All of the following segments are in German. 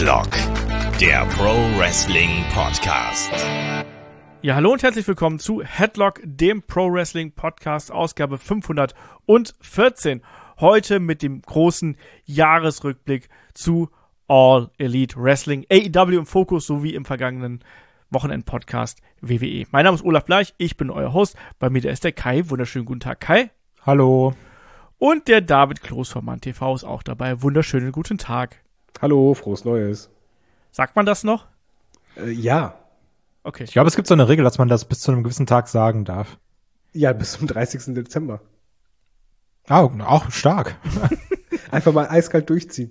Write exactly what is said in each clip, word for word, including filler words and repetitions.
Headlock, der Pro Wrestling Podcast. Ja, hallo und herzlich willkommen zu Headlock, dem Pro Wrestling Podcast, Ausgabe fünfhundertvierzehn. Heute mit dem großen Jahresrückblick zu All Elite Wrestling, A E W im Fokus sowie im vergangenen Wochenend-Podcast W W E. Mein Name ist Olaf Bleich, ich bin euer Host. Bei mir ist der Kai. Wunderschönen guten Tag, Kai. Hallo. Und der David Kloß von Mann T V ist auch dabei. Wunderschönen guten Tag. Hallo, frohes Neues. Sagt man das noch? Äh, ja. Okay. Ich glaube, es gibt so eine Regel, dass man das bis zu einem gewissen Tag sagen darf. Ja, bis zum dreißigsten Dezember. Oh, auch stark. Einfach mal eiskalt durchziehen.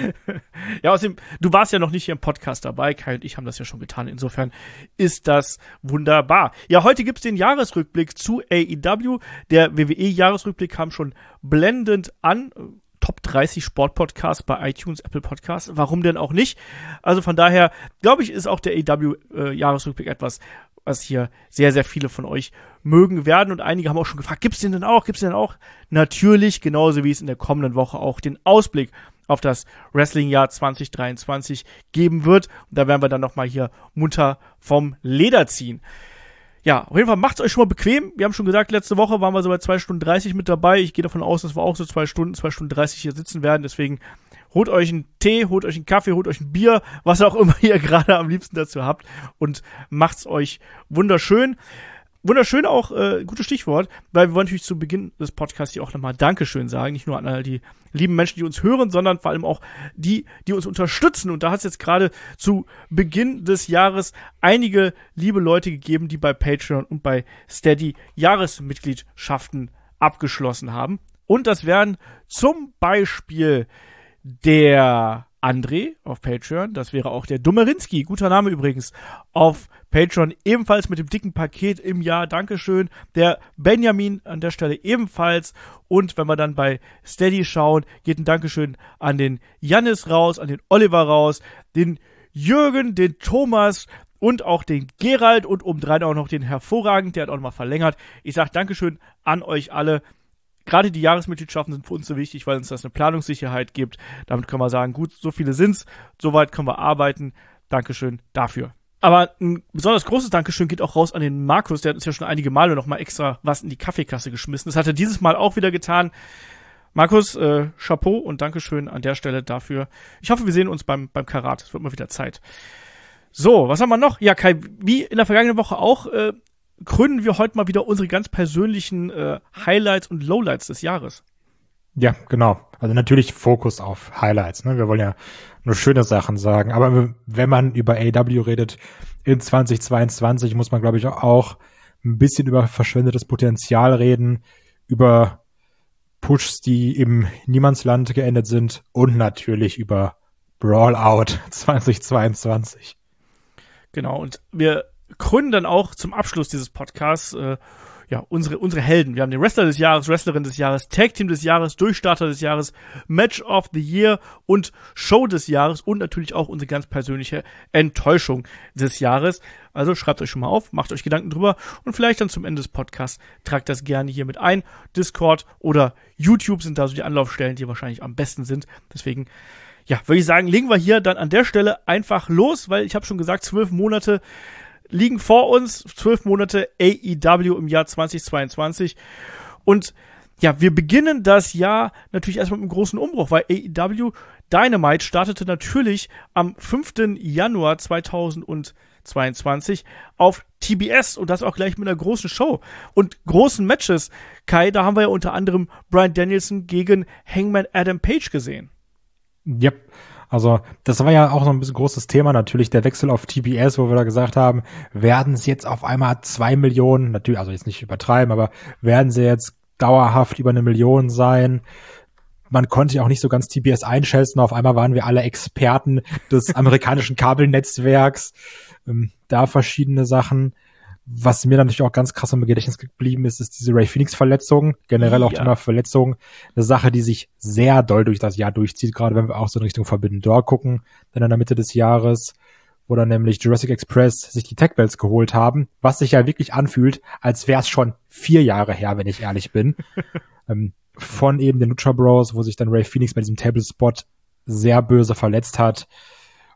Ja, außerdem, du warst ja noch nicht hier im Podcast dabei, Kai und ich haben das ja schon getan, insofern ist das wunderbar. Ja, heute gibt's den Jahresrückblick zu A E W, der W W E-Jahresrückblick kam schon blendend an, Top dreißig Sportpodcasts bei iTunes, Apple Podcasts, warum denn auch nicht? Also von daher, glaube ich, ist auch der A E W-Jahresrückblick äh, etwas, was hier sehr, sehr viele von euch mögen werden und einige haben auch schon gefragt, gibt's den denn auch, gibt's den denn auch? Natürlich, genauso wie es in der kommenden Woche auch den Ausblick auf das Wrestling-Jahr zwanzig dreiundzwanzig geben wird. Und da werden wir dann nochmal hier munter vom Leder ziehen. Ja, auf jeden Fall macht's euch schon mal bequem. Wir haben schon gesagt, letzte Woche waren wir so bei zwei Stunden dreißig mit dabei. Ich gehe davon aus, dass wir auch so zwei Stunden, zwei Stunden dreißig hier sitzen werden. Deswegen holt euch einen Tee, holt euch einen Kaffee, holt euch ein Bier, was auch immer ihr gerade am liebsten dazu habt und macht's euch wunderschön. Wunderschön auch, äh, gutes Stichwort, weil wir wollen natürlich zu Beginn des Podcasts hier auch nochmal Dankeschön sagen, nicht nur an all die lieben Menschen, die uns hören, sondern vor allem auch die, die uns unterstützen. Und da hat es jetzt gerade zu Beginn des Jahres einige liebe Leute gegeben, die bei Patreon und bei Steady Jahresmitgliedschaften abgeschlossen haben. Und das wären zum Beispiel der André auf Patreon, das wäre auch der Dummerinski, guter Name übrigens, auf Patreon, ebenfalls mit dem dicken Paket im Jahr, Dankeschön, der Benjamin an der Stelle ebenfalls und wenn wir dann bei Steady schauen, geht ein Dankeschön an den Jannis raus, an den Oliver raus, den Jürgen, den Thomas und auch den Gerald und obendrein auch noch den Hervorragend, der hat auch nochmal verlängert. Ich sage Dankeschön an euch alle. Gerade die Jahresmitgliedschaften sind für uns so wichtig, weil uns das eine Planungssicherheit gibt. Damit können wir sagen, gut, so viele sind's, soweit können wir arbeiten. Dankeschön dafür. Aber ein besonders großes Dankeschön geht auch raus an den Markus, der hat uns ja schon einige Male nochmal extra was in die Kaffeekasse geschmissen. Das hat er dieses Mal auch wieder getan. Markus, äh, Chapeau und Dankeschön an der Stelle dafür. Ich hoffe, wir sehen uns beim, beim Karat. Es wird mal wieder Zeit. So, was haben wir noch? Ja, Kai, wie in der vergangenen Woche auch, äh, krönen wir heute mal wieder unsere ganz persönlichen äh, Highlights und Lowlights des Jahres. Ja, genau. Also natürlich Fokus auf Highlights. Ne? Wir wollen ja nur schöne Sachen sagen. Aber wenn man über A E W redet in zwanzig zweiundzwanzig, muss man, glaube ich, auch ein bisschen über verschwendetes Potenzial reden, über Pushs, die im Niemandsland geendet sind und natürlich über Brawlout zwanzig zweiundzwanzig. Genau, und wir krönen dann auch zum Abschluss dieses Podcasts äh, ja unsere unsere Helden. Wir haben den Wrestler des Jahres, Wrestlerin des Jahres, Tag Team des Jahres, Durchstarter des Jahres, Match of the Year und Show des Jahres und natürlich auch unsere ganz persönliche Enttäuschung des Jahres. Also schreibt euch schon mal auf, macht euch Gedanken drüber und vielleicht dann zum Ende des Podcasts tragt das gerne hier mit ein. Discord oder YouTube sind da so die Anlaufstellen, die wahrscheinlich am besten sind. Deswegen ja, würde ich sagen, legen wir hier dann an der Stelle einfach los, weil ich habe schon gesagt, zwölf Monate liegen vor uns, zwölf Monate A E W im Jahr zwanzig zweiundzwanzig und ja, wir beginnen das Jahr natürlich erstmal mit einem großen Umbruch, weil A E W Dynamite startete natürlich am fünften Januar zweitausendzweiundzwanzig auf T B S und das auch gleich mit einer großen Show und großen Matches. Kai, da haben wir ja unter anderem Bryan Danielson gegen Hangman Adam Page gesehen. Yep. Also das war ja auch noch ein bisschen großes Thema, natürlich der Wechsel auf T B S, wo wir da gesagt haben, werden es jetzt auf einmal zwei Millionen, natürlich, also jetzt nicht übertreiben, aber werden sie jetzt dauerhaft über eine Million sein? Man konnte ja auch nicht so ganz T B S einschätzen, auf einmal waren wir alle Experten des amerikanischen Kabelnetzwerks, ähm, da verschiedene Sachen. Was mir dann natürlich auch ganz krass im Gedächtnis geblieben ist, ist diese Ray Phoenix-Verletzung, generell auch ja. Thema Verletzung, eine Sache, die sich sehr doll durch das Jahr durchzieht, gerade wenn wir auch so in Richtung Forbidden Door gucken, dann in der Mitte des Jahres, wo dann nämlich Jurassic Express sich die Tag Belts geholt haben, was sich ja wirklich anfühlt, als wäre es schon vier Jahre her, wenn ich ehrlich bin, ähm, von eben den Lucha Bros, wo sich dann Ray Phoenix bei diesem Table Spot sehr böse verletzt hat.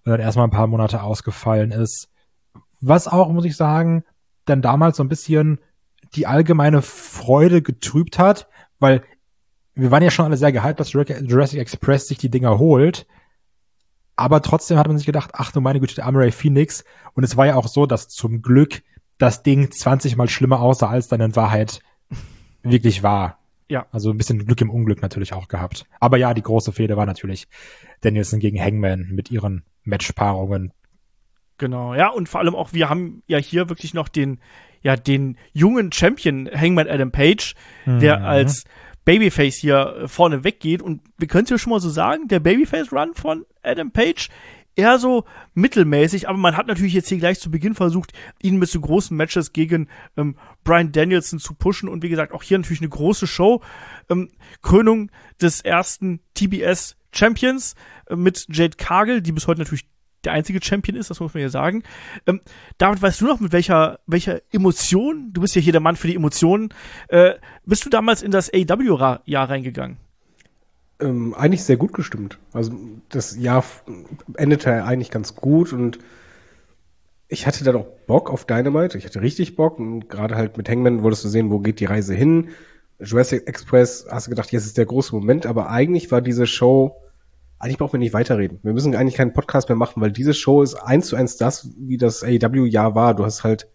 und dann erstmal ein paar Monate ausgefallen ist. Was auch, muss ich sagen, dann damals so ein bisschen die allgemeine Freude getrübt hat, weil wir waren ja schon alle sehr gehypt, dass Jurassic Express sich die Dinger holt. Aber trotzdem hat man sich gedacht, ach du meine Güte, der Armory Phoenix. Und es war ja auch so, dass zum Glück das Ding zwanzig Mal schlimmer aussah, als dann in Wahrheit wirklich war. Ja. Also ein bisschen Glück im Unglück natürlich auch gehabt. Aber ja, die große Fehde war natürlich Danielson gegen Hangman mit ihren Matchpaarungen. Genau, ja, und vor allem auch, wir haben ja hier wirklich noch den, ja, den jungen Champion Hangman Adam Page, der Mhm. als Babyface hier vorne weggeht. Und wir können es ja schon mal so sagen, der Babyface-Run von Adam Page eher so mittelmäßig, aber man hat natürlich jetzt hier gleich zu Beginn versucht, ihn mit so großen Matches gegen ähm, Bryan Danielson zu pushen. Und wie gesagt, auch hier natürlich eine große Show. Ähm, Krönung des ersten T B S Champions äh, mit Jade Cargill, die bis heute natürlich der einzige Champion ist, das muss man ja sagen. Ähm, David, weißt du noch, mit welcher welcher Emotion, du bist ja hier der Mann für die Emotionen, äh, bist du damals in das A E W-Jahr reingegangen? Ähm, eigentlich sehr gut gestimmt. Also das Jahr f- endete eigentlich ganz gut und ich hatte dann auch Bock auf Dynamite. Ich hatte richtig Bock und gerade halt mit Hangman wolltest du sehen, wo geht die Reise hin. Jurassic Express, hast du gedacht, jetzt ist der große Moment, aber eigentlich war diese Show, eigentlich brauchen wir nicht weiterreden. Wir müssen eigentlich keinen Podcast mehr machen, weil diese Show ist eins zu eins das, wie das A E W-Jahr war. Du hast halt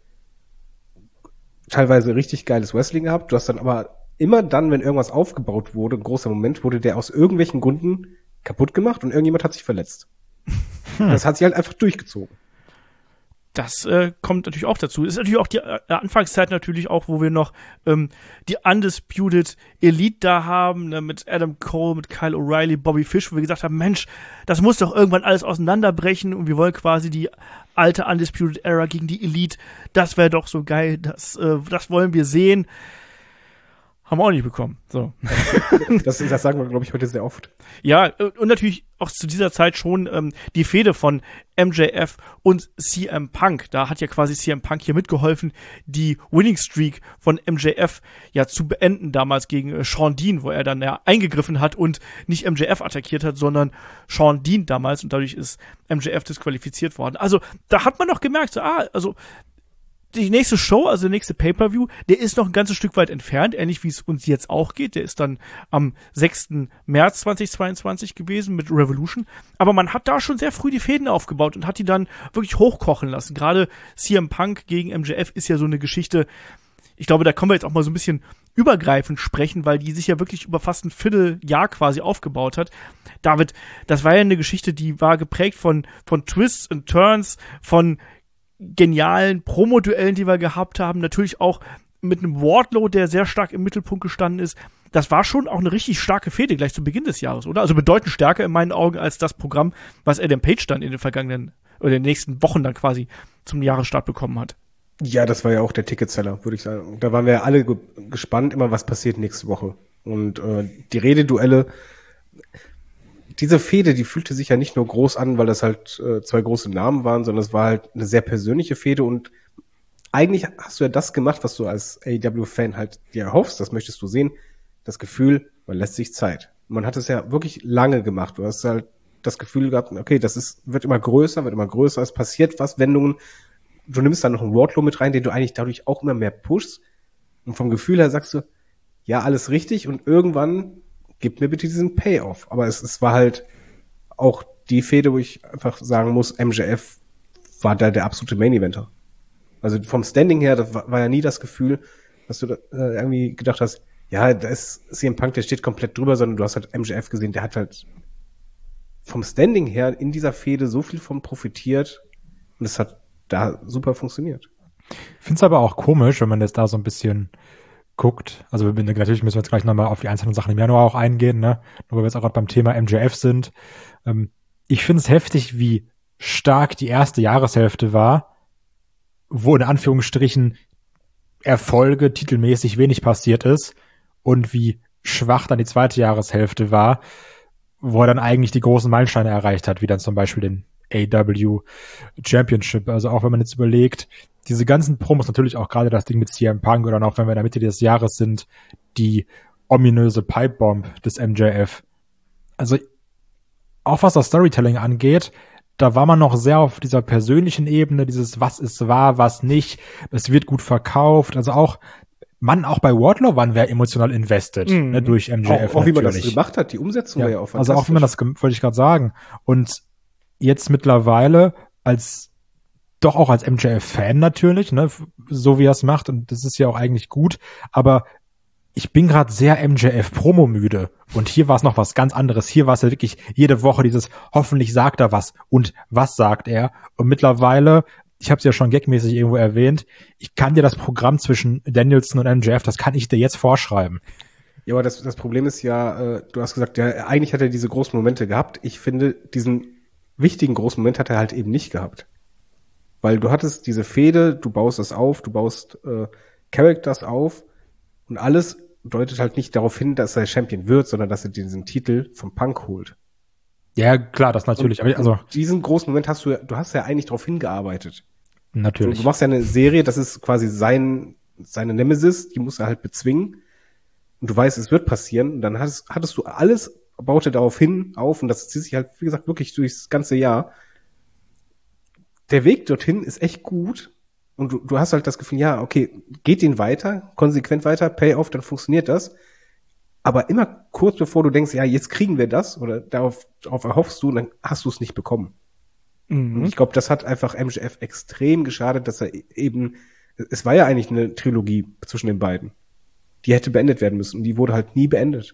teilweise richtig geiles Wrestling gehabt. Du hast dann aber immer dann, wenn irgendwas aufgebaut wurde, ein großer Moment, wurde der aus irgendwelchen Gründen kaputt gemacht und irgendjemand hat sich verletzt. Das hat sich halt einfach durchgezogen. Das äh, kommt natürlich auch dazu. Ist natürlich auch die äh, Anfangszeit natürlich auch, wo wir noch ähm, die Undisputed Elite da haben, ne, mit Adam Cole, mit Kyle O'Reilly, Bobby Fish, wo wir gesagt haben, Mensch, das muss doch irgendwann alles auseinanderbrechen und wir wollen quasi die alte Undisputed Era gegen die Elite. Das wäre doch so geil, das, äh, das wollen wir sehen. Haben wir auch nicht bekommen. So. Das, das sagen wir, glaube ich, heute sehr oft. Ja, und natürlich auch zu dieser Zeit schon ähm, die Fehde von M J F und C M Punk. Da hat ja quasi C M Punk hier mitgeholfen, die Winning Streak von M J F ja zu beenden, damals gegen äh, Sean Dean, wo er dann ja eingegriffen hat und nicht M J F attackiert hat, sondern Sean Dean damals, und dadurch ist M J F disqualifiziert worden. Also da hat man noch gemerkt, so, ah, also die nächste Show, also der nächste Pay-Per-View, der ist noch ein ganzes Stück weit entfernt, ähnlich wie es uns jetzt auch geht. Der ist dann am sechsten März zweitausendzweiundzwanzig gewesen mit Revolution. Aber man hat da schon sehr früh die Fäden aufgebaut und hat die dann wirklich hochkochen lassen. Gerade C M Punk gegen M J F ist ja so eine Geschichte, ich glaube, da können wir jetzt auch mal so ein bisschen übergreifend sprechen, weil die sich ja wirklich über fast ein Vierteljahr quasi aufgebaut hat. David, das war ja eine Geschichte, die war geprägt von, von Twists und Turns, von genialen Promo-Duellen, die wir gehabt haben, natürlich auch mit einem Wardlow, der sehr stark im Mittelpunkt gestanden ist. Das war schon auch eine richtig starke Fehde gleich zu Beginn des Jahres, oder? Also bedeutend stärker in meinen Augen als das Programm, was Adam Page dann in den vergangenen oder in den nächsten Wochen dann quasi zum Jahresstart bekommen hat. Ja, das war ja auch der Ticketseller, würde ich sagen. Da waren wir ja alle ge- gespannt, immer was passiert nächste Woche. Und äh, die Rededuelle, diese Fehde, die fühlte sich ja nicht nur groß an, weil das halt äh, zwei große Namen waren, sondern es war halt eine sehr persönliche Fehde und eigentlich hast du ja das gemacht, was du als A E W-Fan halt dir erhoffst, das möchtest du sehen, das Gefühl, man lässt sich Zeit. Man hat es ja wirklich lange gemacht. Du hast halt das Gefühl gehabt, okay, das ist, wird immer größer, wird immer größer, es passiert was, Wendungen. Du nimmst dann noch einen Wardlow mit rein, den du eigentlich dadurch auch immer mehr pushst. Und vom Gefühl her sagst du, ja, alles richtig und irgendwann gib mir bitte diesen Payoff. Aber es, es war halt auch die Fehde, wo ich einfach sagen muss, M J F war da der absolute Main-Eventer. Also vom Standing her, das war, war ja nie das Gefühl, dass du da, äh, irgendwie gedacht hast, ja, da ist C M Punk, der steht komplett drüber, sondern du hast halt M J F gesehen, der hat halt vom Standing her in dieser Fehde so viel von profitiert und es hat da super funktioniert. Ich finde es aber auch komisch, wenn man jetzt da so ein bisschen guckt. Also wir, natürlich müssen wir jetzt gleich nochmal auf die einzelnen Sachen im Januar auch eingehen, ne? Nur weil wir jetzt auch gerade beim Thema M J F sind. Ähm, ich finde es heftig, wie stark die erste Jahreshälfte war, wo in Anführungsstrichen Erfolge titelmäßig wenig passiert ist und wie schwach dann die zweite Jahreshälfte war, wo er dann eigentlich die großen Meilensteine erreicht hat, wie dann zum Beispiel den A E W Championship. Also auch wenn man jetzt überlegt, diese ganzen Promos, natürlich auch gerade das Ding mit C M Punk oder auch wenn wir in der Mitte des Jahres sind, die ominöse Pipebomb des M J F. Also auch was das Storytelling angeht, da war man noch sehr auf dieser persönlichen Ebene, dieses was ist wahr, was nicht, es wird gut verkauft, also auch Mann, auch bei Wardlow waren wir emotional invested, mhm. ne, durch M J F. Auch, auch wie man das gemacht hat, die Umsetzung ja, war ja auch fantastisch. Also auch wie man das, wollte ich gerade sagen. Und jetzt mittlerweile als, doch auch als M J F-Fan natürlich, ne, so wie er es macht, und das ist ja auch eigentlich gut, aber ich bin gerade sehr M J F-Promo-müde. Und hier war es noch was ganz anderes. Hier war es ja wirklich jede Woche dieses, hoffentlich sagt er was und was sagt er. Und mittlerweile, ich habe es ja schon gagmäßig irgendwo erwähnt, ich kann dir das Programm zwischen Danielson und M J F, das kann ich dir jetzt vorschreiben. Ja, aber das, das Problem ist ja, äh, du hast gesagt, ja, eigentlich hat er diese großen Momente gehabt. Ich finde, diesen wichtigen großen Moment hat er halt eben nicht gehabt. Weil du hattest diese Fehde, du baust das auf, du baust äh, Characters auf und alles deutet halt nicht darauf hin, dass er Champion wird, sondern dass er diesen Titel vom Punk holt. Ja, klar, das natürlich. Und, aber also diesen großen Moment hast du, du hast ja eigentlich darauf hingearbeitet. Natürlich. Du machst ja eine Serie, das ist quasi sein, seine Nemesis, die muss er halt bezwingen. Und du weißt, es wird passieren. Und dann hattest, hattest du alles, baute darauf hin, auf. Und das zieht sich halt, wie gesagt, wirklich durchs ganze Jahr. Der Weg dorthin ist echt gut. Und du, du hast halt das Gefühl, ja, okay, geht den weiter, konsequent weiter, Payoff, dann funktioniert das. Aber immer kurz bevor du denkst, ja, jetzt kriegen wir das, oder darauf, darauf erhoffst du, dann hast du es nicht bekommen. Mhm. Und ich glaube, das hat einfach M J F extrem geschadet, dass er eben, es war ja eigentlich eine Trilogie zwischen den beiden. Die hätte beendet werden müssen und die wurde halt nie beendet.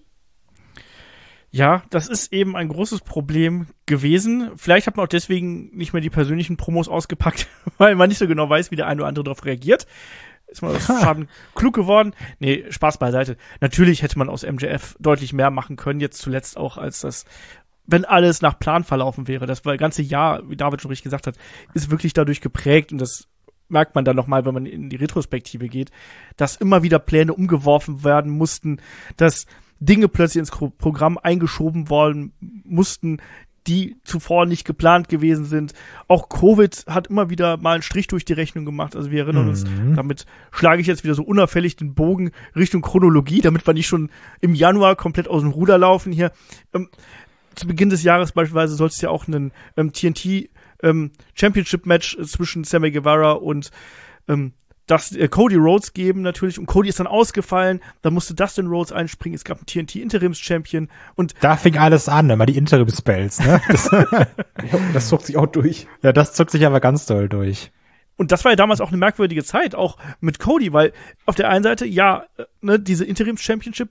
Ja, das ist eben ein großes Problem gewesen. Vielleicht hat man auch deswegen nicht mehr die persönlichen Promos ausgepackt, weil man nicht so genau weiß, wie der eine oder andere darauf reagiert. Ist mal aus Schaden klug geworden. Nee, Spaß beiseite. Natürlich hätte man aus M J F deutlich mehr machen können, jetzt zuletzt auch, als das, wenn alles nach Plan verlaufen wäre. Das war das ganze Jahr, wie David schon richtig gesagt hat, ist wirklich dadurch geprägt, und das merkt man dann nochmal, wenn man in die Retrospektive geht, dass immer wieder Pläne umgeworfen werden mussten, dass Dinge plötzlich ins Programm eingeschoben worden mussten, die zuvor nicht geplant gewesen sind. Auch Covid hat immer wieder mal einen Strich durch die Rechnung gemacht. Also wir erinnern mhm. uns, damit schlage ich jetzt wieder so unauffällig den Bogen Richtung Chronologie, damit wir nicht schon im Januar komplett aus dem Ruder laufen hier. Ähm, zu Beginn des Jahres beispielsweise soll es ja auch einen ähm, T N T ähm, Championship-Match zwischen Sammy Guevara und ähm, das äh, Cody Rhodes geben natürlich, und Cody ist dann ausgefallen, dann musste Dustin Rhodes einspringen, es gab einen T N T-Interims-Champion und da fing alles an, immer die Interim-Spells, ne? Das, ja, das zog sich auch durch. Ja, das zog sich aber ganz doll durch. Und das war ja damals auch eine merkwürdige Zeit, auch mit Cody, weil auf der einen Seite, ja, ne, diese Interims-Championship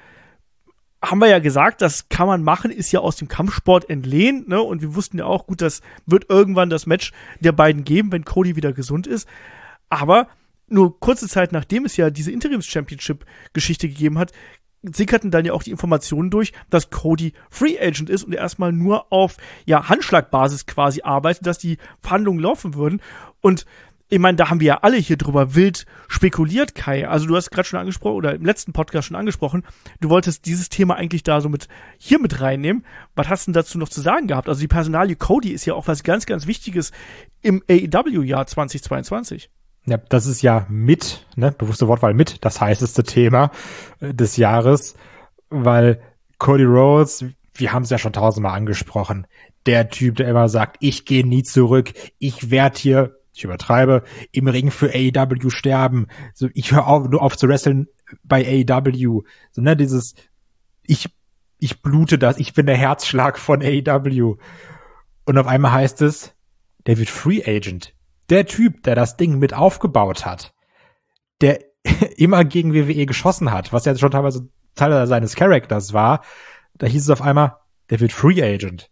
haben wir ja gesagt, das kann man machen, ist ja aus dem Kampfsport entlehnt, ne? Und wir wussten ja auch, gut, das wird irgendwann das Match der beiden geben, wenn Cody wieder gesund ist. Aber nur kurze Zeit nachdem es ja diese Interims-Championship-Geschichte gegeben hat, sickerten dann ja auch die Informationen durch, dass Cody Free Agent ist und er erstmal nur auf ja Handschlagbasis quasi arbeitet, dass die Verhandlungen laufen würden. Und ich meine, da haben wir ja alle hier drüber wild spekuliert, Kai. Also du hast gerade schon angesprochen, oder im letzten Podcast schon angesprochen, du wolltest dieses Thema eigentlich da so mit hier mit reinnehmen. Was hast du denn dazu noch zu sagen gehabt? Also die Personalie Cody ist ja auch was ganz, ganz Wichtiges im A E W-Jahr zweitausendzweiundzwanzig. Ja, das ist ja mit, ne, bewusste Wortwahl mit, das heißeste Thema äh, des Jahres, weil Cody Rhodes, wir haben es ja schon tausendmal angesprochen, der Typ, der immer sagt, ich gehe nie zurück, ich werde hier, ich übertreibe, im Ring für A E W sterben, so, ich höre auf, nur auf zu wresteln bei A E W, so, ne, dieses, ich, ich blute das, ich bin der Herzschlag von A E W. Und auf einmal heißt es, der wird Free Agent. Der Typ, der das Ding mit aufgebaut hat, der immer gegen W W E geschossen hat, was ja schon teilweise Teil seines Charakters war, da hieß es auf einmal, der wird Free Agent.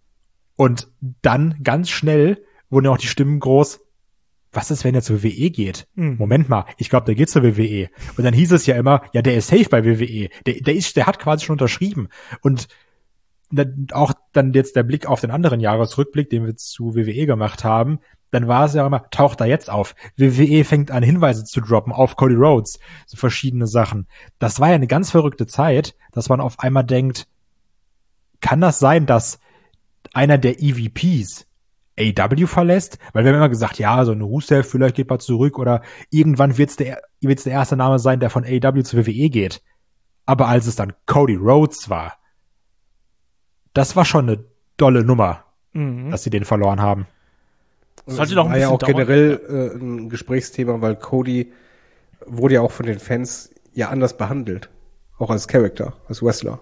Und dann ganz schnell wurden ja auch die Stimmen groß, was ist, wenn er zur W W E geht? Hm. Moment mal, ich glaube, der geht zur W W E. Und dann hieß es ja immer, ja, der ist safe bei W W E. Der, der ist, der hat quasi schon unterschrieben. Und auch dann jetzt der Blick auf den anderen Jahresrückblick, den wir zu W W E gemacht haben, dann war es ja immer, taucht da jetzt auf. W W E fängt an, Hinweise zu droppen auf Cody Rhodes, so verschiedene Sachen. Das war ja eine ganz verrückte Zeit, dass man auf einmal denkt, kann das sein, dass einer der E V Ps A E W verlässt? Weil wir haben immer gesagt, ja, so ein Rusev, vielleicht geht mal zurück, oder irgendwann wird's der, wird's der erste Name sein, der von A E W zu W W E geht. Aber als es dann Cody Rhodes war, das war schon eine dolle Nummer. Mhm. dass sie den verloren haben. Das sollte doch ein war ja bisschen auch dauern. generell äh, ein Gesprächsthema, weil Cody wurde ja auch von den Fans ja anders behandelt. Auch als Charakter, als Wrestler.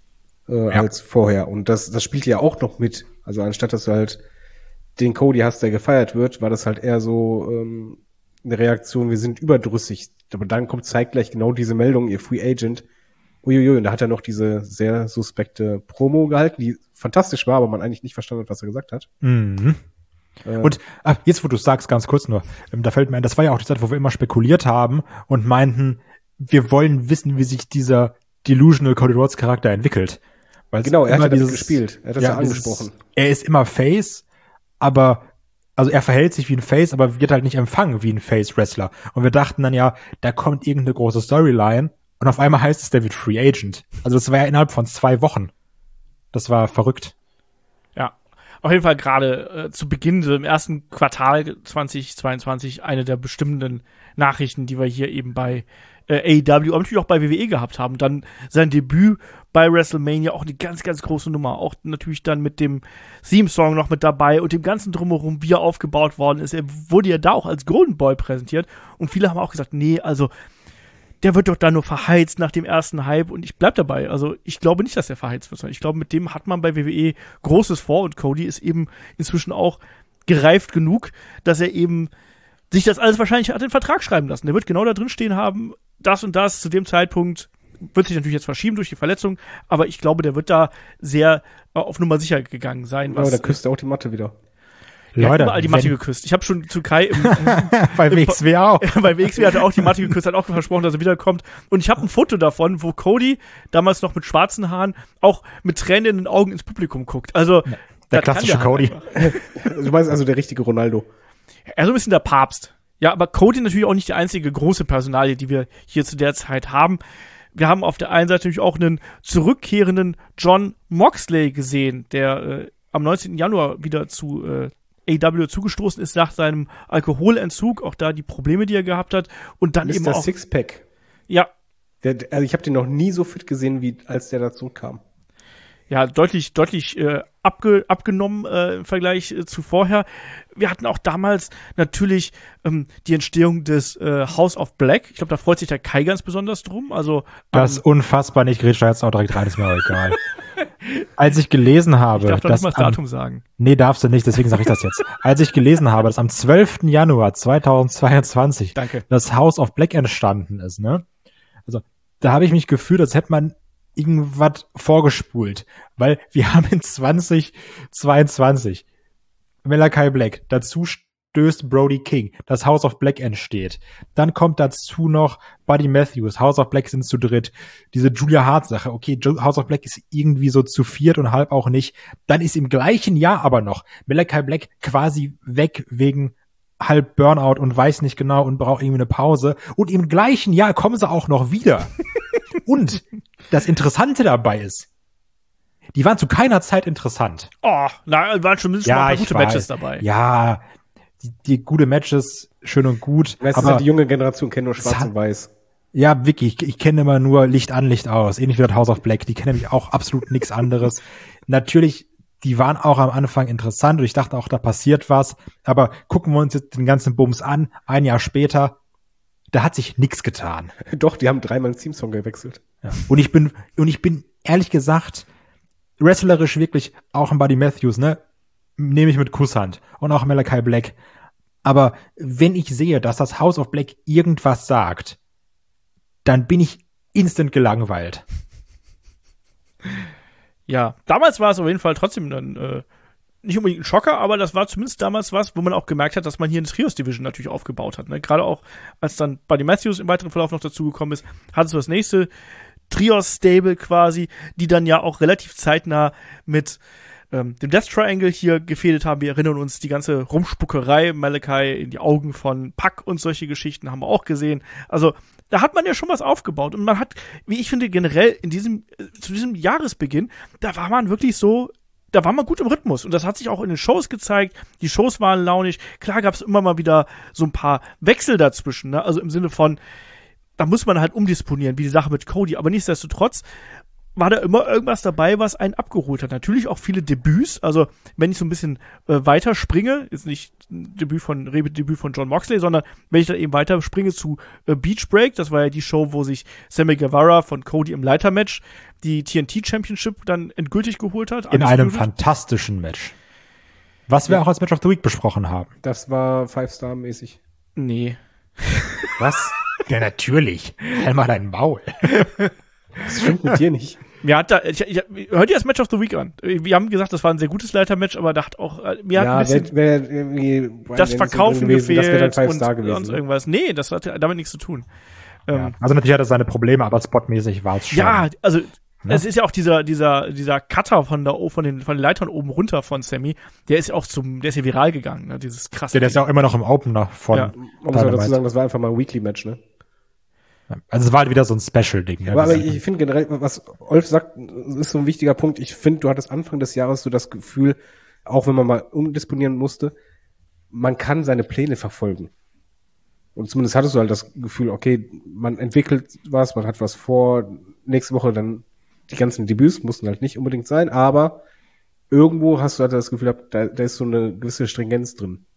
Äh, Ja. als vorher. Und das, das spielt ja auch noch mit. Also anstatt, dass du halt den Cody hast, der gefeiert wird, war das halt eher so ähm, eine Reaktion, wir sind überdrüssig. Aber dann kommt zeitgleich genau diese Meldung, ihr Free Agent. Uiuiui, und da hat er noch diese sehr suspekte Promo gehalten, die fantastisch war, aber man eigentlich nicht verstanden hat, was er gesagt hat. Mhm. Äh, Und ah, jetzt, wo du sagst, ganz kurz nur, ähm, da fällt mir ein, das war ja auch die Zeit, wo wir immer spekuliert haben und meinten, wir wollen wissen, wie sich dieser Delusional Cody Rhodes Charakter entwickelt. Weil es Genau, er hat immer ja damit dieses- gespielt. Er hat das ja angesprochen. Dieses, er ist immer Face, aber also er verhält sich wie ein Face, aber wird halt nicht empfangen wie ein Face-Wrestler. Und wir dachten dann ja, da kommt irgendeine große Storyline und auf einmal heißt es, der wird Free Agent. Also das war ja innerhalb von zwei Wochen. Das war verrückt. Ja, auf jeden Fall gerade äh, zu Beginn, so im ersten Quartal zwanzig zweiundzwanzig, eine der bestimmenden Nachrichten, die wir hier eben bei äh, A E W, aber natürlich auch bei W W E gehabt haben. Dann sein Debüt bei WrestleMania, auch eine ganz, ganz große Nummer. Auch natürlich dann mit dem Theme-Song noch mit dabei und dem ganzen Drumherum, wie er aufgebaut worden ist. Er wurde ja da auch als Golden Boy präsentiert und viele haben auch gesagt, nee, also der wird doch da nur verheizt nach dem ersten Hype und ich bleib dabei. Also ich glaube nicht, dass er verheizt wird, sondern ich glaube, mit dem hat man bei W W E Großes vor und Cody ist eben inzwischen auch gereift genug, dass er eben sich das alles wahrscheinlich hat den Vertrag schreiben lassen. Der wird genau da drin stehen haben, das und das zu dem Zeitpunkt, wird sich natürlich jetzt verschieben durch die Verletzung, aber ich glaube, der wird da sehr äh, auf Nummer sicher gegangen sein. Aber Was, da küsst er auch die Matte wieder. er hat Leute, überall die Matte geküsst. Ich habe schon zu Kai im, bei W X W auch. bei W X W hat er auch die Matte geküsst, hat auch versprochen, dass er wiederkommt. Und ich habe ein Foto davon, wo Cody, damals noch mit schwarzen Haaren, auch mit Tränen in den Augen ins Publikum guckt. Also Der das klassische kann der Cody. halt einfach. Du meinst also der richtige Ronaldo. Er ist so ein bisschen der Papst. Ja, aber Cody natürlich auch nicht die einzige große Personalie, die wir hier zu der Zeit haben. Wir haben auf der einen Seite natürlich auch einen zurückkehrenden John Moxley gesehen, der äh, am neunzehnten Januar wieder zu äh, A E W zugestoßen ist nach seinem Alkoholentzug, auch da die Probleme, die er gehabt hat. Und dann eben Mister auch, Sixpack. ja, Der, also ich habe den noch nie so fit gesehen, wie als der dazu kam. ja, deutlich, deutlich äh, abge, abgenommen äh, im Vergleich äh, zu vorher. Wir hatten auch damals natürlich ähm, die Entstehung des äh, House of Black. Ich glaube, da freut sich der Kai ganz besonders drum. Also Das ist ähm, unfassbar, nicht grätsch da jetzt auch direkt rein, ist mir auch egal. Als ich gelesen habe, ich darf doch dass nicht mal das am- Datum sagen. Nee, darfst du nicht, deswegen sage ich das jetzt. Als ich gelesen habe, dass am zwölften Januar zweitausendzweiundzwanzig Danke. das House of Black entstanden ist, ne? Also, da habe ich mich gefühlt, als hätte man irgendwas vorgespult. Weil wir haben in zwanzig zweiundzwanzig Malachi Black, dazu stößt Brody King, das House of Black entsteht. Dann kommt dazu noch Buddy Matthews, House of Black sind zu dritt. Diese Julia Hart-Sache, okay, House of Black ist irgendwie so zu viert und halb auch nicht. Dann ist im gleichen Jahr aber noch Malachi Black quasi weg wegen halb Burnout und weiß nicht genau und braucht irgendwie eine Pause. Und im gleichen Jahr kommen sie auch noch wieder. Und das Interessante dabei ist, die waren zu keiner Zeit interessant. Oh, na, waren schon mindestens mal ein paar gute Matches dabei. Ja, die, die gute Matches, schön und gut. Weißt du, aber die junge Generation kennt nur schwarz hat- und weiß. ja, wirklich, ich, ich kenne immer nur Licht an, Licht aus. Ähnlich wie das House of Black. Die kennen nämlich auch absolut nichts anderes. Natürlich, die waren auch am Anfang interessant und ich dachte auch, da passiert was. Aber gucken wir uns jetzt den ganzen Bums an. Ein Jahr später, da hat sich nichts getan. Doch, die haben dreimal den Theme-Song gewechselt. Ja. Und ich bin, und ich bin ehrlich gesagt, wrestlerisch wirklich auch ein Buddy Matthews, ne? Nehme ich mit Kusshand. Und auch Malachi Black. Aber wenn ich sehe, dass das House of Black irgendwas sagt, dann bin ich instant gelangweilt. Ja, damals war es auf jeden Fall trotzdem dann äh, nicht unbedingt ein Schocker, aber das war zumindest damals was, wo man auch gemerkt hat, dass man hier eine Trios-Division natürlich aufgebaut hat. Ne? Gerade auch, als dann Buddy Matthews im weiteren Verlauf noch dazugekommen ist, hattest du das nächste Trios-Stable quasi, die dann ja auch relativ zeitnah mit ähm, dem Death Triangle hier gefädelt haben. Wir erinnern uns, die ganze Rumspuckerei, Malachi in die Augen von Pac und solche Geschichten haben wir auch gesehen. Also da hat man ja schon was aufgebaut und man hat, wie ich finde, generell in diesem, äh, zu diesem Jahresbeginn, da war man wirklich so, da war man gut im Rhythmus und das hat sich auch in den Shows gezeigt. Die Shows waren launig. Klar gab es immer mal wieder so ein paar Wechsel dazwischen, ne? Also im Sinne von, da muss man halt umdisponieren, wie die Sache mit Cody, aber nichtsdestotrotz war da immer irgendwas dabei, was einen abgeholt hat. Natürlich auch viele Debüts. Also wenn ich so ein bisschen äh, weiter springe, ist nicht ein Debüt von Debüt von Jon Moxley, sondern wenn ich dann eben weiter springe zu äh, Beach Break, das war ja die Show, wo sich Sammy Guevara von Cody im Leitermatch die T N T Championship dann endgültig geholt hat. In einem fantastischen Match. Was wir ja auch als Match of the Week besprochen haben. Das war Five-Star-mäßig. Nee. Was? Ja, natürlich. Halt mal dein Maul. Das stimmt mit dir nicht. Mir hat da, ich, ich, hört ihr das Match of the Week an? Wir haben gesagt, das war ein sehr gutes Leitermatch, aber dachte auch, mir hat ja, ein bisschen wär, wär irgendwie das Verkaufen gewesen, gefehlt das wär dann und gewesen, sonst ne? irgendwas. Nee, das hat damit nichts zu tun. Ja. Ähm, Also natürlich hat er seine Probleme, aber spotmäßig war es schon. ja, also Ne? es ist ja auch dieser dieser dieser Cutter von da von den von den Leitern oben runter von Sammy, der ist ja auch zum, der ist ja viral gegangen, ne? Dieses krasse. Ja, der ist ja auch immer noch im Opener von. Ja. Man muss halt dazu sagen, das war einfach mal ein Weekly-Match, ne? Also es war halt wieder so ein Special-Ding. Ne? Aber, aber ich finde generell, was Olf sagt, ist so ein wichtiger Punkt. Ich finde, du hattest Anfang des Jahres so das Gefühl, auch wenn man mal umdisponieren musste, man kann seine Pläne verfolgen. Und zumindest hattest du halt das Gefühl, okay, man entwickelt was, man hat was vor, nächste Woche dann die ganzen Debüts mussten halt nicht unbedingt sein, aber irgendwo hast du halt das Gefühl, da, da ist so eine gewisse Stringenz drin.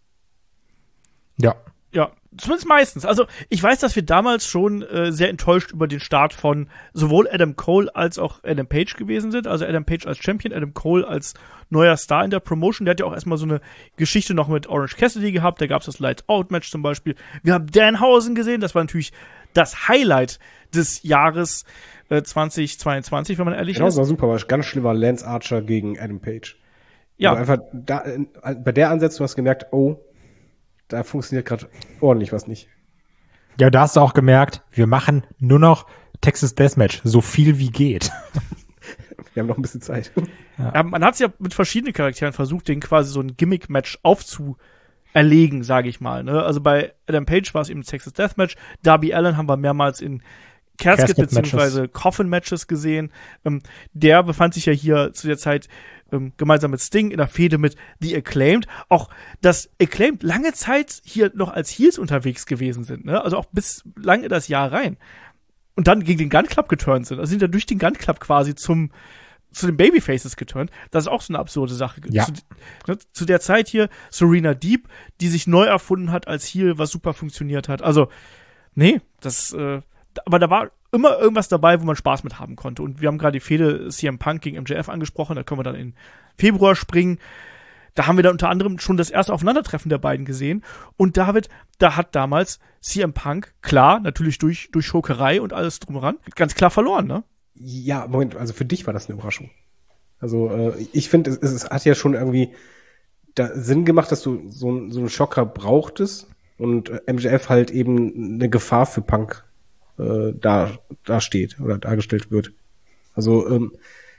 Ja. Ja, zumindest meistens. Also ich weiß, dass wir damals schon äh, sehr enttäuscht über den Start von sowohl Adam Cole als auch Adam Page gewesen sind. Also Adam Page als Champion, Adam Cole als neuer Star in der Promotion. Der hat ja auch erstmal so eine Geschichte noch mit Orange Cassidy gehabt. Da gab es das Lights-Out-Match zum Beispiel. Wir haben Danhausen gesehen. Das war natürlich das Highlight des Jahres äh, zwanzig zweiundzwanzig, wenn man ehrlich Genau, ist. das war super, war ganz schlimm war Lance Archer gegen Adam Page. Ja. Also einfach da, bei der Ansetzung hast du gemerkt, oh, da funktioniert gerade ordentlich was nicht. Ja, da hast du auch gemerkt, wir machen nur noch Texas Deathmatch, so viel wie geht. Wir haben noch ein bisschen Zeit. Ja. Ja, man hat es ja mit verschiedenen Charakteren versucht, den quasi so ein Gimmick-Match aufzuerlegen, sage ich mal. Ne? Also bei Adam Page war es eben Texas Deathmatch. Darby Allin haben wir mehrmals in Casket, Casket beziehungsweise Coffin-Matches gesehen. Ähm, der befand sich ja hier zu der Zeit ähm, gemeinsam mit Sting in der Fehde mit The Acclaimed. Auch dass Acclaimed lange Zeit hier noch als Heels unterwegs gewesen sind. Ne? Also auch bis lange in das Jahr rein. Und dann gegen den Gun Club geturnt sind. Also sind ja durch den Gun Club quasi zum zu den Babyfaces geturnt. Das ist auch so eine absurde Sache. Ja. Zu, ne, zu der Zeit hier Serena Deeb, die sich neu erfunden hat als Heel, was super funktioniert hat. Also, nee, das, äh, aber da war immer irgendwas dabei, wo man Spaß mit haben konnte. Und wir haben gerade die Fehde C M Punk gegen M J F angesprochen, da können wir dann in Februar springen. Da haben wir dann unter anderem schon das erste Aufeinandertreffen der beiden gesehen. Und David, da hat damals C M Punk, klar, natürlich durch, durch Schurkerei und alles drumheran, ganz klar verloren, ne? Ja, Moment, also für dich war das eine Überraschung. Also äh, ich finde, es, es hat ja schon irgendwie da Sinn gemacht, dass du so, so einen Schocker brauchtest und äh, M J F halt eben eine Gefahr für Punk äh, da, da steht oder dargestellt wird. Also ähm,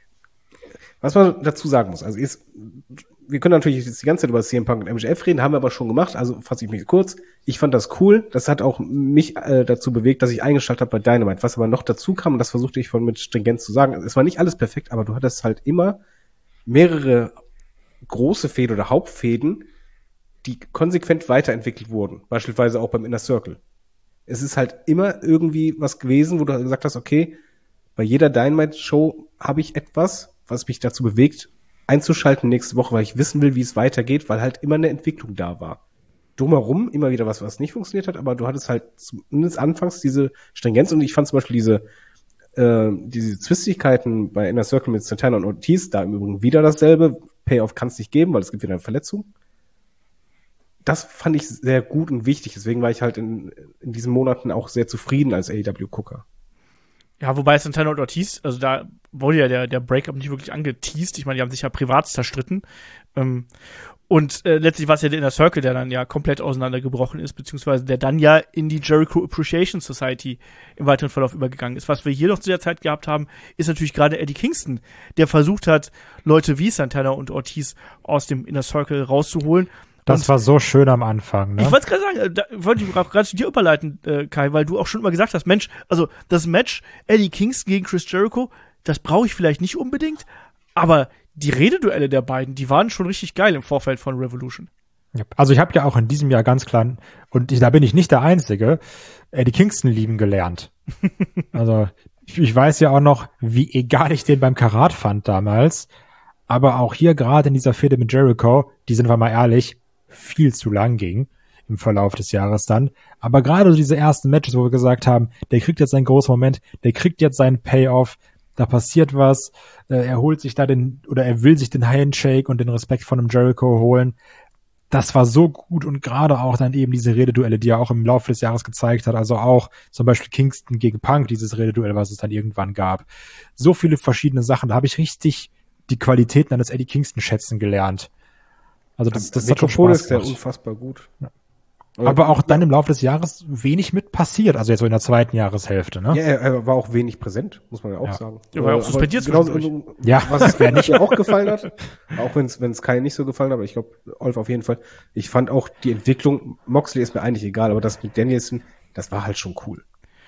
was man dazu sagen muss, also ist, wir können natürlich jetzt die ganze Zeit über C M Punk und M J F reden, haben wir aber schon gemacht, also fasse ich mich kurz. Ich fand das cool, das hat auch mich äh, dazu bewegt, dass ich eingeschaltet habe bei Dynamite. Was aber noch dazu kam, und das versuchte ich von mit Stringenz zu sagen, es war nicht alles perfekt, aber du hattest halt immer mehrere große Fäden oder Hauptfäden, die konsequent weiterentwickelt wurden, beispielsweise auch beim Inner Circle. Es ist halt immer irgendwie was gewesen, wo du gesagt hast, okay, bei jeder Dynamite-Show habe ich etwas, was mich dazu bewegt, einzuschalten nächste Woche, weil ich wissen will, wie es weitergeht, weil halt immer eine Entwicklung da war. Drumherum immer wieder was, was nicht funktioniert hat, aber du hattest halt zumindest anfangs diese Stringenz und ich fand zum Beispiel diese äh, diese Zwistigkeiten bei Inner Circle mit Santana und Ortiz, da im Übrigen wieder dasselbe, Payoff kann es nicht geben, weil es gibt wieder eine Verletzung. Das fand ich sehr gut und wichtig, deswegen war ich halt in, in diesen Monaten auch sehr zufrieden als A E W-Gucker. Ja, wobei Santana und Ortiz, also da wurde ja der, der Breakup nicht wirklich angeteased. Ich meine, die haben sich ja privat zerstritten. Ähm, und äh, letztlich war es ja der Inner Circle, der dann ja komplett auseinandergebrochen ist, beziehungsweise der dann ja in die Jericho Appreciation Society im weiteren Verlauf übergegangen ist. Was wir hier noch zu der Zeit gehabt haben, ist natürlich gerade Eddie Kingston, der versucht hat, Leute wie Santana und Ortiz aus dem Inner Circle rauszuholen. Das und war so schön am Anfang, ne? Ich wollte gerade sagen, da wollte ich auch gerade zu dir überleiten, äh, Kai, weil du auch schon immer gesagt hast, Mensch, also das Match Eddie Kingston gegen Chris Jericho, das brauche ich vielleicht nicht unbedingt, aber die Rededuelle der beiden, die waren schon richtig geil im Vorfeld von Revolution. Ja, also ich habe ja auch in diesem Jahr ganz klar, und ich, da bin ich nicht der Einzige, Eddie Kingston lieben gelernt. Also Ich, ich weiß ja auch noch, wie egal ich den beim Karat fand damals. Aber auch hier gerade in dieser Fehde mit Jericho, die sind wir mal ehrlich, viel zu lang ging im Verlauf des Jahres dann. Aber gerade so diese ersten Matches, wo wir gesagt haben, der kriegt jetzt seinen großen Moment, der kriegt jetzt seinen Payoff, da passiert was, äh, er holt sich da den, oder er will sich den Handshake und den Respekt von einem Jericho holen. Das war so gut und gerade auch dann eben diese Rededuelle, die er auch im Laufe des Jahres gezeigt hat, also auch zum Beispiel Kingston gegen Punk, dieses Rededuell, was es dann irgendwann gab. So viele verschiedene Sachen, da habe ich richtig die Qualitäten eines Eddie Kingston schätzen gelernt. Also das, das hat schon Spaß ist ja unfassbar gut. Ja. Aber auch dann im Laufe des Jahres wenig mit passiert, also jetzt so in der zweiten Jahreshälfte, ne? Ja, er war auch wenig präsent, muss man ja auch ja. sagen. Er war ja auch suspendiert genauso, ja. Was es mir nicht auch gefallen hat, auch wenn es wenn es Kai nicht so gefallen hat, aber ich glaube, Olf auf jeden Fall. Ich fand auch die Entwicklung, Moxley ist mir eigentlich egal, aber das mit Danielson, das war halt schon cool.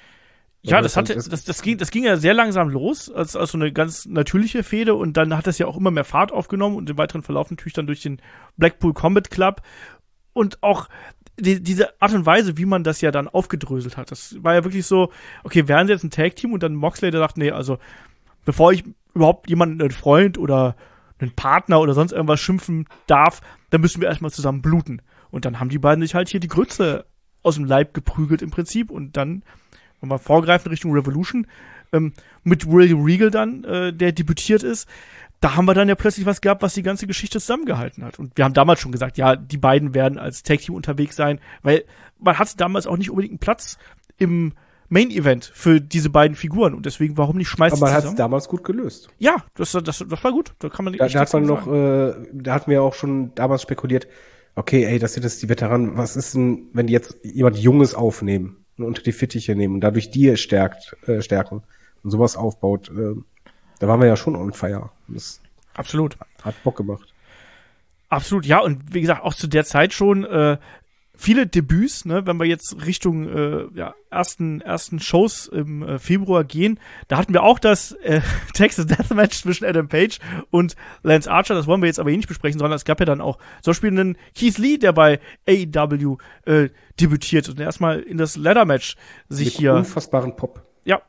Ja, das hatte, das, das ging, das ging ja sehr langsam los, als, als so eine ganz natürliche Fehde und dann hat das ja auch immer mehr Fahrt aufgenommen und im weiteren Verlauf natürlich dann durch den Blackpool Combat Club und auch die, diese Art und Weise, wie man das ja dann aufgedröselt hat. Das war ja wirklich so, okay, wären sie jetzt ein Tag-Team und dann Moxley, der sagt, nee, also, bevor ich überhaupt jemanden, einen Freund oder einen Partner oder sonst irgendwas schimpfen darf, dann müssen wir erstmal zusammen bluten. Und dann haben die beiden sich halt hier die Grütze aus dem Leib geprügelt im Prinzip und dann wenn wir vorgreifen Richtung Revolution, ähm, mit William Regal dann, äh, der debütiert ist, da haben wir dann ja plötzlich was gehabt, was die ganze Geschichte zusammengehalten hat. Und wir haben damals schon gesagt, ja, die beiden werden als Tag-Team unterwegs sein, weil man hatte damals auch nicht unbedingt einen Platz im Main-Event für diese beiden Figuren und deswegen, warum nicht schmeißen Aber man hat es damals gut gelöst. Ja, das, das, das war gut. Da kann man nicht da, da hat man noch, äh, da hatten wir auch schon damals spekuliert, okay, ey, das sind jetzt die Veteranen, was ist denn, wenn die jetzt jemand Junges aufnehmen? Unter die Fittiche nehmen und dadurch die stärkt, äh, stärken und sowas aufbaut. Äh, da waren wir ja schon on fire. Das Absolut. Hat Bock gemacht. Absolut, ja. Und wie gesagt, auch zu der Zeit schon äh, viele Debüts, ne, wenn wir jetzt Richtung äh, ja, ersten ersten Shows im äh, Februar gehen, da hatten wir auch das äh, Texas Deathmatch zwischen Adam Page und Lance Archer, das wollen wir jetzt aber eh nicht besprechen, sondern es gab ja dann auch zum Beispiel einen Keith Lee, der bei A E W äh, debütiert und erstmal in das Ladder-Match sich Mit hier unfassbaren Pop. Ja,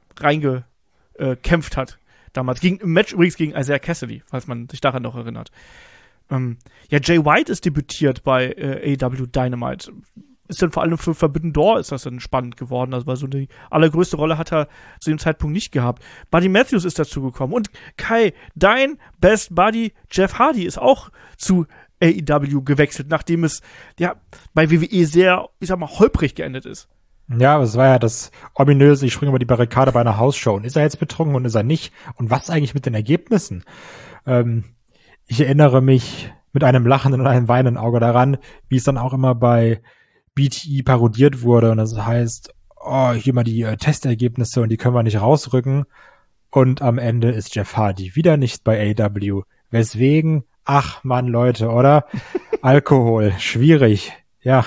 reingekämpft hat. Damals. Gegen, im Match übrigens gegen Isaiah Cassidy, falls man sich daran noch erinnert. Ähm, ja, Jay White ist debütiert bei äh, A E W Dynamite. Ist dann vor allem für Forbidden Door ist das dann spannend geworden. Also, weil so die allergrößte Rolle hat er zu dem Zeitpunkt nicht gehabt. Buddy Matthews ist dazu gekommen. Und Kai, dein Best Buddy Jeff Hardy ist auch zu A E W gewechselt, nachdem es ja bei W W E sehr, ich sag mal, holprig geendet ist. Ja, es war ja das ominöse, ich springe über die Barrikade bei einer Hausshow. Und ist er jetzt betrunken und ist er nicht? Und was eigentlich mit den Ergebnissen? Ähm, ich erinnere mich mit einem lachenden und einem weinenden Auge daran, wie es dann auch immer bei B T E parodiert wurde. Und das heißt, oh, hier mal die äh, Testergebnisse und die können wir nicht rausrücken. Und am Ende ist Jeff Hardy wieder nicht bei A E W. Weswegen? Ach Mann, Leute, oder? Alkohol, schwierig. Ja,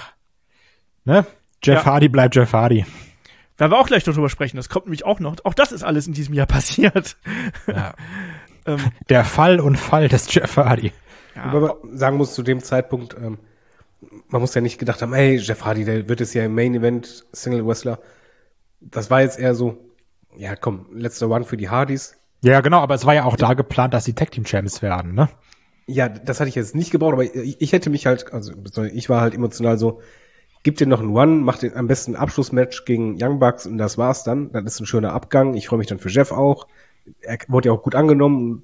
ne? Jeff ja. Hardy bleibt Jeff Hardy. Werden wir auch gleich noch drüber sprechen, das kommt nämlich auch noch. Auch das ist alles in diesem Jahr passiert. Ja. ähm, Der Fall und Fall des Jeff Hardy. Ja. Wobei man sagen muss, zu dem Zeitpunkt, ähm, man muss ja nicht gedacht haben, hey, Jeff Hardy, der wird es ja im Main Event Single Wrestler. Das war jetzt eher so, ja komm, letzter One für die Hardys. Ja, genau, aber es war ja auch da geplant, dass die Tag Team Champs werden, ne? Ja, das hatte ich jetzt nicht gebraucht, aber ich, ich hätte mich halt, also ich war halt emotional so, gib dir noch einen One, mach den am besten ein Abschlussmatch gegen Young Bucks und das war's dann. Das ist ein schöner Abgang. Ich freue mich dann für Jeff auch. Er wurde ja auch gut angenommen.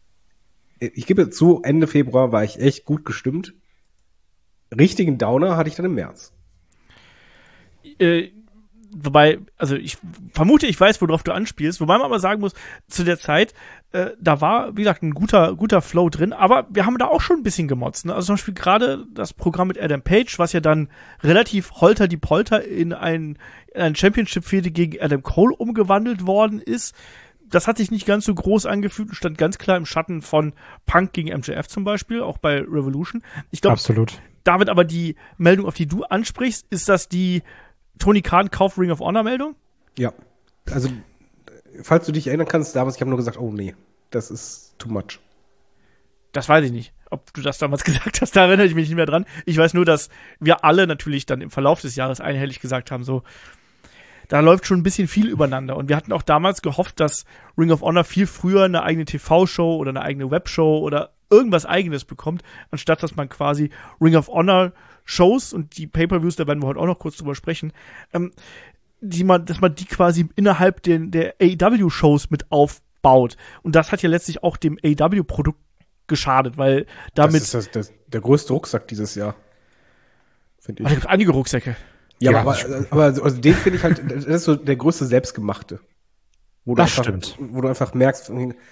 Ich gebe zu, Ende Februar war ich echt gut gestimmt. Richtigen Downer hatte ich dann im März. Äh, wobei, also ich vermute, ich weiß, worauf du anspielst, wobei man aber sagen muss, zu der Zeit, äh, da war, wie gesagt, ein guter guter Flow drin, aber wir haben da auch schon ein bisschen gemotzt, ne? Also zum Beispiel gerade das Programm mit Adam Page, was ja dann relativ holter die Polter in ein, in ein Championship-Fehde gegen Adam Cole umgewandelt worden ist. Das hat sich nicht ganz so groß angefühlt und stand ganz klar im Schatten von Punk gegen M J F zum Beispiel, auch bei Revolution. Ich glaube, absolut. David, aber die Meldung, auf die du ansprichst, ist das die Tony Khan Kauf Ring of Honor Meldung? Ja. Also, falls du dich erinnern kannst, damals, ich habe nur gesagt, oh nee, das ist too much. Das weiß ich nicht, ob du das damals gesagt hast, da erinnere ich mich nicht mehr dran. Ich weiß nur, dass wir alle natürlich dann im Verlauf des Jahres einhellig gesagt haben, so, da läuft schon ein bisschen viel übereinander. Und wir hatten auch damals gehofft, dass Ring of Honor viel früher eine eigene T V-Show oder eine eigene Webshow oder irgendwas Eigenes bekommt, anstatt dass man quasi Ring of Honor Shows und die Pay-Per-Views, da werden wir heute auch noch kurz drüber sprechen, ähm, die man, dass man die quasi innerhalb den, der A E W-Shows mit aufbaut. Und das hat ja letztlich auch dem A E W-Produkt geschadet, weil damit... Das ist das, das, der größte Rucksack dieses Jahr, finde ich. Da gibt einige Rucksäcke. Ja, Ja, aber, aber also den finde ich halt, das ist so der größte Selbstgemachte. Wo du Das einfach, stimmt. Wo du einfach merkst,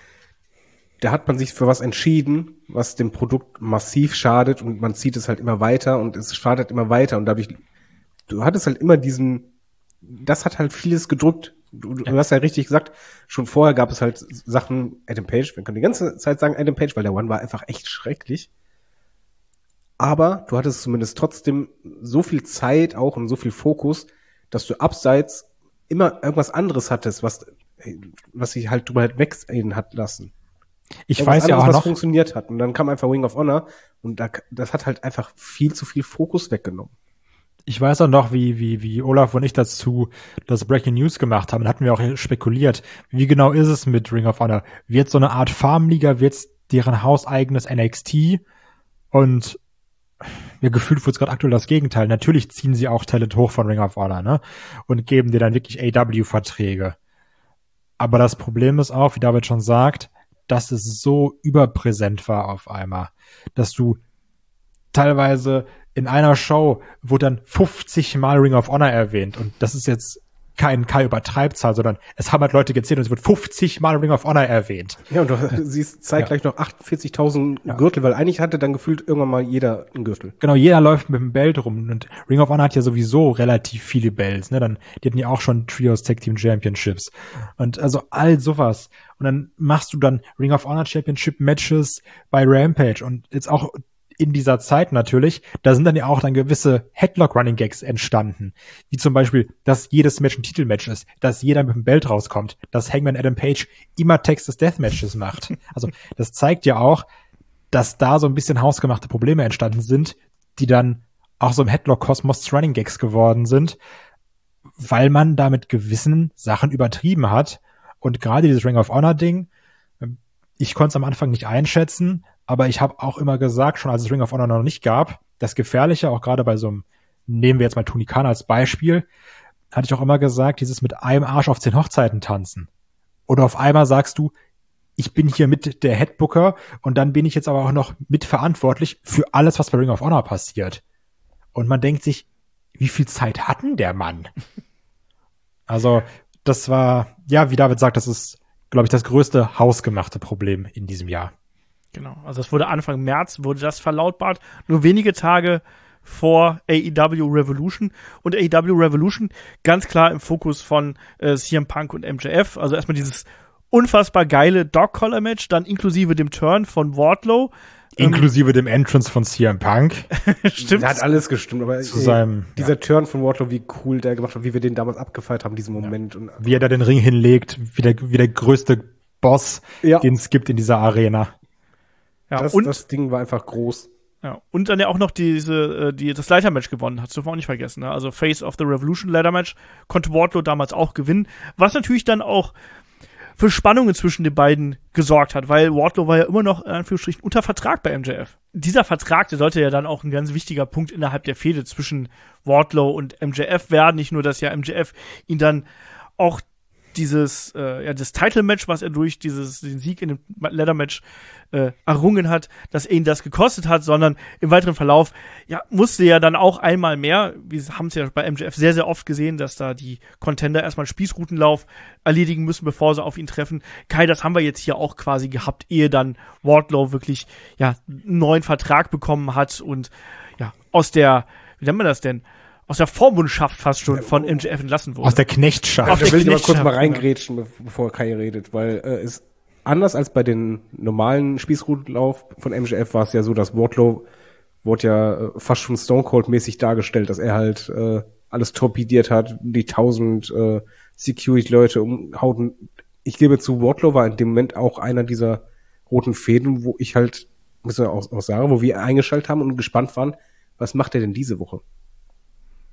da hat man sich für was entschieden, was dem Produkt massiv schadet und man zieht es halt immer weiter und es schadet immer weiter und dadurch, du hattest halt immer diesen, das hat halt vieles gedrückt. Du, du hast ja richtig gesagt, schon vorher gab es halt Sachen, Adam Page, wir können die ganze Zeit sagen Adam Page, weil der One war einfach echt schrecklich. Aber du hattest zumindest trotzdem so viel Zeit auch und so viel Fokus, dass du abseits immer irgendwas anderes hattest, was, was sich halt drüber wegsehen hat lassen. Ich Irgendwas weiß ja anderes, auch was noch, funktioniert hat. Und dann kam einfach Ring of Honor und da, das hat halt einfach viel zu viel Fokus weggenommen. ich weiß auch noch, wie, wie, wie Olaf und ich dazu das Breaking News gemacht haben. Da hatten wir auch spekuliert. Wie genau ist es mit Ring of Honor? Wird so eine Art Farmliga, wird's deren hauseigenes N X T? Und ja, gefühlt wird es gerade aktuell das Gegenteil. Natürlich ziehen sie auch Talent hoch von Ring of Honor, ne? Und geben dir dann wirklich A E W-Verträge. Aber das Problem ist auch, wie David schon sagt, dass es so überpräsent war auf einmal, dass du teilweise in einer Show wurde dann fünfzig Mal Ring of Honor erwähnt und das ist jetzt kein keine Übertreibzahl, sondern es haben halt Leute gezählt und es wird fünfzig Mal Ring of Honor erwähnt. Ja, und du siehst zeitgleich noch achtundvierzigtausend Ja. Gürtel, weil eigentlich hatte dann gefühlt irgendwann mal jeder einen Gürtel. Genau, jeder läuft mit dem Belt rum und Ring of Honor hat ja sowieso relativ viele Belts, ne? Dann, die hatten ja auch schon Trios Tag Team Championships und also all sowas. Und dann machst du dann Ring of Honor Championship Matches bei Rampage und jetzt auch in dieser Zeit natürlich, da sind dann ja auch dann gewisse Headlock-Running-Gags entstanden. Wie zum Beispiel, dass jedes Match ein Titelmatch ist, dass jeder mit dem Belt rauskommt, dass Hangman Adam Page immer Texas Deathmatches macht. Also das zeigt ja auch, dass da so ein bisschen hausgemachte Probleme entstanden sind, die dann auch so im Headlock-Kosmos Running-Gags geworden sind, weil man da mit gewissen Sachen übertrieben hat. Und gerade dieses Ring of Honor-Ding, ich konnte es am Anfang nicht einschätzen, aber ich habe auch immer gesagt, schon als es Ring of Honor noch nicht gab, das Gefährliche, auch gerade bei so einem, nehmen wir jetzt mal Tony Khan als Beispiel, hatte ich auch immer gesagt, dieses mit einem Arsch auf zehn Hochzeiten tanzen. Oder auf einmal sagst du, ich bin hier mit der Headbooker und dann bin ich jetzt aber auch noch mitverantwortlich für alles, was bei Ring of Honor passiert. Und man denkt sich, wie viel Zeit hat denn der Mann? Also, das war, ja, wie David sagt, das ist, glaube ich, das größte hausgemachte Problem in diesem Jahr. Genau, also es wurde Anfang März, wurde das verlautbart, nur wenige Tage vor A E W Revolution. Und A E W Revolution ganz klar im Fokus von äh, C M Punk und M J F. Also erstmal dieses unfassbar geile Dog-Collar-Match, dann inklusive dem Turn von Wardlow. Inklusive ähm, dem Entrance von C M Punk. Stimmt. Da hat alles gestimmt, aber Zu ey, seinem, dieser ja. Turn von Wardlow, wie cool der gemacht hat, wie wir den damals abgefeiert haben, diesen Moment. Ja. Und wie er da den Ring hinlegt, wie der, wie der größte Boss, ja. den es gibt in dieser Arena. Ja, das, und, das Ding war einfach groß. Ja, und dann ja auch noch diese, äh, die, das Leitermatch gewonnen hat, das dürfen wir auch nicht vergessen. Ne? Also Face of the Revolution Leitermatch konnte Wardlow damals auch gewinnen, was natürlich dann auch für Spannungen zwischen den beiden gesorgt hat, weil Wardlow war ja immer noch in Anführungsstrichen unter Vertrag bei M J F. Dieser Vertrag, der sollte ja dann auch ein ganz wichtiger Punkt innerhalb der Fehde zwischen Wardlow und M J F werden. Nicht nur, dass ja M J F ihn dann auch dieses, äh, ja, das Title-Match, was er durch dieses, den Sieg in dem Leather-Match äh, errungen hat, dass er ihn das gekostet hat, sondern im weiteren Verlauf, ja, musste ja dann auch einmal mehr, wir haben es ja bei M J F sehr, sehr oft gesehen, dass da die Contender erstmal einen Spießrutenlauf erledigen müssen, bevor sie auf ihn treffen. Kai, das haben wir jetzt hier auch quasi gehabt, ehe dann Wardlow wirklich, ja, einen neuen Vertrag bekommen hat und, ja, aus der, wie nennt man das denn? Aus der Vormundschaft fast schon ja, von M J F entlassen wurde. Aus der Knechtschaft. Da will ich aber kurz mal reingrätschen, bevor Kai redet, weil äh, es anders als bei den normalen Spießrutenlauf von M J F war es ja so, dass Wardlow wurde ja äh, fast schon Stone Cold-mäßig dargestellt, dass er halt äh, alles torpediert hat, die tausend äh, Security-Leute umhauten. Ich gebe zu, Wardlow war in dem Moment auch einer dieser roten Fäden, wo ich halt, muss ich auch, auch sagen, wo wir eingeschaltet haben und gespannt waren, was macht er denn diese Woche?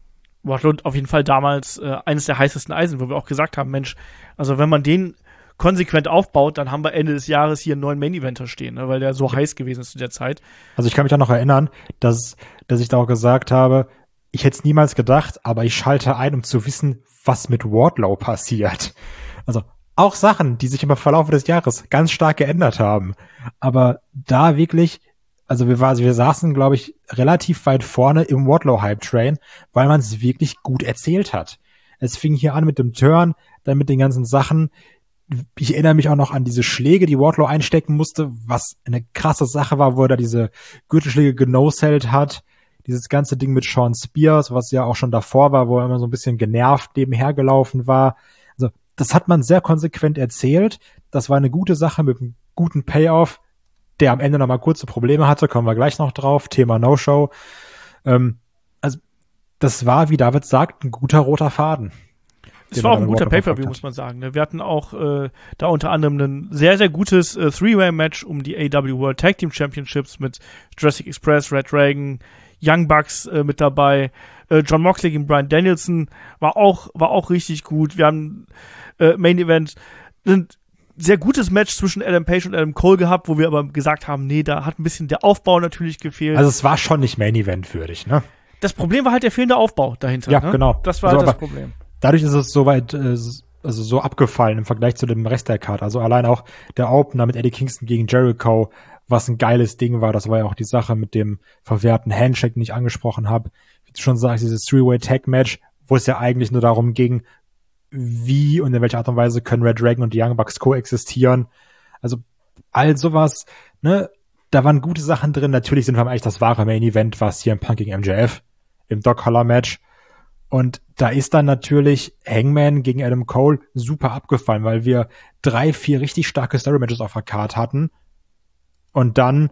Wardlow auf jeden Fall damals äh, eines der heißesten Eisen, wo wir auch gesagt haben, Mensch, also wenn man den konsequent aufbaut, dann haben wir Ende des Jahres hier einen neuen Main-Eventer stehen, ne, weil der so heiß gewesen ist zu der Zeit. Also ich kann mich auch noch erinnern, dass, dass ich da auch gesagt habe, ich hätte es niemals gedacht, aber ich schalte ein, um zu wissen, was mit Wardlow passiert. Also auch Sachen, die sich im Verlauf des Jahres ganz stark geändert haben. Aber da wirklich, also wir, war, also wir saßen, glaube ich, relativ weit vorne im Wardlow-Hype-Train, weil man es wirklich gut erzählt hat. Es fing hier an mit dem Turn, dann mit den ganzen Sachen. Ich erinnere mich auch noch an diese Schläge, die Wardlow einstecken musste, was eine krasse Sache war, wo er da diese Gürtelschläge genosellt hat. Dieses ganze Ding mit Sean Spears, was ja auch schon davor war, wo er immer so ein bisschen genervt nebenher gelaufen war. Also das hat man sehr konsequent erzählt. Das war eine gute Sache mit einem guten Payoff, der am Ende noch mal kurze Probleme hatte. Kommen wir gleich noch drauf. Thema No-Show. Ähm, also das war, wie David sagt, ein guter roter Faden. Es war auch ein guter Pay-Per-View, muss man sagen. Wir hatten auch äh, da unter anderem ein sehr, sehr gutes äh, Three-Way-Match um die A E W World Tag Team Championships mit Jurassic Express, Red Dragon, Young Bucks äh, mit dabei. Äh, John Moxley gegen Bryan Danielson war auch war auch richtig gut. Wir haben äh, Main Event ein sehr gutes Match zwischen Adam Page und Adam Cole gehabt, wo wir aber gesagt haben, nee, da hat ein bisschen der Aufbau natürlich gefehlt. Also es war schon nicht Main Event würdig, ne? Das Problem war halt der fehlende Aufbau dahinter. Ja, ne? genau. Das war so, halt das Problem. Dadurch ist es soweit, äh, also so abgefallen im Vergleich zu dem Rest der Card. Also allein auch der Opener mit Eddie Kingston gegen Jericho, was ein geiles Ding war. Das war ja auch die Sache mit dem verwehrten Handshake, den ich angesprochen habe. Wie du schon sagst, dieses Three-Way-Tag-Match, wo es ja eigentlich nur darum ging, wie und in welcher Art und Weise können Red Dragon und die Young Bucks koexistieren. Also all sowas, ne, da waren gute Sachen drin. Natürlich sind wir eigentlich das wahre Main-Event, was hier im Punk gegen M J F im Doc-Holler-Match. Und da ist dann natürlich Hangman gegen Adam Cole super abgefallen, weil wir drei, vier richtig starke Story-Matches auf der Card hatten und dann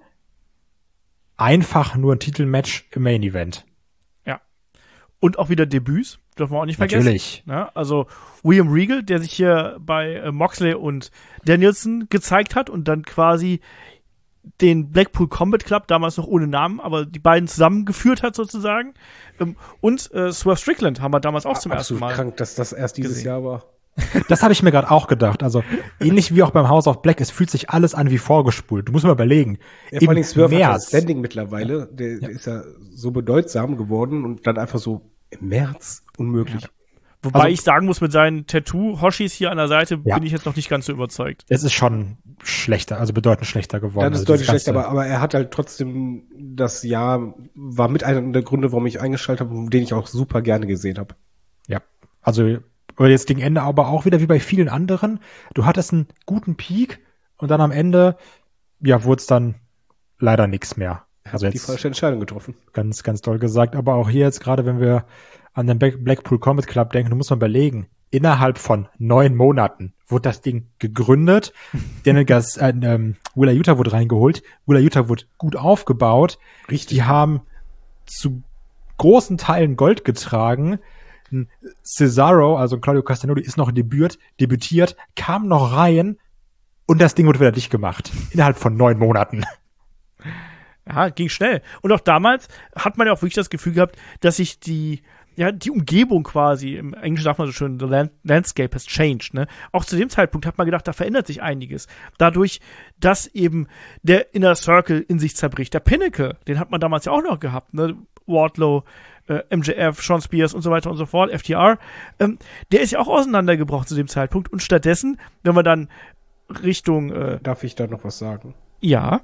einfach nur ein Titelmatch im Main-Event. Ja. Und auch wieder Debüts, dürfen wir auch nicht vergessen. Natürlich. Ja, also William Regal, der sich hier bei äh, Moxley und Danielson gezeigt hat und dann quasi den Blackpool Combat Club, damals noch ohne Namen, aber die beiden zusammengeführt hat sozusagen. Und äh, Swerve Strickland haben wir damals auch zum Absolut ersten Mal krank, dass das erst dieses gesehen. Jahr war. Das habe ich mir gerade auch gedacht. Also ähnlich wie auch beim House of Black, es fühlt sich alles an wie vorgespult. Du musst mal überlegen. Ja, vor allem Swerve hat März. das Standing mittlerweile, der, Ja. der ist ja so bedeutsam geworden und dann einfach so im März unmöglich. Ja. Wobei Also- ich sagen muss, mit seinen Tattoo-Hoshis hier an der Seite Ja. bin ich jetzt noch nicht ganz so überzeugt. Es ist schon schlechter, also bedeutend schlechter geworden. Ja, das ist Also deutlich das schlechter, Ganze- aber, aber er hat halt trotzdem, das Jahr war mit einer der Gründe, warum ich eingeschaltet habe, den ich auch super gerne gesehen habe. Ja, also aber jetzt gegen Ende aber auch wieder wie bei vielen anderen. Du hattest einen guten Peak und dann am Ende, ja, wurde es dann leider nichts mehr. Also Die jetzt falsche Entscheidung getroffen. ganz, ganz doll gesagt. Aber auch hier jetzt gerade, wenn wir an den Black- Blackpool Combat Club denken, du musst mal überlegen, innerhalb von neun Monaten wurde das Ding gegründet. Daniel Gas, äh, ähm, Willa Utah wurde reingeholt. Willa Utah wurde gut aufgebaut. Richtig. Die haben zu großen Teilen Gold getragen. Ein Cesaro, also Claudio Castagnoli, ist noch debütiert, debütiert, kam noch rein und das Ding wurde wieder dicht gemacht. Innerhalb von neun Monaten. Ja, ging schnell. Und auch damals hat man ja auch wirklich das Gefühl gehabt, dass sich die, ja, die Umgebung quasi, im Englischen sagt man so schön, the land, landscape has changed, ne? Auch zu dem Zeitpunkt hat man gedacht, da verändert sich einiges. Dadurch, dass eben der Inner Circle in sich zerbricht. Der Pinnacle, den hat man damals ja auch noch gehabt, ne? Wardlow, äh, M J F, Sean Spears und so weiter und so fort, F T R. Ähm, der ist ja auch auseinandergebrochen zu dem Zeitpunkt. Und stattdessen, wenn wir dann Richtung, äh, Darf ich da noch was sagen? ja,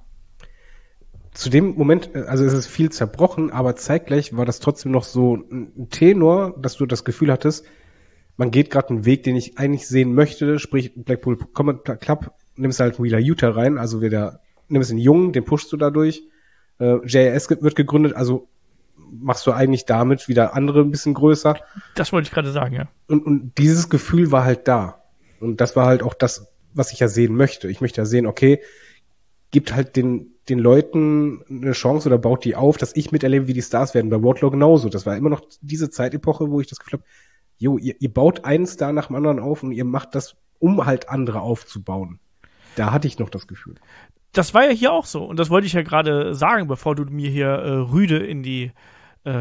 Zu dem Moment, also es ist viel zerbrochen, aber zeitgleich war das trotzdem noch so ein Tenor, dass du das Gefühl hattest, man geht gerade einen Weg, den ich eigentlich sehen möchte, sprich Blackpool Combat Club, nimmst halt Wheeler Utah rein, also wieder, nimmst den Jungen, den pushst du dadurch, äh, J A S wird gegründet, also machst du eigentlich damit wieder andere ein bisschen größer. das wollte ich gerade sagen, ja. Und, und dieses Gefühl war halt da. Und das war halt auch das, was ich ja sehen möchte. Ich möchte ja sehen, okay, gibt halt den den Leuten eine Chance oder baut die auf, dass ich miterlebe, wie die Stars werden. Bei Wardlow genauso. Das war immer noch diese Zeitepoche, wo ich das Gefühl habe, jo, ihr, ihr baut einen Star nach dem anderen auf und ihr macht das, um halt andere aufzubauen. Da hatte ich noch das Gefühl. Das war ja hier auch so. Und das wollte ich ja gerade sagen, bevor du mir hier äh, rüde in die äh,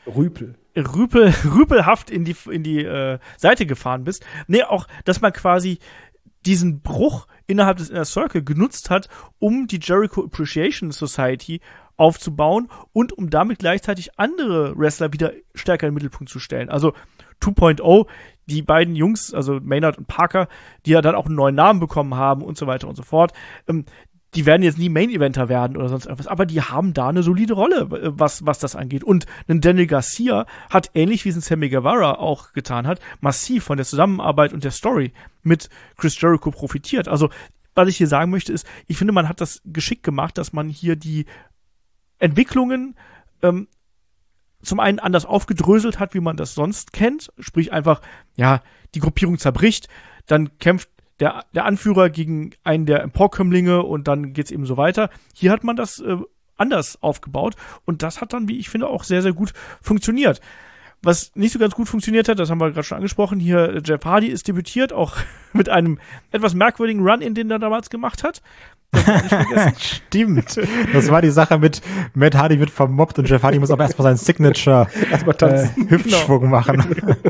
Rüpel. Rüpel, rüpelhaft in die, in die äh, Seite gefahren bist. Nee, auch, dass man quasi diesen Bruch innerhalb des Inner Circle genutzt hat, um die Jericho Appreciation Society aufzubauen und um damit gleichzeitig andere Wrestler wieder stärker in den Mittelpunkt zu stellen. Also zwei Punkt null, die beiden Jungs, also Maynard und Parker, die ja dann auch einen neuen Namen bekommen haben und so weiter und so fort, ähm, die werden jetzt nie Main-Eventer werden oder sonst irgendwas, aber die haben da eine solide Rolle, was, was das angeht. Und ein Daniel Garcia hat, ähnlich wie es ein Sammy Guevara auch getan hat, massiv von der Zusammenarbeit und der Story mit Chris Jericho profitiert. Also, was ich hier sagen möchte, ist, ich finde, man hat das geschickt gemacht, dass man hier die Entwicklungen ähm, zum einen anders aufgedröselt hat, wie man das sonst kennt. Sprich einfach, ja, die Gruppierung zerbricht, dann kämpft der, der Anführer gegen einen der Emporkömmlinge und dann geht's eben so weiter. Hier hat man das äh, anders aufgebaut und das hat dann, wie ich finde, auch sehr, sehr gut funktioniert. Was nicht so ganz gut funktioniert hat, das haben wir gerade schon angesprochen, hier Jeff Hardy ist debütiert, auch mit einem etwas merkwürdigen Run-In, den er damals gemacht hat. Stimmt. Das war die Sache mit Matt Hardy wird vermobbt und Jeff Hardy muss aber erstmal seinen Signature äh, Hüftschwung genau. machen.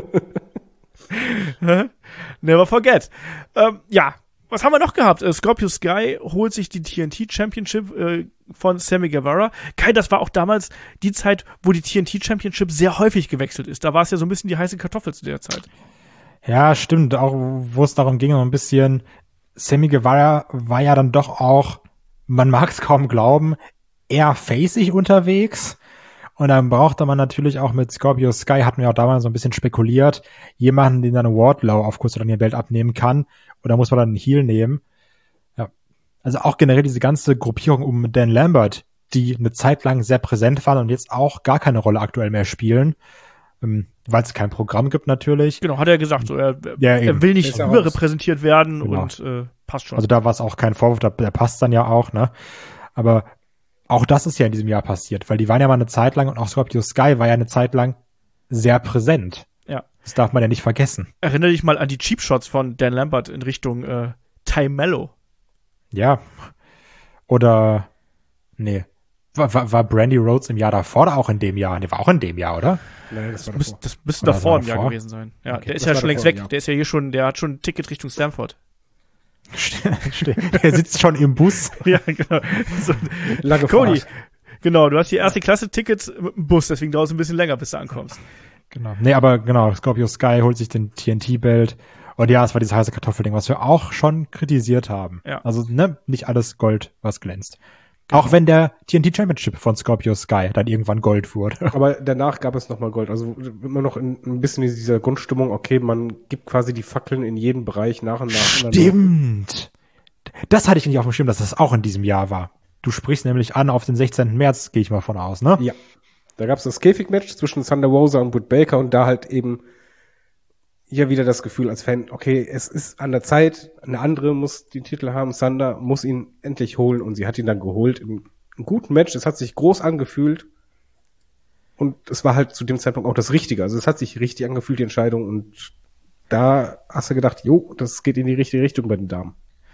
Never forget. Ähm, ja, was haben wir noch gehabt? Äh, Scorpio Sky holt sich die T N T Championship äh, von Sammy Guevara. Kai, das war auch damals die Zeit, wo die T N T Championship sehr häufig gewechselt ist. Da war es ja so ein bisschen die heiße Kartoffel zu der Zeit. Ja, stimmt. Auch wo es darum ging, so ein bisschen Sammy Guevara war ja dann doch auch, man mag es kaum glauben, eher faceig unterwegs. Und dann brauchte man natürlich auch mit Scorpio Sky, hatten wir auch damals so ein bisschen spekuliert, jemanden, den dann Wardlow auf kurz oder lang die Welt abnehmen kann. Oder muss man dann einen Heel nehmen? Ja. Also auch generell diese ganze Gruppierung um Dan Lambert, die eine Zeit lang sehr präsent waren und jetzt auch gar keine Rolle aktuell mehr spielen. Ähm, weil es kein Programm gibt natürlich. Genau, hat er gesagt, so, er, ja, er will nicht überrepräsentiert werden genau. und äh, passt schon. Also da war es auch kein Vorwurf, da, der passt dann ja auch, ne? Aber auch das ist ja in diesem Jahr passiert, weil die waren ja mal eine Zeit lang und auch Scorpio Sky war ja eine Zeit lang sehr präsent. Ja. Das darf man ja nicht vergessen. Erinnere dich mal an die Cheap Shots von Dan Lambert in Richtung äh, Ty Mello. Ja. Oder, nee. War, war, war Brandy Rhodes im Jahr davor oder auch in dem Jahr? Der war auch in dem Jahr, oder? Nein, das war das, davor. das müsste Oder davor war im Jahr davor? gewesen sein. Ja, Okay, der ist das ja war schon längst davor, weg. ja. Der ist ja hier schon, der hat schon ein Ticket Richtung Stanford. Der sitzt schon im Bus. Ja, genau. So, Lange Cody, Fahrt. genau, du hast die erste Klasse Tickets mit dem Bus, deswegen dauert es ein bisschen länger, bis du ankommst. Genau. Nee, aber genau, Scorpio Sky holt sich den T N T-Belt. Und ja, es war dieses heiße Kartoffelding, was wir auch schon kritisiert haben. Ja. Also, ne, nicht alles Gold, was glänzt. Auch wenn der T N T Championship von Scorpio Sky dann irgendwann Gold wurde. Aber danach gab es nochmal Gold. Also immer noch in, ein bisschen in dieser Grundstimmung, okay, man gibt quasi die Fackeln in jeden Bereich nach und nach. Stimmt. Das hatte ich nicht auf dem Schirm, dass das auch in diesem Jahr war. Du sprichst nämlich an auf den sechzehnten März, gehe ich mal von aus, ne? Ja. Da gab es das Käfig-Match zwischen Thunder Rosa und Britt Baker und da halt eben hier wieder das Gefühl als Fan, okay, es ist an der Zeit, eine andere muss den Titel haben, Thunder muss ihn endlich holen und sie hat ihn dann geholt im, im guten Match. Es hat sich groß angefühlt und es war halt zu dem Zeitpunkt auch das Richtige. Also es hat sich richtig angefühlt, die Entscheidung, und da hast du gedacht, jo, das geht in die richtige Richtung bei den Damen.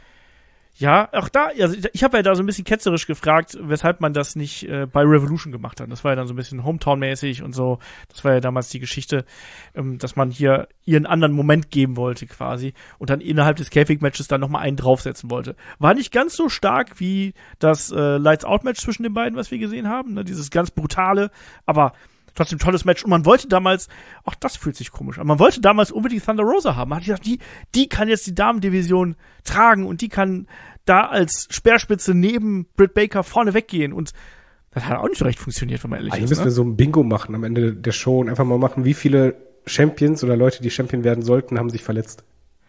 Ja, auch da, also ich habe ja da so ein bisschen ketzerisch gefragt, weshalb man das nicht äh, bei Revolution gemacht hat. Das war ja dann so ein bisschen Hometown-mäßig und so. Das war ja damals die Geschichte, ähm, dass man hier ihren anderen Moment geben wollte quasi und dann innerhalb des Käfig-Matches dann nochmal einen draufsetzen wollte. War nicht ganz so stark wie das äh, Lights-Out-Match zwischen den beiden, was wir gesehen haben, ne? Dieses ganz brutale, aber trotzdem tolles Match. Und man wollte damals, auch das fühlt sich komisch an, man wollte damals unbedingt Thunder Rosa haben. Man hat gedacht, die, die kann jetzt die Damendivision tragen und die kann da als Speerspitze neben Britt Baker vorne weggehen. Und das hat auch nicht so recht funktioniert, wenn man ehrlich Eigentlich ist. müssen Ne? wir so ein Bingo machen am Ende der Show und einfach mal machen, wie viele Champions oder Leute, die Champion werden sollten, haben sich verletzt.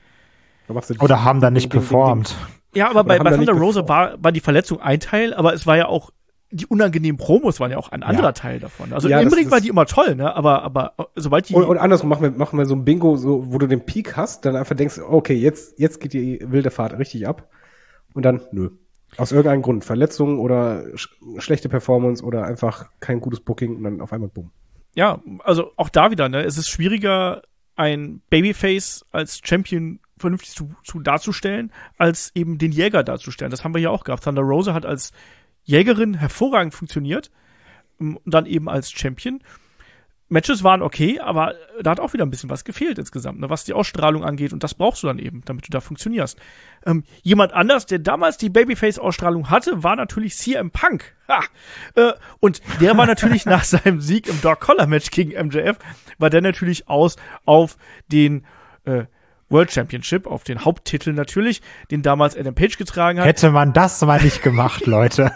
Da machst du Oder haben dann nicht Ding, Ding, performt. Ja, aber bei, haben bei da nicht Thunder Rosa performt. war, war die Verletzung ein Teil, aber es war ja auch, die unangenehmen Promos waren ja auch ein anderer Ja. Teil davon. Also Ja, im das Ring ist- war die immer toll, ne? Aber, aber sobald die. Und, und andersrum machen wir, machen wir so ein Bingo, so, wo du den Peak hast, dann einfach denkst, okay, jetzt, jetzt geht die wilde Fahrt richtig ab. Und dann, nö. Aus irgendeinem Grund. Verletzung oder sch schlechte Performance oder einfach kein gutes Booking und dann auf einmal bumm. Ja, also auch da wieder, ne? Es ist schwieriger, ein Babyface als Champion vernünftig zu, zu darzustellen, als eben den Jäger darzustellen. Das haben wir ja auch gehabt. Thunder Rosa hat als Jägerin hervorragend funktioniert und dann eben als Champion. Matches waren okay, aber da hat auch wieder ein bisschen was gefehlt insgesamt, ne, was die Ausstrahlung angeht. Und das brauchst du dann eben, damit du da funktionierst. Ähm, jemand anders, der damals die Babyface-Ausstrahlung hatte, war natürlich C M Punk. Ha! Äh, und der war natürlich nach seinem Sieg im Dog-Collar-Match gegen M J F, war der natürlich aus auf den äh, World Championship, auf den Haupttitel natürlich, den damals Adam Page getragen hat. Hätte man das mal nicht gemacht, Leute.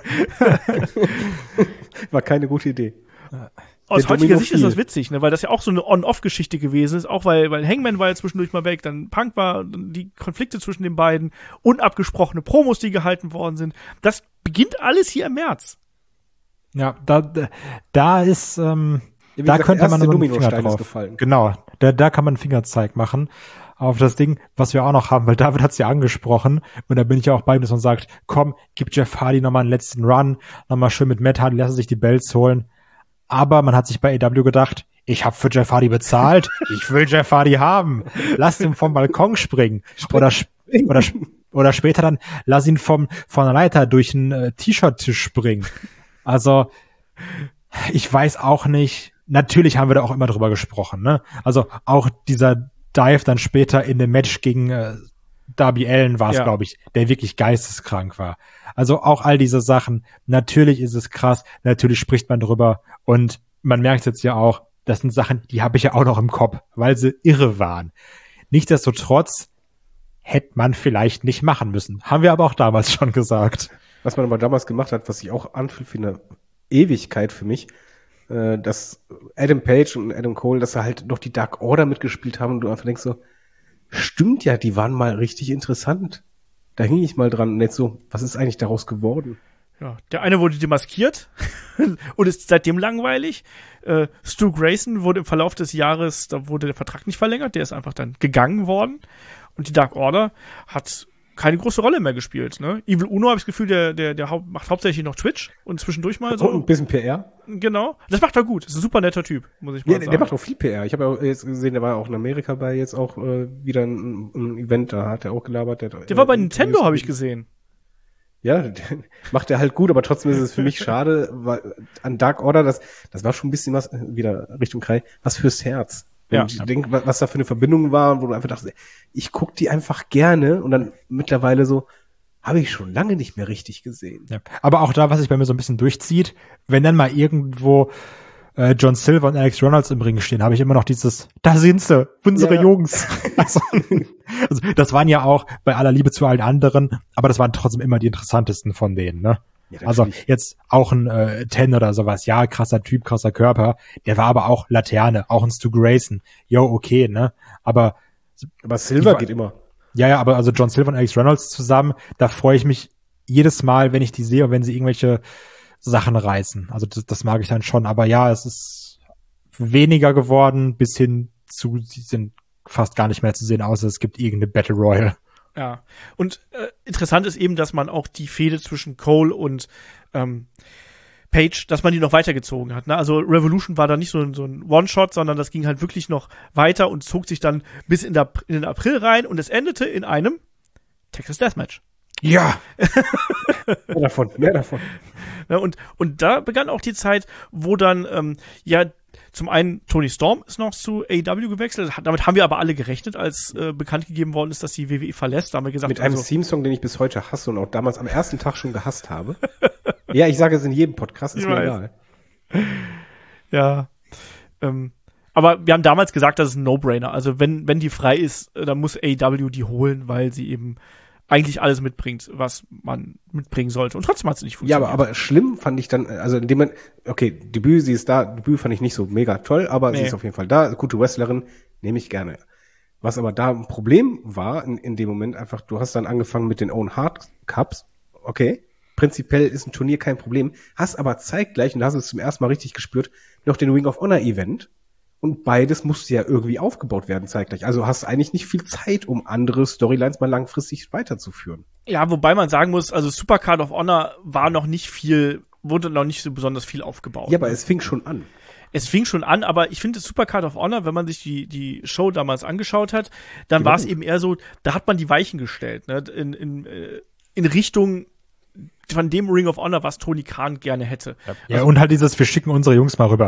War keine gute Idee. Aus Der heutiger Domino Sicht ist das viel. witzig, ne, weil das ja auch so eine On-Off-Geschichte gewesen ist, auch weil, weil Hangman war ja zwischendurch mal weg, dann Punk war, die Konflikte zwischen den beiden, unabgesprochene Promos, die gehalten worden sind. Das beginnt alles hier im März. Ja, da, da ist, ähm, Ja, wie da gesagt, könnte der man erste so einen Finger Dominostein ist drauf. gefallen. Genau, da, da kann man einen Fingerzeig machen auf das Ding, was wir auch noch haben, weil David hat's ja angesprochen und da bin ich ja auch bei ihm, dass man sagt, komm, gib Jeff Hardy nochmal einen letzten Run, nochmal schön mit Matt Hardy, lass er sich die Belts holen. Aber man hat sich bei A E W gedacht, ich habe für Jeff Hardy bezahlt, ich will Jeff Hardy haben, lass ihn vom Balkon springen oder oder oder später dann lass ihn vom von der Leiter durch einen äh, T-Shirt-Tisch springen. Also ich weiß auch nicht. Natürlich haben wir da auch immer drüber gesprochen, ne? Also auch dieser Dive dann später in dem Match gegen äh, Darby Allin war es, Ja. glaube ich, der wirklich geisteskrank war. Also auch all diese Sachen. Natürlich ist es krass, natürlich spricht man drüber und man merkt jetzt ja auch, das sind Sachen, die habe ich ja auch noch im Kopf, weil sie irre waren. Nichtsdestotrotz hätte man vielleicht nicht machen müssen. Haben wir aber auch damals schon gesagt. Was man aber damals gemacht hat, was sich auch anfühlt wie eine Ewigkeit für mich, äh, dass Adam Page und Adam Cole, dass sie halt noch die Dark Order mitgespielt haben und du einfach denkst so, stimmt ja, die waren mal richtig interessant. Da hing ich mal dran und jetzt so, was ist eigentlich daraus geworden? Ja, der eine wurde demaskiert und ist seitdem langweilig. Äh, Stu Grayson wurde im Verlauf des Jahres, da wurde der Vertrag nicht verlängert, der ist einfach dann gegangen worden. Und die Dark Order hat keine große Rolle mehr gespielt. Ne? Evil Uno, habe ich das Gefühl, der, der, der hau- macht hauptsächlich noch Twitch und zwischendurch mal so. Und ein bisschen P R. Genau. Das macht er gut. Das ist ein super netter Typ, muss ich mal Ja, sagen. der macht auch viel P R. Ich habe ja auch jetzt gesehen, der war auch in Amerika bei jetzt auch äh, wieder ein, ein Event, da hat er auch gelabert. Der, der war bei Nintendo, habe ich gesehen. Ja, der, macht er halt gut, aber trotzdem ist es für mich schade, weil an Dark Order, das, das war schon ein bisschen was, wieder Richtung Kai, was fürs Herz. Wenn Ja. ich denke, was, was da für eine Verbindung war, wo du einfach dachtest, ich guck die einfach gerne und dann mittlerweile so, habe ich schon lange nicht mehr richtig gesehen. Ja. Aber auch da, was sich bei mir so ein bisschen durchzieht, wenn dann mal irgendwo äh, John Silver und Alex Reynolds im Ring stehen, habe ich immer noch dieses, da sind sie, unsere Ja. Jungs. Also, also das waren ja auch bei aller Liebe zu allen anderen, aber das waren trotzdem immer die interessantesten von denen, ne? Ja, Also natürlich. jetzt auch ein äh, Ten oder sowas, ja, krasser Typ, krasser Körper, der war aber auch Laterne, auch ein Stu Grayson, jo, okay, ne? Aber Aber Silver Die- geht immer. ja, ja, aber also John Silver und Alex Reynolds zusammen, da freue ich mich jedes Mal, wenn ich die sehe und wenn sie irgendwelche Sachen reißen. Also das, das mag ich dann schon. Aber ja, es ist weniger geworden, bis hin zu, sie sind fast gar nicht mehr zu sehen, außer es gibt irgendeine Battle Royale. Ja. Und äh, interessant ist eben, dass man auch die Fehde zwischen Cole und ähm, Page, dass man die noch weitergezogen hat. Ne? Also Revolution war da nicht so ein, so ein One-Shot, sondern das ging halt wirklich noch weiter und zog sich dann bis in, der, in den April rein und es endete in einem Texas Deathmatch. Ja. Mehr davon, mehr davon. Ne? Und, und da begann auch die Zeit, wo dann, ähm, ja, zum einen Tony Storm ist noch zu A E W gewechselt. Damit haben wir aber alle gerechnet, als äh, bekannt gegeben worden ist, dass die W W E verlässt. Da haben wir gesagt, Mit einem also, Theme-Song, den ich bis heute hasse und auch damals am ersten Tag schon gehasst habe. Ja, ich sage es in jedem Podcast, ist Ich mir weiß. egal. ja. Ähm, aber wir haben damals gesagt, das ist ein No-Brainer. Also wenn, wenn die frei ist, äh, dann muss A E W die holen, weil sie eben eigentlich alles mitbringt, was man mitbringen sollte. Und trotzdem hat es nicht Ja, funktioniert. aber, aber schlimm fand ich dann, also in dem Moment, okay, Debüt, sie ist da, Debüt fand ich nicht so mega toll, aber Nee. sie ist auf jeden Fall da, gute Wrestlerin, nehme ich gerne. Was aber da ein Problem war, in, in dem Moment einfach, du hast dann angefangen mit den Own Heart Cups, okay, prinzipiell ist ein Turnier kein Problem, hast aber zeitgleich, und da hast du es zum ersten Mal richtig gespürt, noch den Ring of Honor Event. Und beides musste ja irgendwie aufgebaut werden zeitgleich. Also hast eigentlich nicht viel Zeit, um andere Storylines mal langfristig weiterzuführen. Ja, wobei man sagen muss, also Supercard of Honor war noch nicht viel, wurde noch nicht so besonders viel aufgebaut. Ja, aber es fing schon an. Es fing schon an, aber ich finde Supercard of Honor, wenn man sich die die Show damals angeschaut hat, dann Die war war es gut. eben eher so, da hat man die Weichen gestellt, ne, in in äh, in Richtung von dem Ring of Honor, was Tony Khan gerne hätte. Ja, und halt dieses, wir schicken unsere Jungs mal rüber.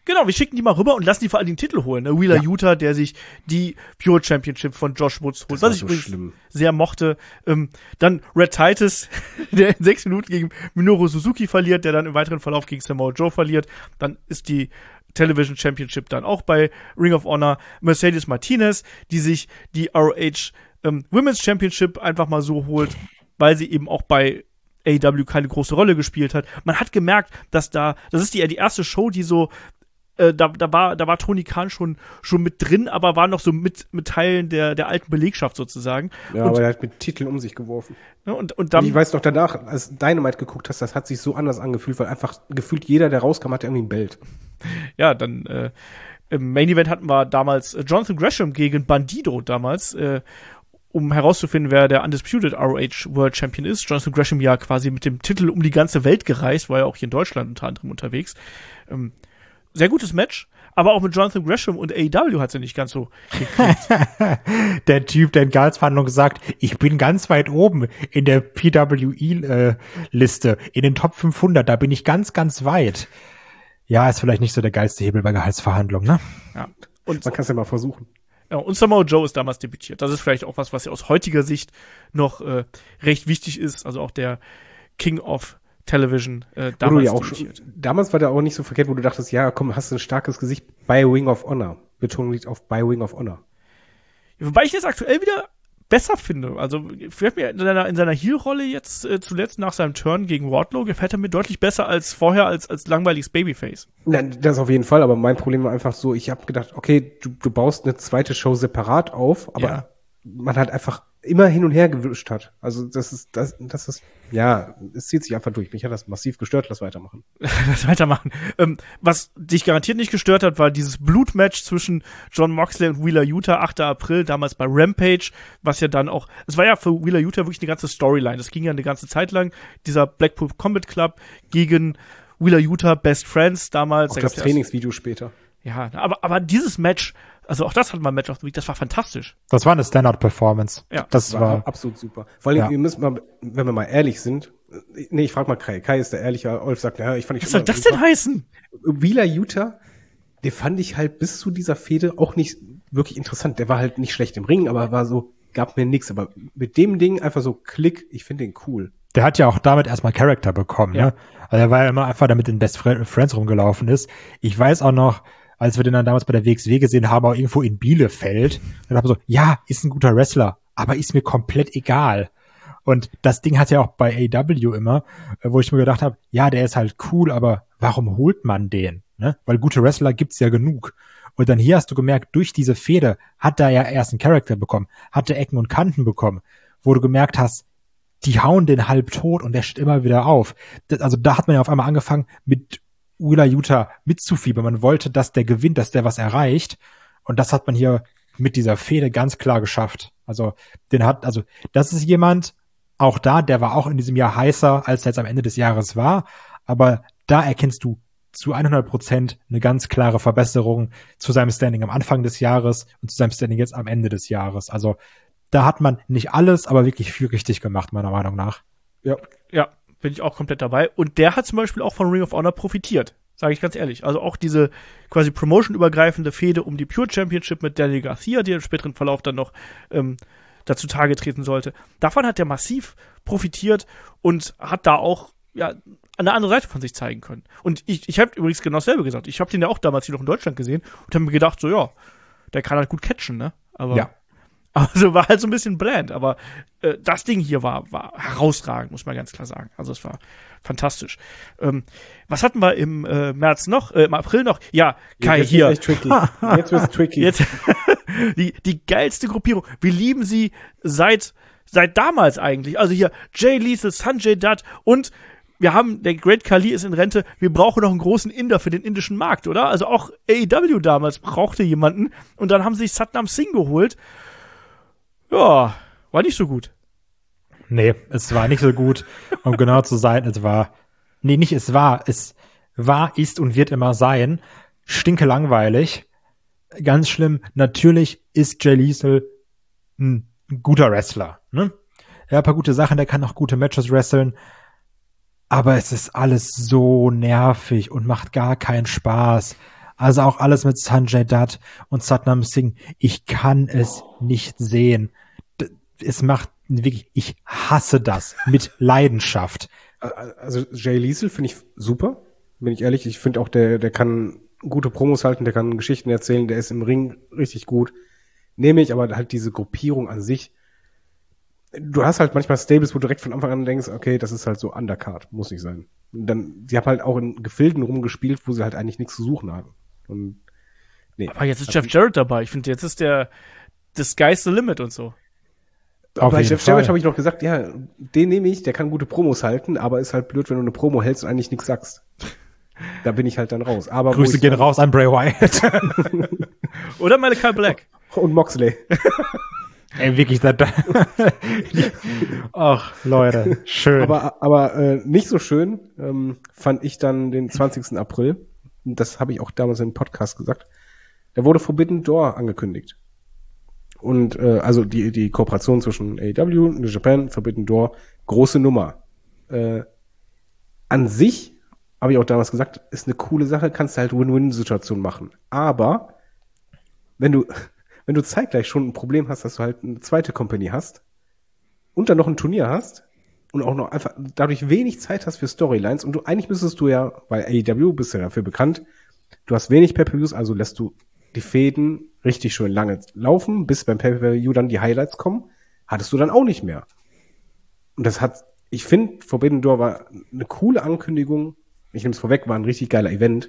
Genau, wir schicken die mal rüber und lassen die vor allem den Titel holen. Ne? Wheeler Ja. Yuta, der sich die Pure Championship von Josh Woods holt, Das was war ich so übrigens schlimm. sehr mochte. Ähm, dann Red Titus, der in sechs Minuten gegen Minoru Suzuki verliert, der dann im weiteren Verlauf gegen Samoa Joe verliert. Dann ist die Television Championship dann auch bei Ring of Honor. Mercedes Martinez, die sich die R O H ähm, Women's Championship einfach mal so holt, weil sie eben auch bei A E W keine große Rolle gespielt hat. Man hat gemerkt, dass da, das ist die, die erste Show, die so, äh, da, da war, da war Tony Khan schon, schon mit drin, aber war noch so mit, mit Teilen der, der alten Belegschaft sozusagen. Ja, und, aber er hat mit Titeln um sich geworfen. ne, und, und dann, Ich weiß noch danach, als Dynamite geguckt hast, das hat sich so anders angefühlt, weil einfach gefühlt jeder, der rauskam, hatte irgendwie ein Belt. ja, dann, äh, im Main Event hatten wir damals äh, Jonathan Gresham gegen Bandido damals, äh, um herauszufinden, wer der Undisputed R O H World Champion ist. Jonathan Gresham ja quasi mit dem Titel um die ganze Welt gereist, war ja auch hier in Deutschland unter anderem unterwegs. Ähm, sehr gutes Match, aber auch mit Jonathan Gresham und A E W hat sie nicht ganz so gekriegt. Der Typ, der in Gehaltsverhandlungen sagt, ich bin ganz weit oben in der P W E-Liste, in den Top fünfhundert, da bin ich ganz, ganz weit. Ja, ist vielleicht nicht so der geilste Hebel bei Gehaltsverhandlungen, ne? Ja. Und, Man kann es ja mal versuchen. ja, und Samoa Joe ist damals debütiert. Das ist vielleicht auch was, was ja aus heutiger Sicht noch äh, recht wichtig ist. Also auch der King of Television äh, Wo du damals ja auch schon, debütiert. damals war der auch nicht so verkehrt, wo du dachtest, ja, komm, hast du ein starkes Gesicht bei Ring of Honor. Betonung liegt auf bei Ring of Honor. Wobei ich jetzt aktuell wieder besser finde. Also gefällt mir in seiner, in seiner Heel-Rolle jetzt äh, zuletzt nach seinem Turn gegen Wardlow, gefällt er mir deutlich besser als vorher, als, als langweiliges Babyface. Nein, das auf jeden Fall, aber mein Problem war einfach so, ich habe gedacht, okay, du, du baust eine zweite Show separat auf, aber Ja. man hat einfach immer hin und her gewischt hat. Also das ist, das, das ist, ja, es zieht sich einfach durch. Mich hat das massiv gestört, lass weitermachen. Lass weitermachen. Ähm, was dich garantiert nicht gestört hat, war dieses Blutmatch zwischen Jon Moxley und Wheeler Yuta, achter April, damals bei Rampage, was ja dann auch, es war ja für Wheeler Yuta wirklich eine ganze Storyline. Das ging ja eine ganze Zeit lang, dieser Blackpool Combat Club gegen Wheeler Yuta, Best Friends damals. Auch Da das gab's ja Trainingsvideo später. Ja, aber, aber dieses Match, also auch das hat mal Match of the Week, das war fantastisch. Das war eine Standard-Performance. Ja, das War war, absolut super. Vor allem, Ja. wir müssen mal, wenn wir mal ehrlich sind, nee, ich frage mal Kai. Kai ist der ehrliche, Olf sagt, ja, ich fand ich Was soll das denn heißen? Wheeler Yuta, den fand ich halt bis zu dieser Fehde auch nicht wirklich interessant. Der war halt nicht schlecht im Ring, aber war so, gab mir nichts. Aber mit dem Ding einfach so Klick, ich finde den cool. der hat ja auch damit erstmal Charakter bekommen, Ja. ne? Also er war ja immer einfach damit in Best Fri- Friends rumgelaufen ist. Ich weiß auch noch, als wir den dann damals bei der W X W gesehen haben, auch irgendwo in Bielefeld, dann haben wir so, ja, ist ein guter Wrestler, aber ist mir komplett egal. Und das Ding hat ja auch bei A E W immer, äh, wo ich mir gedacht habe, ja, der ist halt cool, aber warum holt man den? Ne? Weil gute Wrestler gibt's ja genug. Und dann hier hast du gemerkt, durch diese Fehde hat er ja erst einen Charakter bekommen, hatte Ecken und Kanten bekommen, wo du gemerkt hast, die hauen den halb tot und der steht immer wieder auf. Das, also da hat man ja auf einmal angefangen, mit Wheeler Yuta mitzufiebern. Man wollte, dass der gewinnt, dass der was erreicht. Und das hat man hier mit dieser Fehde ganz klar geschafft. Also den hat, also das ist jemand, auch da, der war auch in diesem Jahr heißer, als er jetzt am Ende des Jahres war. Aber da erkennst du zu hundert Prozent eine ganz klare Verbesserung zu seinem Standing am Anfang des Jahres und zu seinem Standing jetzt am Ende des Jahres. Also da hat man nicht alles, aber wirklich viel richtig gemacht, meiner Meinung nach. Ja. Ja, bin ich auch komplett dabei. Und der hat zum Beispiel auch von Ring of Honor profitiert, sage ich ganz ehrlich. Also auch diese quasi promotion-übergreifende Fehde um die Pure Championship mit Daniel Garcia, die im späteren Verlauf dann noch ähm, dazu Tage treten sollte. Davon hat er massiv profitiert und hat da auch ja eine andere Seite von sich zeigen können. Und ich, ich habe übrigens genau dasselbe gesagt. Ich habe den ja auch damals hier noch in Deutschland gesehen und habe mir gedacht, so ja, der kann halt gut catchen, ne? Aber Ja. Also war halt so ein bisschen bland, aber äh, das Ding hier war war herausragend, muss man ganz klar sagen. Also es war fantastisch. Ähm, was hatten wir im äh, März noch, äh, im April noch? Ja, Kai, Jetzt hier. wird's echt tricky. Jetzt wird's tricky. Jetzt die die geilste Gruppierung. Wir lieben sie seit seit damals eigentlich. Also hier Jay Lethal, Sanjay Dutt und wir haben, der Great Khali ist in Rente, wir brauchen noch einen großen Inder für den indischen Markt, oder? Also auch A E W damals brauchte jemanden und dann haben sie sich Satnam Singh geholt. Ja, war nicht so gut. Nee, es war nicht so gut, um genau zu sein. Es war, nee, nicht es war, es war, ist und wird immer sein. Stinke langweilig. Ganz schlimm. Natürlich ist Jay Lethal ein guter Wrestler, ne? Er hat ein paar gute Sachen, der kann auch gute Matches wresteln. Aber es ist alles so nervig und macht gar keinen Spaß. Also auch alles mit Sanjay Dutt und Satnam Singh. Ich kann es nicht sehen. Es macht wirklich, ich hasse das mit Leidenschaft. Also Jay Liesel finde ich super, bin ich ehrlich. Ich finde auch, der, der kann gute Promos halten, der kann Geschichten erzählen, der ist im Ring richtig gut. Nehme ich, aber halt diese Gruppierung an sich. Du hast halt manchmal Stables, wo du direkt von Anfang an denkst, okay, das ist halt so Undercard, muss nicht sein. Und dann, die haben halt auch in Gefilden rumgespielt, wo sie halt eigentlich nichts zu suchen haben. Und, nee. Aber jetzt ist Jeff Jarrett dabei. Ich finde, jetzt ist der, the sky's the limit und so. Aber bei Jeff Jarrett habe ich noch gesagt, ja, den nehme ich, der kann gute Promos halten, aber ist halt blöd, wenn du eine Promo hältst und eigentlich nichts sagst. Da bin ich halt dann raus. Aber Grüße gehen raus an Bray Wyatt. Oder Malachi Black. Und Moxley. Ey, wirklich, da, ach, Leute, schön. Aber, aber äh, nicht so schön ähm, fand ich dann den zwanzigsten April. Das habe ich auch damals im Podcast gesagt. Da wurde Forbidden Door angekündigt. Und äh, also die die Kooperation zwischen A E W, New Japan, Forbidden Door, große Nummer. Äh, an sich, habe ich auch damals gesagt, ist eine coole Sache, kannst du halt Win-Win-Situation machen. Aber wenn du wenn du zeitgleich schon ein Problem hast, dass du halt eine zweite Company hast und dann noch ein Turnier hast und auch noch einfach dadurch wenig Zeit hast für Storylines und du eigentlich müsstest du ja, bei A E W bist du ja dafür bekannt, du hast wenig Pay-Per-Views, also lässt du die Fäden richtig schön lange laufen, bis beim Pay-Per-View dann die Highlights kommen, hattest du dann auch nicht mehr. Und das hat, ich finde, Forbidden Door war eine coole Ankündigung, ich nehme es vorweg, war ein richtig geiler Event.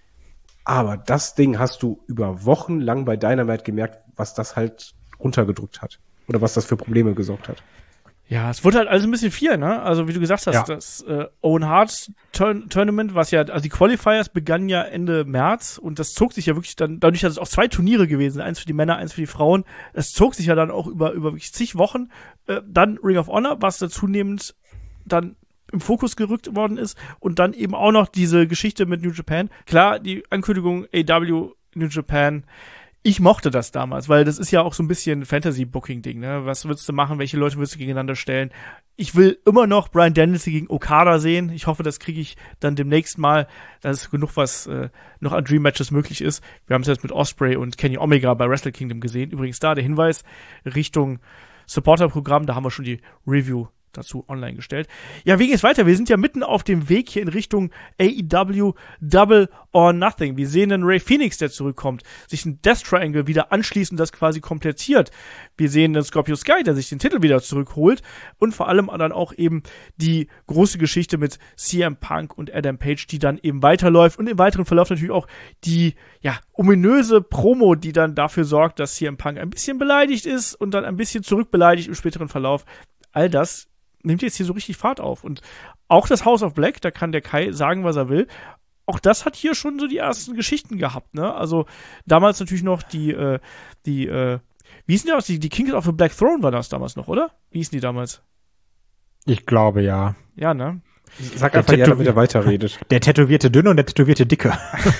Aber das Ding hast du über Wochen lang bei Dynamite gemerkt, was das halt runtergedrückt hat. Oder was das für Probleme gesorgt hat. Ja, es wurde halt alles ein bisschen viel, ne? Also wie du gesagt hast, ja. das äh, Owen Hart Turn- Tournament, was ja, also die Qualifiers begannen ja Ende März und das zog sich ja wirklich dann, dadurch, dass es auch zwei Turniere gewesen, eins für die Männer, eins für die Frauen, es zog sich ja dann auch über über wirklich zig Wochen. Äh, dann Ring of Honor, was da zunehmend dann im Fokus gerückt worden ist und dann eben auch noch diese Geschichte mit New Japan. Klar, die Ankündigung A E W, New Japan, ich mochte das damals, weil das ist ja auch so ein bisschen Fantasy-Booking-Ding, ne? Was würdest du machen? Welche Leute würdest du gegeneinander stellen? Ich will immer noch Bryan Danielson gegen Okada sehen. Ich hoffe, das kriege ich dann demnächst mal. Da ist genug, was äh, noch an Dream-Matches möglich ist. Wir haben es jetzt mit Ospreay und Kenny Omega bei Wrestle Kingdom gesehen. Übrigens da der Hinweis Richtung Supporter-Programm, da haben wir schon die Review dazu online gestellt. Ja, wie geht's weiter? Wir sind ja mitten auf dem Weg hier in Richtung A E W Double or Nothing. Wir sehen einen Ray Phoenix, der zurückkommt, sich ein Death Triangle wieder anschließt und das quasi komplettiert. Wir sehen den Scorpio Sky, der sich den Titel wieder zurückholt und vor allem dann auch eben die große Geschichte mit C M Punk und Adam Page, die dann eben weiterläuft und im weiteren Verlauf natürlich auch die, ja, ominöse Promo, die dann dafür sorgt, dass C M Punk ein bisschen beleidigt ist und dann ein bisschen zurückbeleidigt im späteren Verlauf. All das nimmt jetzt hier so richtig Fahrt auf. Und auch das House of Black, da kann der Kai sagen, was er will. Auch das hat hier schon so die ersten Geschichten gehabt, ne? Also damals natürlich noch die, äh, die, äh, wie hießen die damals? Die, die Kings of the Black Throne war das damals noch, oder? Wie hießen die damals? Ich glaube, ja. Ja, ne? Sag einfach ja, damit er weiterredet. Der tätowierte Dünne und der tätowierte Dicke.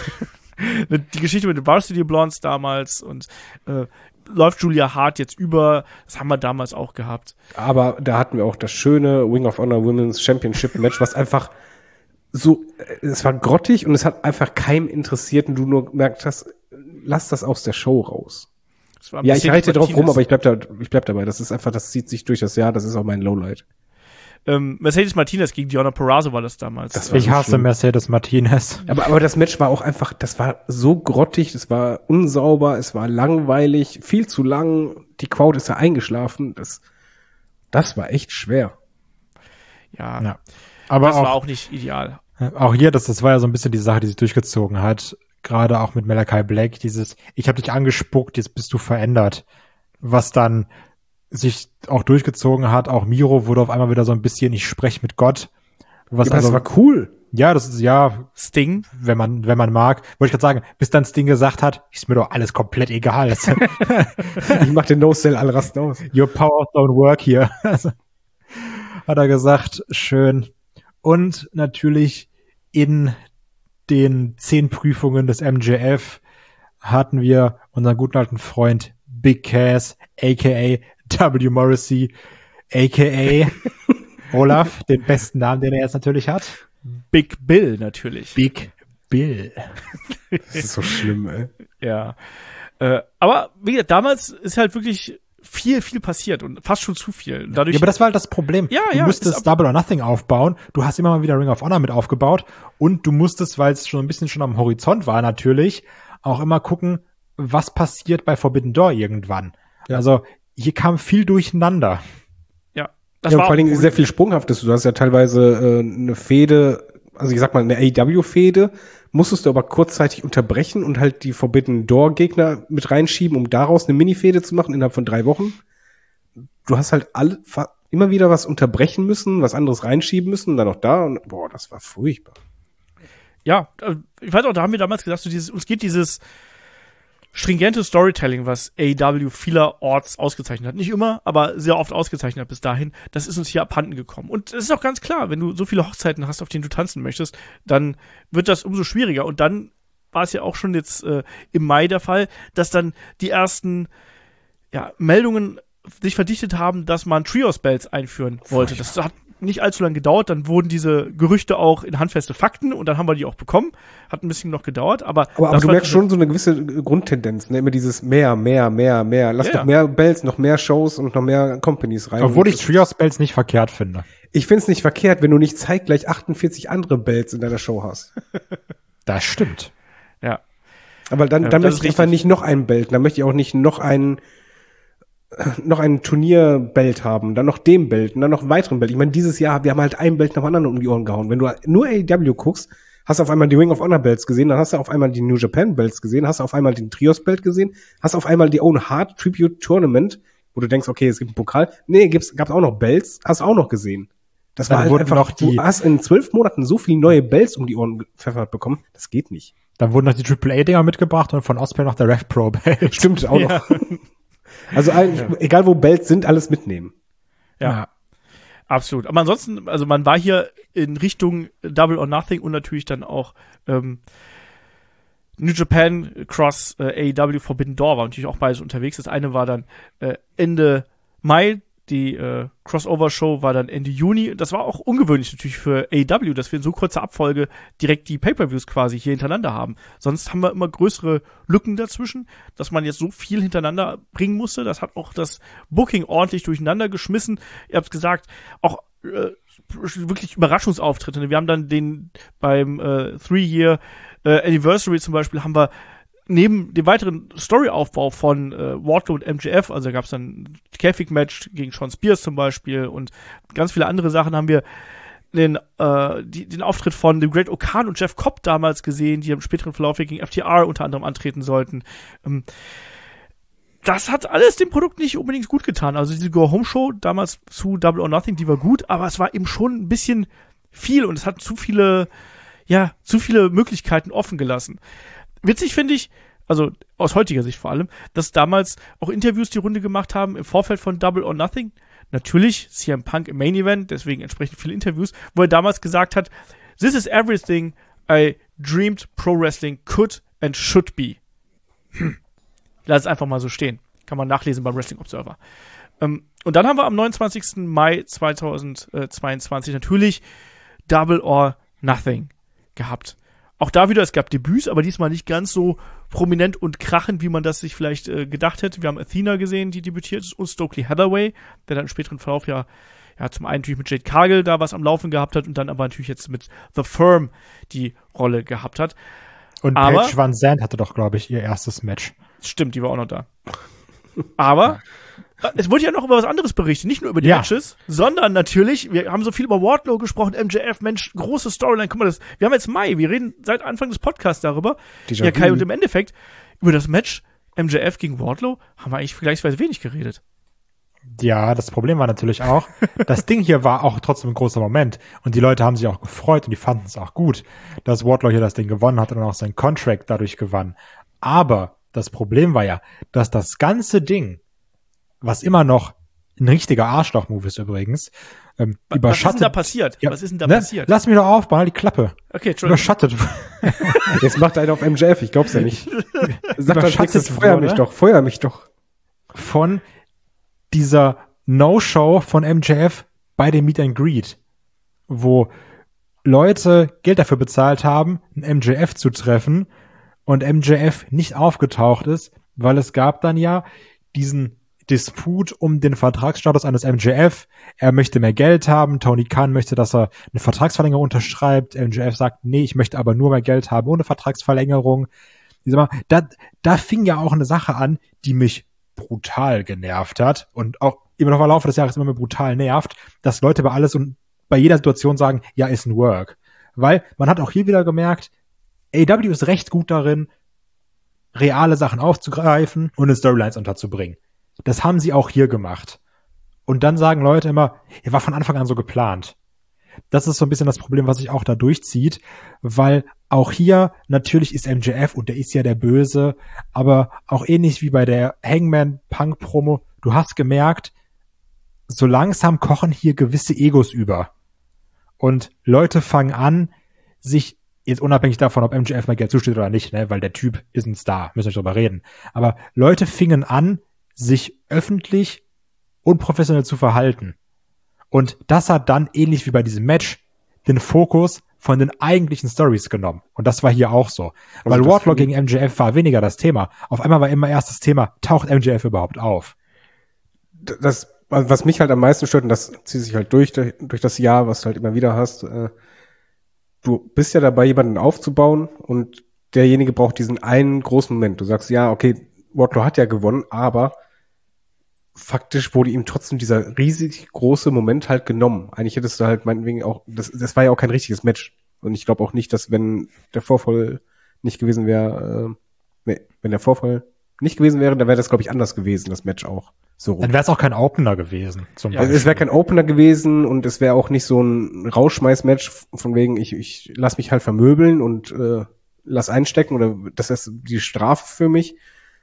Die Geschichte mit den Varsity Blondes damals und äh, läuft Julia Hart jetzt über, das haben wir damals auch gehabt. Aber da hatten wir auch das schöne Ring of Honor Women's Championship Match, was einfach so, es war grottig und es hat einfach keinem interessiert und du nur gemerkt hast, lass das aus der Show raus. Ja, ich reite drauf rum, aber ich bleib da, ich bleib dabei. Das ist einfach, das zieht sich durch das Jahr, das ist auch mein Lowlight. Ähm, Mercedes Martinez gegen Deonna Purrazzo war das damals. Das ich so hasse schlimm. Mercedes Martinez. Aber, aber das Match war auch einfach, das war so grottig, das war unsauber, es war langweilig, viel zu lang, die Crowd ist da eingeschlafen, das, das war echt schwer. Ja, Ja. Aber das auch, war auch nicht ideal. auch hier, das, das war ja so ein bisschen die Sache, die sich durchgezogen hat. Gerade auch mit Malachi Black, dieses, ich habe dich angespuckt, jetzt bist du verändert. Was dann sich auch durchgezogen hat. Auch Miro wurde auf einmal wieder so ein bisschen, ich spreche mit Gott. Was Ja, also, das war cool. ja, das ist, ja, Sting. wenn man, wenn man mag. Wollte ich gerade sagen, bis dann Sting gesagt hat, ist mir doch alles komplett egal. Ich mach den No-Sell, alle rasten aus. Your powers don't work here. Also, hat er gesagt, schön. Und natürlich in den zehn Prüfungen des M J F hatten wir unseren guten alten Freund Big Cass, aka W. Morrissey, aka Olaf, den besten Namen, den er jetzt natürlich hat. Big Bill natürlich. Big Bill. Das ist so schlimm, ey. Ja. Äh, aber wie gesagt, damals ist halt wirklich viel, viel passiert und fast schon zu viel. Dadurch, Ja, aber das war halt das Problem. Ja, du ja, musstest ist Double or Nothing aufbauen. Du hast immer mal wieder Ring of Honor mit aufgebaut. Und du musstest, weil es schon ein bisschen schon am Horizont war natürlich, auch immer gucken, was passiert bei Forbidden Door irgendwann. Ja. Also hier kam viel durcheinander. ja, das Ja, und war vor allen Dingen auch ein sehr viel Sprunghaftes. Du hast ja teilweise äh, eine Fehde, also ich sag mal eine A E W-Fehde, musstest du aber kurzzeitig unterbrechen und halt die Forbidden Door-Gegner mit reinschieben, um daraus eine Mini-Fehde zu machen innerhalb von drei Wochen. Du hast halt alle immer wieder was unterbrechen müssen, was anderes reinschieben müssen, dann noch da und boah, das war furchtbar. Ja, äh, ich weiß auch, da haben wir damals gesagt, so dieses, uns geht dieses stringente Storytelling, was A E W vielerorts ausgezeichnet hat. Nicht immer, aber sehr oft ausgezeichnet hat bis dahin. Das ist uns hier abhanden gekommen. Und es ist auch ganz klar, wenn du so viele Hochzeiten hast, auf denen du tanzen möchtest, dann wird das umso schwieriger. Und dann war es ja auch schon jetzt äh, im Mai der Fall, dass dann die ersten ja, Meldungen sich verdichtet haben, dass man Trios-Belts einführen wollte. Das hat nicht allzu lange gedauert, dann wurden diese Gerüchte auch in handfeste Fakten und dann haben wir die auch bekommen. Hat ein bisschen noch gedauert, aber... Aber, aber das du war merkst diese- schon so eine gewisse Grundtendenz, ne? Immer dieses mehr, mehr, mehr, mehr. Lass Ja, noch ja. mehr Bells, noch mehr Shows und noch mehr Companies rein. Obwohl Und ich Trios Bells nicht verkehrt finde. Ich find's nicht verkehrt, wenn du nicht zeitgleich achtundvierzig andere Bells in deiner Show hast. Das stimmt. Ja. Aber dann, Ja, dann das möchte ist ich einfach richtig. nicht noch einen Belt, dann möchte ich auch nicht noch einen noch ein Turnierbelt haben, dann noch den Belt und dann noch einen weiteren Belt. Ich meine, dieses Jahr, wir haben halt ein Belt nach dem anderen um die Ohren gehauen. Wenn du nur A E W guckst, hast du auf einmal die Ring of Honor Belts gesehen, dann hast du auf einmal die New Japan Belts gesehen, hast du auf einmal den Trios Belt gesehen, hast auf einmal die Own Heart Tribute Tournament, wo du denkst, okay, es gibt einen Pokal. Nee, gibt's, gab's auch noch Belts, hast du auch noch gesehen. Das Dann war halt wurden einfach, noch die- du hast in zwölf Monaten so viele neue Belts um die Ohren gepfeffert bekommen, das geht nicht. Dann wurden noch die Triple A-Dinger mitgebracht und von Osprey noch der Rev Pro Belt. Stimmt, auch noch. Also eigentlich, egal wo Belts sind, alles mitnehmen. Ja, absolut. Aber ansonsten, also man war hier in Richtung Double or Nothing und natürlich dann auch ähm, New Japan Cross äh, A E W Forbidden Door war natürlich auch beides unterwegs. Das eine war dann äh, Ende Mai, die äh, Crossover-Show war dann Ende Juni. Das war auch ungewöhnlich natürlich für A E W, dass wir in so kurzer Abfolge direkt die Pay-Per-Views quasi hier hintereinander haben. Sonst haben wir immer größere Lücken dazwischen, dass man jetzt so viel hintereinander bringen musste. Das hat auch das Booking ordentlich durcheinander geschmissen. Ihr habt gesagt, auch äh, wirklich Überraschungsauftritte. Wir haben dann den beim äh, Three-Year äh, Anniversary zum Beispiel haben wir neben dem weiteren Storyaufbau von äh, Wardlow und M J F, also da gab es dann ein Käfig-Match gegen Sean Spears zum Beispiel und ganz viele andere Sachen, haben wir den, äh, die, den Auftritt von The Great Okan und Jeff Cobb damals gesehen, die im späteren Verlauf gegen F T R unter anderem antreten sollten. Ähm, das hat alles dem Produkt nicht unbedingt gut getan. Also diese Go-Home-Show damals zu Double or Nothing, die war gut, aber es war eben schon ein bisschen viel und es hat zu viele, ja, zu viele Möglichkeiten offen gelassen. Witzig finde ich, also aus heutiger Sicht vor allem, dass damals auch Interviews die Runde gemacht haben im Vorfeld von Double or Nothing. Natürlich C M Punk im Main Event, deswegen entsprechend viele Interviews, wo er damals gesagt hat, "This is everything I dreamed pro wrestling could and should be." Hm. Lass es einfach mal so stehen. Kann man nachlesen beim Wrestling Observer. Ähm, und dann haben wir am neunundzwanzigsten Mai zweitausendzweiundzwanzig natürlich Double or Nothing gehabt. Auch da wieder, es gab Debüts, aber diesmal nicht ganz so prominent und krachend, wie man das sich vielleicht äh, gedacht hätte. Wir haben Athena gesehen, die debütiert ist, und Stokely Hathaway, der dann im späteren Verlauf ja, ja zum einen natürlich mit Jade Cargill da was am Laufen gehabt hat und dann aber natürlich jetzt mit The Firm die Rolle gehabt hat. Und Aber- Paige Van Zandt hatte doch, glaube ich, ihr erstes Match. Stimmt, die war auch noch da. Aber äh, es wurde ja noch über was anderes berichtet, nicht nur über die Ja. Matches, sondern natürlich, wir haben so viel über Wardlow gesprochen, M J F, Mensch, große Storyline, guck mal, das, wir haben jetzt Mai, wir reden seit Anfang des Podcasts darüber. Déjà Ja, Kai, vu. und im Endeffekt, über das Match M J F gegen Wardlow haben wir eigentlich vergleichsweise wenig geredet. Ja, das Problem war natürlich auch, das Ding hier war auch trotzdem ein großer Moment. Und die Leute haben sich auch gefreut und die fanden es auch gut, dass Wardlow hier das Ding gewonnen hat und auch sein Contract dadurch gewann. Aber das Problem war ja, dass das ganze Ding, was immer noch ein richtiger Arschloch-Move ist übrigens, ähm, Was ist denn überschattet. da passiert? Ja, Was ist denn da ne? passiert? Lass mich doch aufbauen, halt die Klappe. Okay, Entschuldigung. Überschattet. Jetzt macht einer auf M J F, ich glaub's ja nicht. Sagt als Überschattet nächstes, feuer mich wurde. doch, feuer mich doch. Von dieser No-Show von M J F bei dem Meet and Greet, wo Leute Geld dafür bezahlt haben, einen M J F zu treffen und M J F nicht aufgetaucht ist, weil es gab dann ja diesen Disput um den Vertragsstatus eines M J F. Er möchte mehr Geld haben. Tony Khan möchte, dass er eine Vertragsverlängerung unterschreibt. M J F sagt, nee, ich möchte aber nur mehr Geld haben ohne Vertragsverlängerung. Ich sag mal, da, da fing ja auch eine Sache an, die mich brutal genervt hat und auch immer noch im Laufe des Jahres immer mehr brutal nervt, dass Leute bei alles und bei jeder Situation sagen, ja, ist ein Work. Weil man hat auch hier wieder gemerkt, A E W ist recht gut darin, reale Sachen aufzugreifen und in Storylines unterzubringen. Das haben sie auch hier gemacht. Und dann sagen Leute immer, er war von Anfang an so geplant. Das ist so ein bisschen das Problem, was sich auch da durchzieht, weil auch hier natürlich ist M J F und der ist ja der Böse, aber auch ähnlich wie bei der Hangman-Punk-Promo, du hast gemerkt, so langsam kochen hier gewisse Egos über. Und Leute fangen an, sich jetzt unabhängig davon, ob M J F mal Geld zusteht oder nicht, ne, weil der Typ ist ein Star, müssen wir nicht drüber reden. Aber Leute fingen an, sich öffentlich unprofessionell zu verhalten. Und das hat dann, ähnlich wie bei diesem Match, den Fokus von den eigentlichen Stories genommen. Und das war hier auch so. Also weil Wardlow gegen M J F war weniger das Thema. Auf einmal war immer erst das Thema, taucht M J F überhaupt auf? Das, was mich halt am meisten stört, und das zieht sich halt durch, durch das Jahr, was du halt immer wieder hast, äh, du bist ja dabei, jemanden aufzubauen und derjenige braucht diesen einen großen Moment. Du sagst, ja, okay, Wardlow hat ja gewonnen, aber faktisch wurde ihm trotzdem dieser riesig große Moment halt genommen. Eigentlich hättest du halt meinetwegen auch, das, das war ja auch kein richtiges Match. Und ich glaube auch nicht, dass wenn der Vorfall nicht gewesen wäre, äh, nee, wenn der Vorfall nicht gewesen wäre, dann wäre das, glaube ich, anders gewesen, das Match auch. So rum. Dann wäre es auch kein Opener gewesen. Zum ja, Beispiel. Es wäre kein Opener gewesen und es wäre auch nicht so ein Rausschmeiß-Match von wegen, ich, ich lass mich halt vermöbeln und äh, lass einstecken oder das ist die Strafe für mich.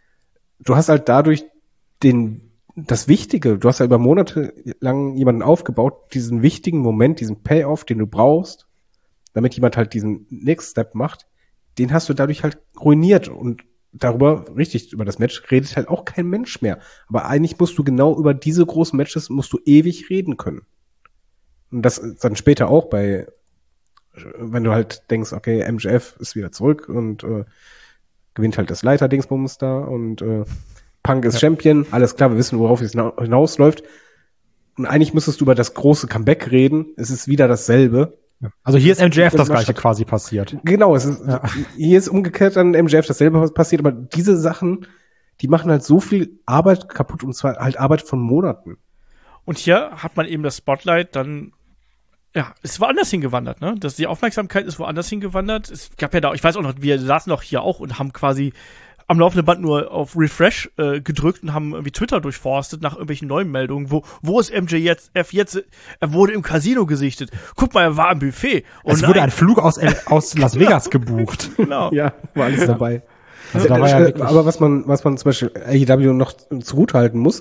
Du hast halt dadurch den das Wichtige, du hast ja über Monate lang jemanden aufgebaut, diesen wichtigen Moment, diesen Payoff, den du brauchst, damit jemand halt diesen Next Step macht, den hast du dadurch halt ruiniert und darüber, richtig, über das Match redet halt auch kein Mensch mehr. Aber eigentlich musst du genau über diese großen Matches, musst du ewig reden können. Und das dann später auch bei, wenn du halt denkst, okay, M J F ist wieder zurück und äh, gewinnt halt das Leiter-Dingsbums da und äh, Punk ist ja Champion, alles klar, wir wissen, worauf es hinausläuft. Und eigentlich müsstest du über das große Comeback reden. Es ist wieder dasselbe. Also hier ist M J F das Gleiche quasi passiert. Genau, es ist, ja. Hier ist umgekehrt dann M J F dasselbe passiert, aber diese Sachen, die machen halt so viel Arbeit kaputt, und zwar halt Arbeit von Monaten. Und hier hat man eben das Spotlight dann, ja, es war anders hingewandert, ne? Das, die Aufmerksamkeit ist woanders hingewandert. Es gab ja da, ich weiß auch noch, wir saßen doch hier auch und haben quasi am laufenden Band nur auf Refresh äh, gedrückt und haben irgendwie Twitter durchforstet nach irgendwelchen neuen Meldungen. Wo, wo ist M J jetzt, F jetzt? Er wurde im Casino gesichtet. Guck mal, er war am Buffet. Und es wurde ein Flug aus, aus Las Vegas gebucht. Genau. Ja, war alles dabei. Also da war ja wirklich aber was man, was man zum Beispiel A E W noch zugutehalten muss,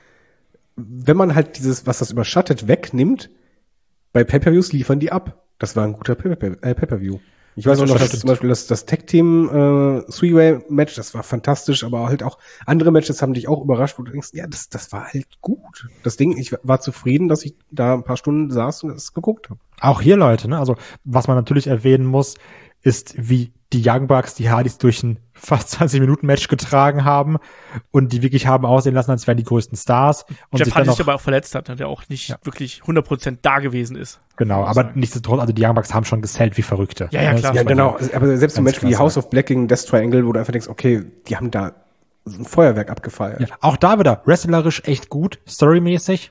wenn man halt dieses, was das überschattet, wegnimmt, bei Pay-Per-Views liefern die ab. Das war ein guter Pay-Per-View. Ich weiß auch noch, dass zum Beispiel das, das Tag-Team äh, Three-Way-Match, das war fantastisch, aber halt auch andere Matches haben dich auch überrascht, wo du denkst, ja, das, das war halt gut. Das Ding, ich war zufrieden, dass ich da ein paar Stunden saß und das geguckt habe. Auch hier, Leute, ne? Also was man natürlich erwähnen muss, ist, wie die Young Bucks die Hardys durch ein fast zwanzig Minuten Match getragen haben und die wirklich haben aussehen lassen, als wären die größten Stars. Und Jeff sich Hardy dann sich aber auch verletzt hat, der auch nicht ja. wirklich hundert Prozent da gewesen ist. Genau, aber nichtsdestotrotz, also die Young Bucks haben schon gesellt wie Verrückte. Ja, ja, klar. Ja, genau. Aber selbst ein Match wie House of Black gegen Death Triangle, wo du einfach denkst, okay, die haben da ein Feuerwerk abgefeiert. Ja, auch da wieder wrestlerisch echt gut, storymäßig.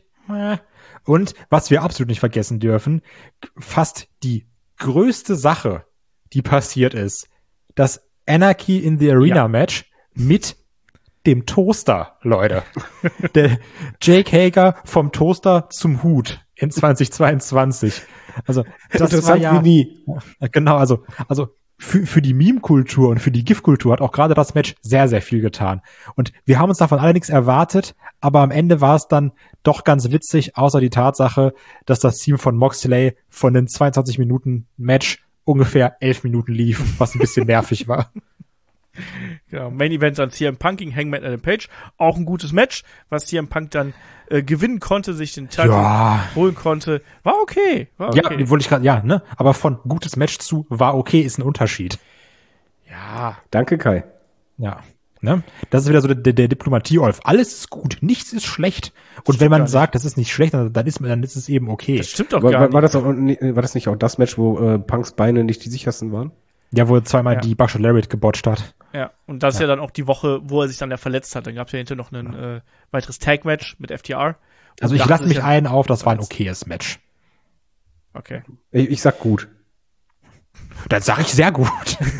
Und was wir absolut nicht vergessen dürfen, fast die größte Sache, die passiert ist, das Anarchy in the Arena ja. Match mit dem Toaster, Leute. Der Jake Hager vom Toaster zum Hut in zweitausendzweiundzwanzig. Also das war ja wie nie. Genau, also also für, für die Meme-Kultur und für die GIF-Kultur hat auch gerade das Match sehr, sehr viel getan. Und wir haben uns davon allerdings erwartet, aber am Ende war es dann doch ganz witzig, außer die Tatsache, dass das Team von Moxley von den zweiundzwanzig Minuten Match ungefähr elf Minuten lief, was ein bisschen nervig war. Genau, Main Event dann C M Punk gegen Hangman Adam Page. Auch ein gutes Match, was C M Punk dann äh, gewinnen konnte, sich den Titel Ja. holen konnte. War okay. War okay. Ja, wollte ich gerade, ja, ne? Aber von gutes Match zu war okay ist ein Unterschied. Ja. Danke, Kai. Ja. Ne? Das ist wieder so der, der Diplomatie-Olf. Alles ist gut, nichts ist schlecht. Und wenn gar man nicht. sagt, das ist nicht schlecht, dann ist, dann ist es eben okay. Das stimmt doch War, gar war, nicht. war, das auch, war das nicht auch das Match, wo äh, Punks Beine nicht die sichersten waren? Ja, wo er zweimal Ja. die Buckshot Lariat gebotcht hat. Ja, und das ist ja dann auch die Woche, wo er sich dann ja verletzt hat. Dann gab es ja hinterher noch ein äh, weiteres Tag-Match mit F T R. Also Und ich da lasse hat mich sich ja- ein auf, das war ein okayes Match. Okay. Ich, ich sag gut. Dann sage ich sehr gut.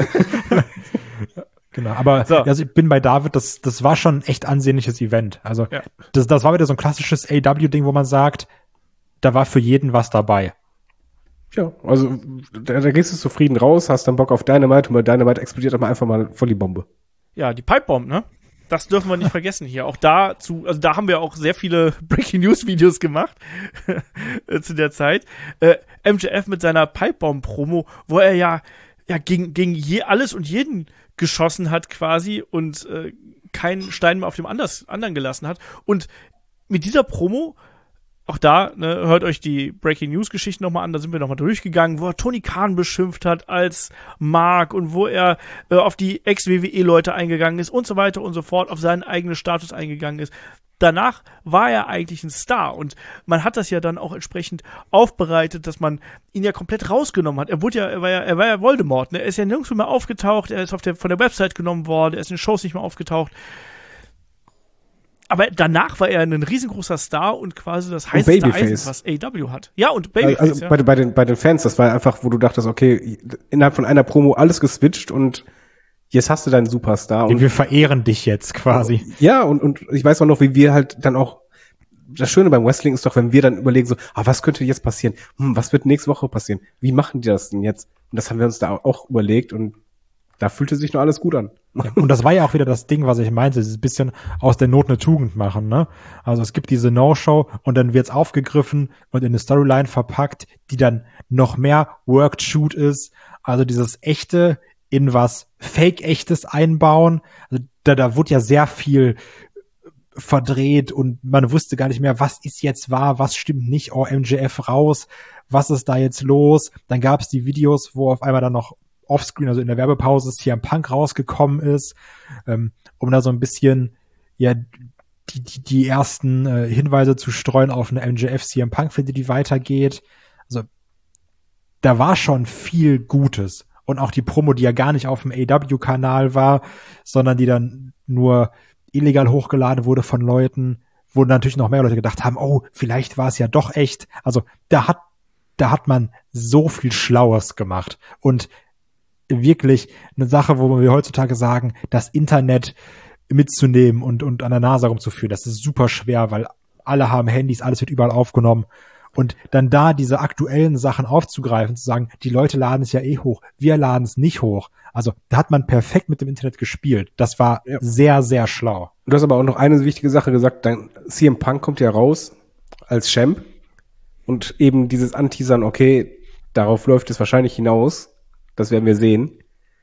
Genau, aber So. also ich bin bei David, das, das war schon ein echt ansehnliches Event. Also Ja. das, das war wieder so ein klassisches A E W-Ding, wo man sagt, da war für jeden was dabei. Ja, also da, da gehst du zufrieden raus, hast dann Bock auf Dynamite und bei Dynamite explodiert aber einfach mal voll die Bombe. Ja, die Pipebomb, ne? Das dürfen wir nicht vergessen hier. Auch dazu, also da haben wir auch sehr viele Breaking News Videos gemacht zu der Zeit. Äh, M J F mit seiner Pipebomb-Promo, wo er ja, ja gegen, gegen je, alles und jeden geschossen hat quasi und äh, keinen Stein mehr auf dem anders, anderen gelassen hat. Und mit dieser Promo, auch da, ne, hört euch die Breaking News Geschichten nochmal an, da sind wir nochmal durchgegangen, wo er Tony Khan beschimpft hat als Mark und wo er äh, auf die Ex-W W E-Leute eingegangen ist und so weiter und so fort, auf seinen eigenen Status eingegangen ist. Danach war er eigentlich ein Star und man hat das ja dann auch entsprechend aufbereitet, dass man ihn ja komplett rausgenommen hat. Er wurde ja, er war ja, er war ja Voldemort, ne? Er ist ja nirgendwo mehr aufgetaucht, er ist auf der, von der Website genommen worden, er ist in den Shows nicht mehr aufgetaucht. Aber danach war er ein riesengroßer Star und quasi das heißeste Babyface. Eisen, was A E W hat. Ja, und Babyface, Also ja. bei, bei, den, bei den Fans, das war einfach, wo du dachtest, okay, innerhalb von einer Promo alles geswitcht und jetzt hast du deinen Superstar. Und Und wir verehren dich jetzt quasi. ja, und, und ich weiß auch noch, wie wir halt dann auch, das Schöne beim Wrestling ist doch, wenn wir dann überlegen so, ah, was könnte jetzt passieren? Hm, was wird nächste Woche passieren? Wie machen die das denn jetzt? Und das haben wir uns da auch überlegt und da fühlte sich nur alles gut an. Ja, und das war ja auch wieder das Ding, was ich meinte, dieses bisschen aus der Not eine Tugend machen, ne? Also es gibt diese No-Show und dann wird's aufgegriffen und in eine Storyline verpackt, die dann noch mehr Worked-Shoot ist. Also dieses echte in was Fake-echtes einbauen. Also da, da wurde ja sehr viel verdreht und man wusste gar nicht mehr, was ist jetzt wahr, was stimmt nicht, oh, M J F raus, was ist da jetzt los? Dann gab's die Videos, wo auf einmal dann noch Offscreen, also in der Werbepause, C M Punk rausgekommen ist, ähm, um da so ein bisschen ja die, die, die ersten äh, Hinweise zu streuen auf eine M J F C M Punk-Fehde, die weitergeht. Also da war schon viel Gutes. Und auch die Promo, die ja gar nicht auf dem A E W-Kanal war, sondern die dann nur illegal hochgeladen wurde von Leuten, wo natürlich noch mehr Leute gedacht haben, oh, vielleicht war es ja doch echt. Also da hat, da hat man so viel Schlaues gemacht. Und wirklich eine Sache, wo wir heutzutage sagen, das Internet mitzunehmen und, und an der Nase rumzuführen, das ist super schwer, weil alle haben Handys, alles wird überall aufgenommen. Und dann da diese aktuellen Sachen aufzugreifen, zu sagen, die Leute laden es ja eh hoch, wir laden es nicht hoch. Also da hat man perfekt mit dem Internet gespielt. Das war Ja. sehr, sehr schlau. Du hast aber auch noch eine wichtige Sache gesagt, dann C M Punk kommt ja raus als Champ und eben dieses Anteasern, okay, darauf läuft es wahrscheinlich hinaus, das werden wir sehen.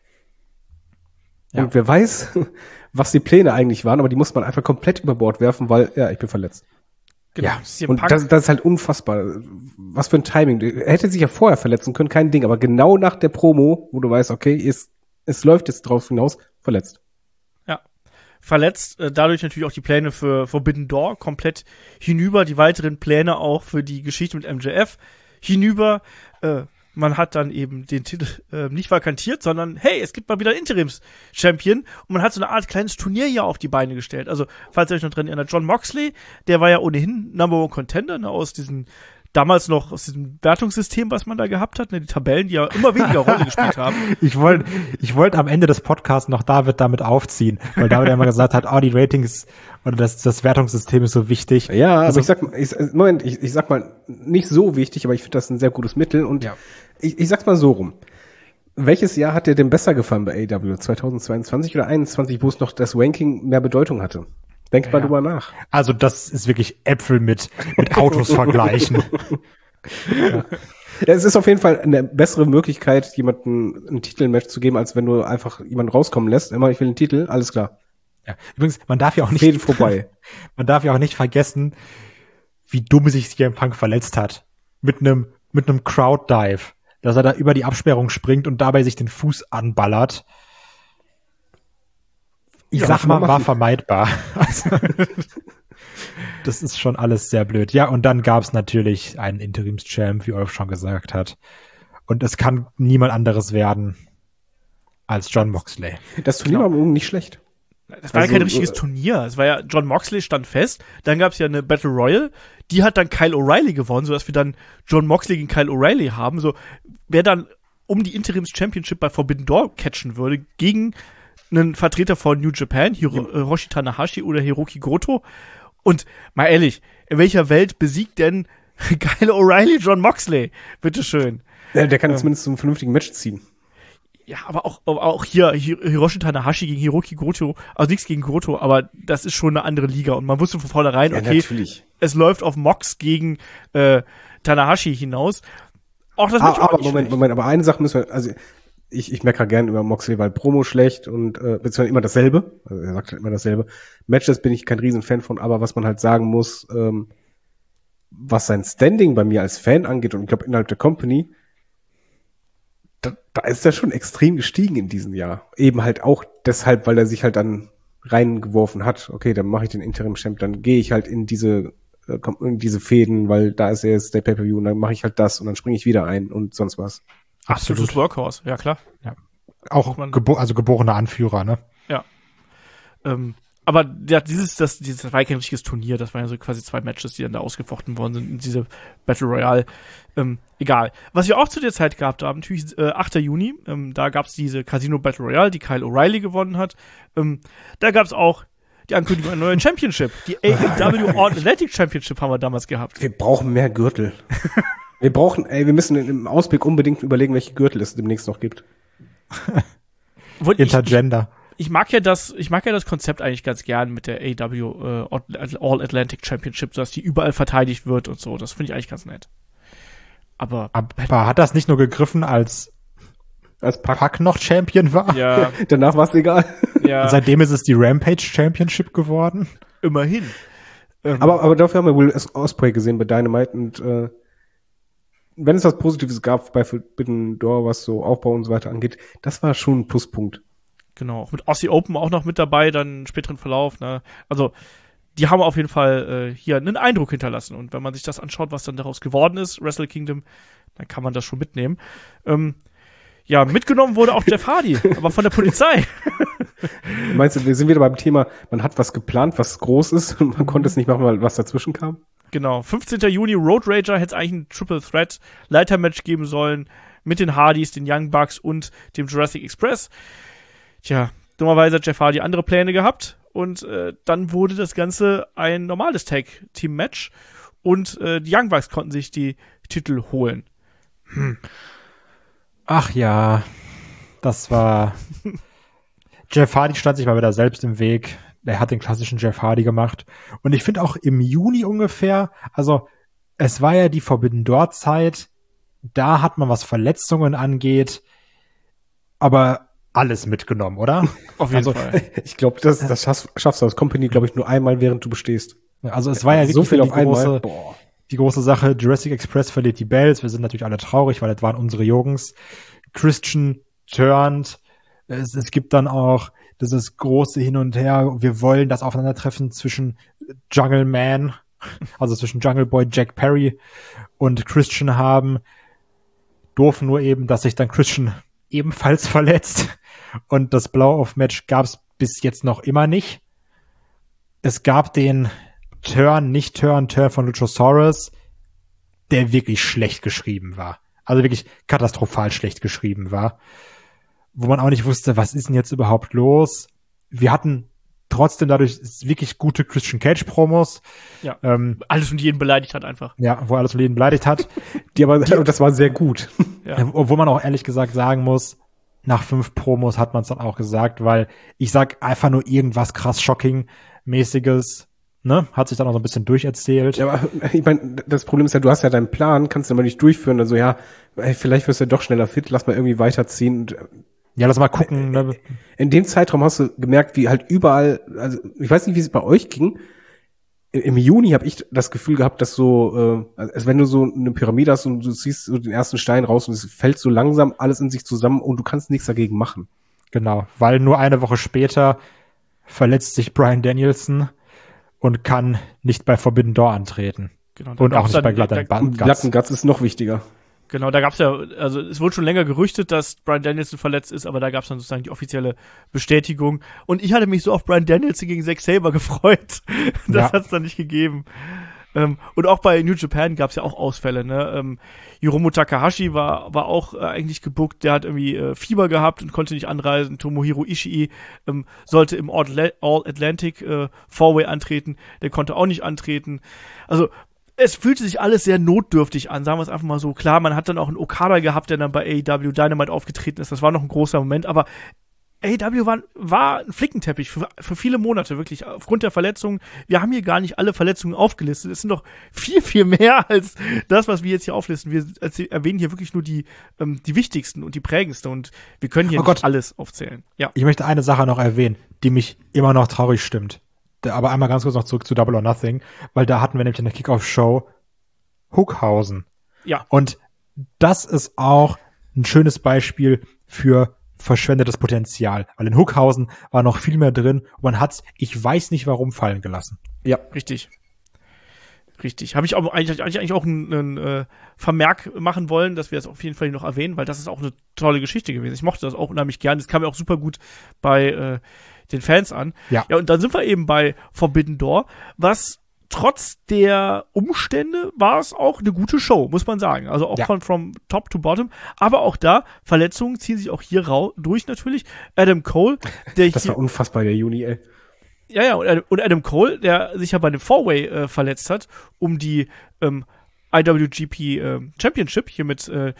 Ja. Und wer weiß, was die Pläne eigentlich waren, aber die muss man einfach komplett über Bord werfen, weil, ja, ich bin verletzt. Genau. Ja, C M Und Punk, das, das ist halt unfassbar. Was für ein Timing. Er hätte sich ja vorher verletzen können, kein Ding, aber genau nach der Promo, wo du weißt, okay, es, es läuft jetzt drauf hinaus, verletzt. ja, verletzt, äh, dadurch natürlich auch die Pläne für Forbidden Door komplett hinüber, die weiteren Pläne auch für die Geschichte mit M J F hinüber. Äh, man hat dann eben den Titel äh, nicht vakantiert, sondern hey, es gibt mal wieder einen Interims-Champion und man hat so eine Art kleines Turnier hier auf die Beine gestellt. Also, falls ihr euch noch dran erinnert, John Moxley, der war ja ohnehin Number One Contender, ne, aus diesen damals noch aus diesem Wertungssystem, was man da gehabt hat, ne, die Tabellen, die ja immer weniger Rolle gespielt haben. Ich wollte ich wollte am Ende des Podcasts noch David damit aufziehen, weil David ja immer gesagt hat, oh, die Ratings oder das, das Wertungssystem ist so wichtig. Ja, Also- aber ich sag mal, ich, Moment, ich, ich sag mal, nicht so wichtig, aber ich finde das ein sehr gutes Mittel und Ja. ich, ich sag's mal so rum. Welches Jahr hat dir denn besser gefallen bei A E W? zweitausendzweiundzwanzig oder einundzwanzig, wo es noch das Ranking mehr Bedeutung hatte? Denk mal Ja. drüber nach. Also das ist wirklich Äpfel mit, mit Autos vergleichen. Ja, es ist auf jeden Fall eine bessere Möglichkeit, jemanden ein Titelmatch zu geben, als wenn du einfach jemanden rauskommen lässt. Immer, ich will einen Titel, alles klar. Ja. Übrigens, man darf ja auch nicht, Fehde vorbei. man darf ja auch nicht vergessen, wie dumm sich C M Punk verletzt hat. Mit einem, mit einem Crowd-Dive. Dass er da über die Absperrung springt und dabei sich den Fuß anballert. Ich Ja, sag was mal, man war machen. vermeidbar. Also, das ist schon alles sehr blöd. Ja, und dann gab's natürlich einen Interims-Champ, wie Olaf schon gesagt hat. Und es kann niemand anderes werden als John Moxley. Das Turnier Genau. war irgendwie nicht schlecht. Das war Also, ja kein richtiges äh, Turnier. Es war ja, John Moxley stand fest. Dann gab es ja eine Battle Royal. Die hat dann Kyle O'Reilly gewonnen, sodass wir dann John Moxley gegen Kyle O'Reilly haben. So, wer dann um die Interims-Championship bei Forbidden Door catchen würde, gegen einen Vertreter von New Japan, Hiro, äh, Hiroshi Tanahashi oder Hiroki Goto. Und mal ehrlich, in welcher Welt besiegt denn Kyle O'Reilly John Moxley? Bitteschön. Ja, der kann zumindest zum vernünftigen Match ziehen. Ja, aber auch, aber auch hier Hi- Hiroshi Tanahashi gegen Hiroki Goto, also nichts gegen Goto, aber das ist schon eine andere Liga und man wusste von vornherein, Ja, okay, natürlich. es läuft auf Mox gegen äh, Tanahashi hinaus. Auch das Ah, Match war aber nicht Moment, schlecht. Moment, aber eine Sache müssen wir, also ich, ich meckere gern über Moxley, weil Promo schlecht und äh, beziehungsweise immer dasselbe. Also er sagt halt immer dasselbe. Matches bin ich kein Riesenfan von, aber was man halt sagen muss, ähm, was sein Standing bei mir als Fan angeht und ich glaube innerhalb der Company, da, da ist er schon extrem gestiegen in diesem Jahr. Eben halt auch deshalb, weil er sich halt dann reingeworfen hat. Okay, dann mache ich den Interim-Champ, dann gehe ich halt in diese äh, komm- in diese Fäden, weil da ist er jetzt der Pay-Per-View und dann mache ich halt das und dann springe ich wieder ein und sonst was. Absolutes Workhorse, ja klar. Auch Man- gebo also geborener Anführer, ne? Ja. Ähm, aber ja, dieses, das, dieses war ja kein richtiges Turnier, das waren ja so quasi zwei Matches, die dann da ausgefochten worden sind in diese Battle Royale. Ähm, egal. Was wir auch zu der Zeit gehabt haben, natürlich äh, achter Juni, ähm, da gab's diese Casino Battle Royale, die Kyle O'Reilly gewonnen hat. Ähm, da gab's auch die Ankündigung einer neuen Championship. Die A E W All Atlantic Championship haben wir damals gehabt. Wir brauchen mehr Gürtel. wir brauchen, ey, wir müssen im Ausblick unbedingt überlegen, welche Gürtel es demnächst noch gibt. Obwohl ich, ich, Intergender. ich mag ja das, ich mag ja das Konzept eigentlich ganz gern mit der A E W äh, All Atlantic Championship, dass die überall verteidigt wird und so. Das finde ich eigentlich ganz nett. Aber Aber hat das nicht nur gegriffen, als Als Pack. Pack noch Champion war? ja, Danach war es egal. ja, Und seitdem ist es die Rampage Championship geworden. immerhin. Ähm, Aber, aber dafür haben wir Will Ospreay gesehen bei Dynamite und äh, wenn es was Positives gab bei Forbidden Door, was so Aufbau und so weiter angeht, das war schon ein Pluspunkt. Genau, mit Aussie Open auch noch mit dabei, dann im späteren Verlauf. Ne? Also, die haben auf jeden Fall äh, hier einen Eindruck hinterlassen. Und wenn man sich das anschaut, was dann daraus geworden ist, Wrestle Kingdom, dann kann man das schon mitnehmen. Ähm, ja, mitgenommen wurde auch Jeff Hardy, aber von der Polizei. Meinst du, wir sind wieder beim Thema, man hat was geplant, was groß ist und man konnte es nicht machen, weil was dazwischen kam? Genau, fünfzehnter Juni, Road Rager hätte es eigentlich ein Triple Threat Leitermatch geben sollen mit den Hardys, den Young Bucks und dem Jurassic Express. Tja, dummerweise hat Jeff Hardy andere Pläne gehabt und äh, dann wurde das Ganze ein normales Tag-Team-Match und äh, die Young Bucks konnten sich die Titel holen. Ach ja, das war... Jeff Hardy stand sich mal wieder selbst im Weg. Er hat den klassischen Jeff Hardy gemacht. Und ich finde auch im Juni ungefähr, also es war ja die Forbidden Door Zeit, da hat man, was Verletzungen angeht, aber alles mitgenommen, oder? Auf jeden Also, Fall. Ich glaube, das, das schaffst, schaffst du als Company, glaube ich, nur einmal, während du bestehst. Also es war ja so wirklich viel die auf einmal. große, Boah. die große Sache. Jurassic Express verliert die Bells. Wir sind natürlich alle traurig, weil das waren unsere Jungs. Christian turned. Es, es gibt dann auch dieses große Hin und Her. Wir wollen das Aufeinandertreffen zwischen Jungle Man, also zwischen Jungle Boy Jack Perry und Christian haben. Doof nur eben, dass sich dann Christian ebenfalls verletzt. Und das Blow-Off-Match gab es bis jetzt noch immer nicht. Es gab den Turn, nicht Turn, Turn von Luchasaurus, der wirklich schlecht geschrieben war. Also wirklich katastrophal schlecht geschrieben war. Wo man auch nicht wusste, was ist denn jetzt überhaupt los? Wir hatten trotzdem dadurch wirklich gute Christian Cage Promos. Ja. Ähm, Alles und jeden beleidigt hat einfach. ja, wo alles und jeden beleidigt hat. Die aber, und das war sehr gut. Ja. Ja. Obwohl man auch ehrlich gesagt sagen muss, nach fünf Promos hat man es dann auch gesagt, weil ich sag einfach nur irgendwas krass Shocking-mäßiges, ne? Hat sich dann auch so ein bisschen durcherzählt. Ja, aber ich meine, das Problem ist ja, du hast ja deinen Plan, kannst du aber nicht durchführen. Also ja, ey, vielleicht wirst du ja doch schneller fit, lass mal irgendwie weiterziehen. Und Ja, lass mal gucken. Ne? in dem Zeitraum hast du gemerkt, wie halt überall, also ich weiß nicht, wie es bei euch ging, im Juni habe ich das Gefühl gehabt, dass so, äh, als wenn du so eine Pyramide hast und du ziehst so den ersten Stein raus und es fällt so langsam alles in sich zusammen und du kannst nichts dagegen machen. Genau, weil nur eine Woche später verletzt sich Bryan Danielson und kann nicht bei Forbidden Door antreten. Genau, und auch nicht dann, bei Blood and Guts. Blood and Guts ist noch wichtiger. Genau, da gab's ja, also es wurde schon länger gerüchtet, dass Bryan Danielson verletzt ist, aber da gab's dann sozusagen die offizielle Bestätigung. Und ich hatte mich so auf Bryan Danielson gegen Zack Sabre gefreut. Das ja. hat's dann nicht gegeben. Ähm, und auch bei New Japan gab's ja auch Ausfälle, ne? Ähm, Hiromu Takahashi war war auch äh, eigentlich gebuckt, der hat irgendwie äh, Fieber gehabt und konnte nicht anreisen. Tomohiro Ishii ähm, sollte im All, All Atlantic äh, Four-Way antreten, der konnte auch nicht antreten. Also es fühlte sich alles sehr notdürftig an, sagen wir es einfach mal so. Klar, man hat dann auch einen Okada gehabt, der dann bei A E W Dynamite aufgetreten ist. Das war noch ein großer Moment, aber A E W war, war ein Flickenteppich für, für viele Monate, wirklich, aufgrund der Verletzungen. Wir haben hier gar nicht alle Verletzungen aufgelistet. Es sind doch viel, viel mehr als das, was wir jetzt hier auflisten. Wir erwähnen hier wirklich nur die, ähm, die wichtigsten und die prägendsten und wir können hier oh nicht Gott. alles aufzählen. Ja. Ich möchte eine Sache noch erwähnen, die mich immer noch traurig stimmt. Aber einmal ganz kurz noch zurück zu Double or Nothing, weil da hatten wir nämlich in der Kickoff-Show Hookhausen. Ja. Und das ist auch ein schönes Beispiel für verschwendetes Potenzial. Weil in Hookhausen war noch viel mehr drin und man hat's, ich weiß nicht warum, fallen gelassen. Ja, richtig. Richtig. Habe ich auch eigentlich, eigentlich auch einen, einen äh, Vermerk machen wollen, dass wir das auf jeden Fall noch erwähnen, weil das ist auch eine tolle Geschichte gewesen. Ich mochte das auch unheimlich gern. Das kam mir auch super gut bei äh, den Fans an. Ja. Ja, und dann sind wir eben bei Forbidden Door, was trotz der Umstände war es auch eine gute Show, muss man sagen. Also auch ja. von from top to bottom. Aber auch da, Verletzungen ziehen sich auch hier rau- durch natürlich. Adam Cole, der Das hier, war unfassbar, der Juni, ey. ja, ja, und Adam, und Adam Cole, der sich ja bei dem Four-Way äh, verletzt hat, um die ähm, I W G P äh, Championship hier mit äh,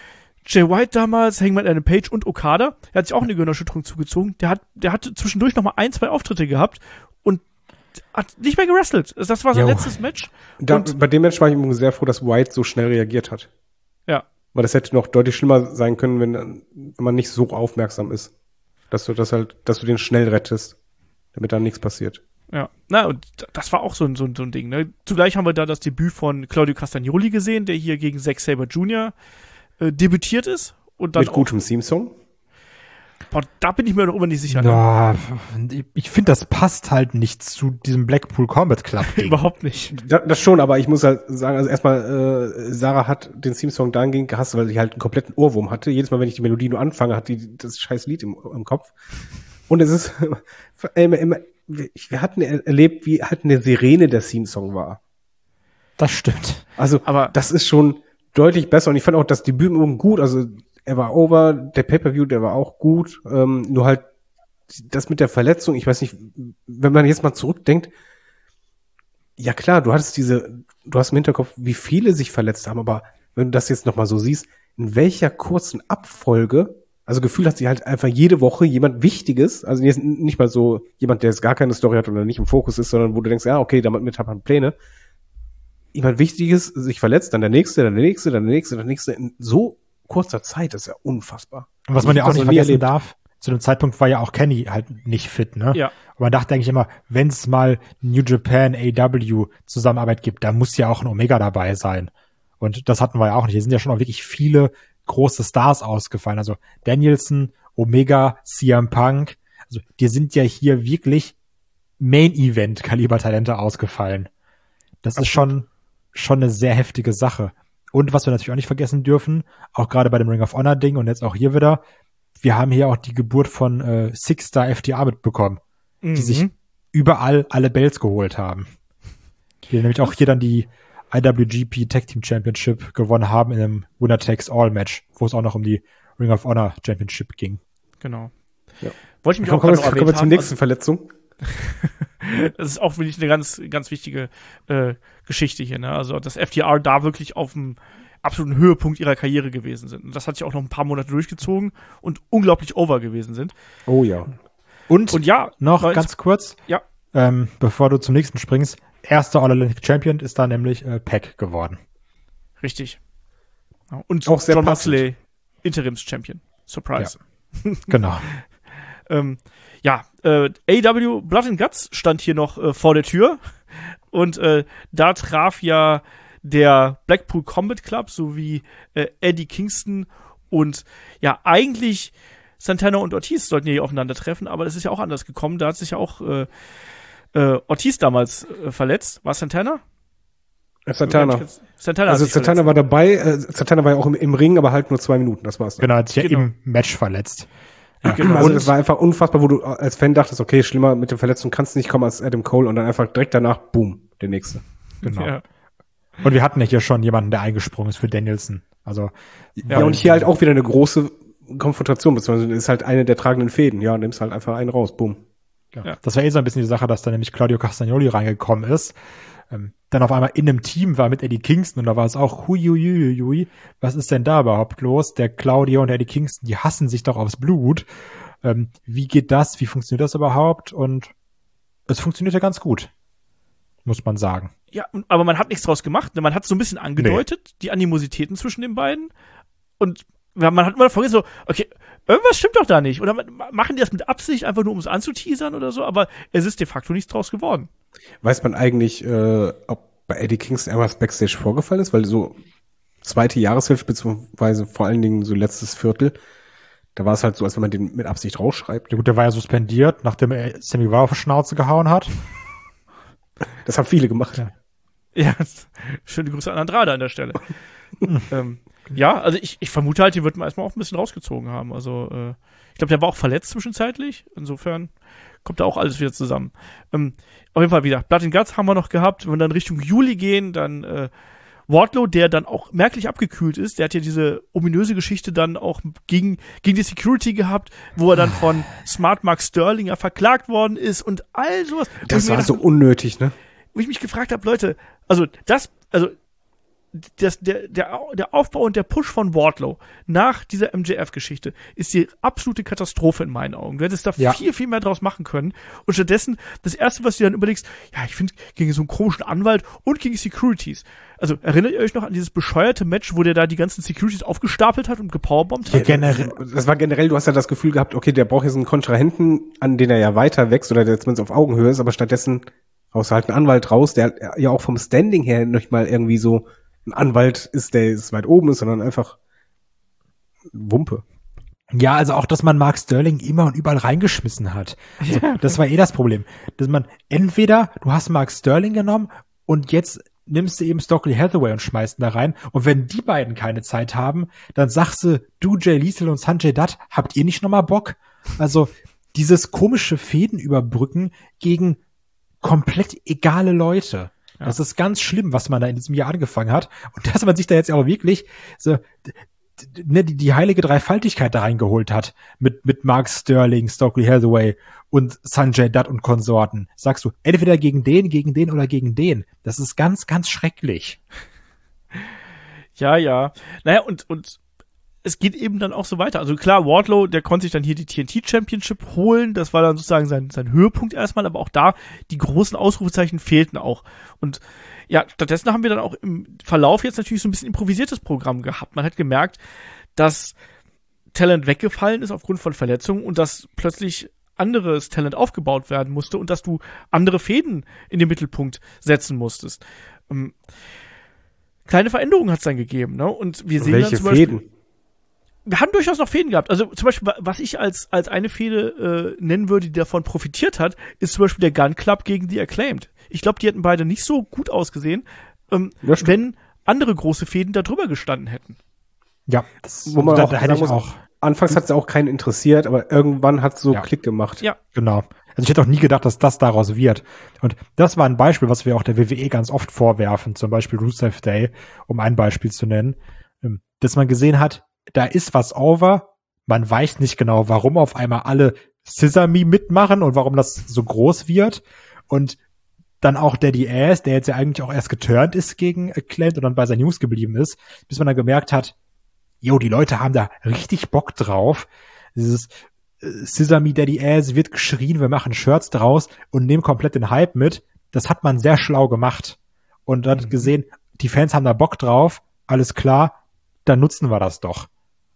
Jay White damals, Hangman Adam Page und Okada. Er hat sich auch eine Gehirnerschütterung zugezogen. Der hat, der hatte zwischendurch noch mal ein, zwei Auftritte gehabt und hat nicht mehr gewrestelt. Das war sein Jo. letztes Match. Da, und, bei dem Match war ich übrigens sehr froh, dass White so schnell reagiert hat. ja. Weil das hätte noch deutlich schlimmer sein können, wenn, wenn man nicht so aufmerksam ist. Dass du das halt, dass du den schnell rettest, damit da nichts passiert. Ja, na, und das war auch so ein, so ein, so ein Ding, ne? Zugleich haben wir da das Debüt von Claudio Castagnoli gesehen, der hier gegen Zack Sabre Junior äh, debütiert ist. Und dann Mit gutem Theme-Song. Boah, da bin ich mir noch immer nicht sicher. Ne? Ja, ich finde, das passt halt nicht zu diesem Blackpool Combat Club. Überhaupt nicht. Das, das schon, aber ich muss halt sagen, also erstmal, äh, Sarah hat den Theme-Song dahingehend gehasst, weil sie halt einen kompletten Ohrwurm hatte. Jedes Mal, wenn ich die Melodie nur anfange, hat die das scheiß Lied im, im Kopf. Und es ist immer, immer, wir hatten erlebt, wie halt eine Sirene der Theme-Song war. Das stimmt. Also, Aber- das ist schon deutlich besser und ich fand auch das Debüt gut, also er war over, der Pay-Per-View, der war auch gut, ähm, nur halt das mit der Verletzung, ich weiß nicht, wenn man jetzt mal zurückdenkt, ja klar, du hattest diese, du hast im Hinterkopf, wie viele sich verletzt haben, aber wenn du das jetzt nochmal so siehst, in welcher kurzen Abfolge, also Gefühl hat sie halt einfach jede Woche jemand Wichtiges, also jetzt nicht mal so jemand, der jetzt gar keine Story hat oder nicht im Fokus ist, sondern wo du denkst, ja okay, damit hat man Pläne, jemand Wichtiges sich verletzt, dann der Nächste, dann der Nächste, dann der Nächste, dann der Nächste, in so kurzer Zeit, das ist ja unfassbar. Und was man Ich ja hab auch das nicht noch nie vergessen erlebt. darf, zu dem Zeitpunkt war ja auch Kenny halt nicht fit, ne? Ja. Und man dachte eigentlich immer, wenn es mal New Japan, A E W Zusammenarbeit gibt, da muss ja auch ein Omega dabei sein. Und das hatten wir ja auch nicht. Hier sind ja schon auch wirklich viele große Stars ausgefallen. Also Danielson, Omega, C M Punk. Also die sind ja hier wirklich Main-Event-Kaliber-Talente ausgefallen. Das ist schon, schon eine sehr heftige Sache. Und was wir natürlich auch nicht vergessen dürfen, auch gerade bei dem Ring of Honor Ding und jetzt auch hier wieder, wir haben hier auch die Geburt von äh, Six Star F D R mitbekommen, Mhm. die sich überall alle Belts geholt haben. Die nämlich auch hier dann die I W G P Tag Team Championship gewonnen haben in einem Winner Takes All Match, wo es auch noch um die Ring of Honor Championship ging. Genau. Ja. Wollte ich mich Komm, auch kommen gerade noch wir, kommen wir erwähnt zur haben. nächsten Verletzung. Das ist auch wirklich eine ganz, ganz wichtige äh, Geschichte hier, ne? Also, dass F D R da wirklich auf dem absoluten Höhepunkt ihrer Karriere gewesen sind. Und das hat sich auch noch ein paar Monate durchgezogen und unglaublich over gewesen sind. Oh ja. Und, Und ja, noch weil- ganz kurz, ja, ähm, bevor du zum nächsten springst, erster All-Atlantic Champion ist da nämlich äh, Pac geworden. richtig. Ja, und Auch sehr John passend. Moxley, Interims-Champion. Surprise. Genau. Ähm, ja, äh, A E W Blood and Guts stand hier noch äh, vor der Tür Und äh, da traf ja der Blackpool Combat Club sowie äh, Eddie Kingston und ja, eigentlich Santana und Ortiz sollten ja hier aufeinandertreffen, aber das ist ja auch anders gekommen. Da hat sich ja auch äh, äh, Ortiz damals äh, verletzt. War Santana? Santana. Santana also Santana verletzt. war dabei, äh, Santana war ja auch im, im Ring, aber halt nur zwei Minuten, das war's. Genau, hat sich ja genau. im Match verletzt. Ja, genau. Also das war einfach unfassbar, wo du als Fan dachtest, okay, schlimmer mit der Verletzung kannst du nicht kommen als Adam Cole und dann einfach direkt danach, boom, der nächste. Genau. Ja. Und wir hatten ja hier schon jemanden, der eingesprungen ist für Danielson. Also ja, ja und hier halt auch wieder eine große Konfrontation, beziehungsweise ist halt eine der tragenden Fäden. Ja, nimmst halt einfach einen raus, boom. Ja. Ja. Das war eh so ein bisschen die Sache, dass da nämlich Claudio Castagnoli reingekommen ist. Ähm, dann auf einmal in einem Team war mit Eddie Kingston und da war es auch, hui, hui, hui, hui, was ist denn da überhaupt los? Der Claudio und der Eddie Kingston, die hassen sich doch aufs Blut. Ähm, wie geht das? Wie funktioniert das überhaupt? Und es funktionierte ganz gut, muss man sagen. Ja, aber man hat nichts draus gemacht. Man hat so ein bisschen angedeutet, nee. die Animositäten zwischen den beiden. Und man hat immer vergessen, so, okay, irgendwas stimmt doch da nicht. Oder machen die das mit Absicht, einfach nur um es anzuteasern oder so, aber es ist de facto nichts draus geworden. Weiß man eigentlich, äh, ob bei Eddie Kingston irgendwas Backstage vorgefallen ist? Weil so zweite Jahreshälfte, beziehungsweise vor allen Dingen so letztes Viertel, da war es halt so, als wenn man den mit Absicht rausschreibt. Ja gut, der war ja suspendiert, nachdem er Sammy Guevara auf die Schnauze gehauen hat. Das haben viele gemacht. Ja, ja schöne Grüße an Andrade an der Stelle. ähm, ja, also ich, ich vermute halt, die wird man erstmal auch ein bisschen rausgezogen haben. Also äh, ich glaube, der war auch verletzt zwischenzeitlich. Insofern kommt da auch alles wieder zusammen. Ähm, auf jeden Fall wieder. Blood and Guts haben wir noch gehabt. Wenn wir dann Richtung Juli gehen, dann äh, Wardlow, der dann auch merklich abgekühlt ist. Der hat ja diese ominöse Geschichte dann auch gegen, gegen die Security gehabt, wo er dann von Smart Mark Sterling ja verklagt worden ist und all sowas. Das war so unnötig, ne? Wo ich mich gefragt habe, Leute, also das, also das, der, der, der Aufbau und der Push von Wardlow nach dieser M J F-Geschichte ist die absolute Katastrophe in meinen Augen. Du hättest da ja. viel, viel mehr draus machen können. Und stattdessen, das Erste, was du dann überlegst, ja, ich finde, gegen so einen komischen Anwalt und gegen Securities. Also, erinnert ihr euch noch an dieses bescheuerte Match, wo der da die ganzen Securities aufgestapelt hat und gepowerbombt hat? Ja, generell, das war generell, du hast ja das Gefühl gehabt, okay, der braucht jetzt einen Kontrahenten, an den er ja weiter wächst oder der zumindest auf Augenhöhe ist, aber stattdessen haust du halt einen Anwalt raus, der ja auch vom Standing her nicht mal irgendwie so ein Anwalt ist, der ist weit oben ist, sondern einfach Wumpe. Ja, also auch, dass man Mark Sterling immer und überall reingeschmissen hat. Also, das war eh das Problem. Dass man entweder, du hast Mark Sterling genommen und jetzt nimmst du eben Stokely Hathaway und schmeißt ihn da rein. Und wenn die beiden keine Zeit haben, dann sagst du, du, Jay Lethal und Sanjay Dutt, habt ihr nicht nochmal Bock? Also dieses komische Fäden überbrücken gegen komplett egale Leute. Ja. Das ist ganz schlimm, was man da in diesem Jahr angefangen hat. Und dass man sich da jetzt aber wirklich so ne, die, die heilige Dreifaltigkeit da reingeholt hat mit mit Mark Sterling, Stokely Hathaway und Sanjay Dutt und Konsorten. Sagst du, entweder gegen den, gegen den oder gegen den. Das ist ganz, ganz schrecklich. Ja, ja. Naja, und und es geht eben dann auch so weiter. Also klar, Wardlow, der konnte sich dann hier die T N T Championship holen. Das war dann sozusagen sein, sein Höhepunkt erstmal. Aber auch da, die großen Ausrufezeichen fehlten auch. Und ja, stattdessen haben wir dann auch im Verlauf jetzt natürlich so ein bisschen improvisiertes Programm gehabt. Man hat gemerkt, dass Talent weggefallen ist aufgrund von Verletzungen und dass plötzlich anderes Talent aufgebaut werden musste und dass du andere Fäden in den Mittelpunkt setzen musstest. Ähm, kleine Veränderungen hat es dann gegeben, ne? Und wir sehen Welche dann zum Beispiel, Fäden? Wir haben durchaus noch Fäden gehabt. Also zum Beispiel, was ich als als eine Fehde äh, nennen würde, die davon profitiert hat, ist zum Beispiel der Gun Club gegen die Acclaimed. Ich glaube, die hätten beide nicht so gut ausgesehen, ähm, wenn andere große Fäden da drüber gestanden hätten. Ja, das, wo man da, auch, da hätte ich muss, auch. Anfangs hat es auch keinen interessiert, aber irgendwann hat es so ja. Klick gemacht. Ja, genau. Also ich hätte auch nie gedacht, dass das daraus wird. Und das war ein Beispiel, was wir auch der W W E ganz oft vorwerfen, zum Beispiel Rusev Day, um ein Beispiel zu nennen, dass man gesehen hat, da ist was over, man weiß nicht genau, warum auf einmal alle Sesame mitmachen und warum das so groß wird. Und dann auch Daddy Ass, der jetzt ja eigentlich auch erst geturnt ist gegen Acclaimed und dann bei seinen Jungs geblieben ist, bis man dann gemerkt hat, jo, die Leute haben da richtig Bock drauf. Dieses Sesame Daddy Ass wird geschrien, wir machen Shirts draus und nehmen komplett den Hype mit. Das hat man sehr schlau gemacht. Und dann mhm. gesehen, die Fans haben da Bock drauf, alles klar, dann nutzen wir das doch.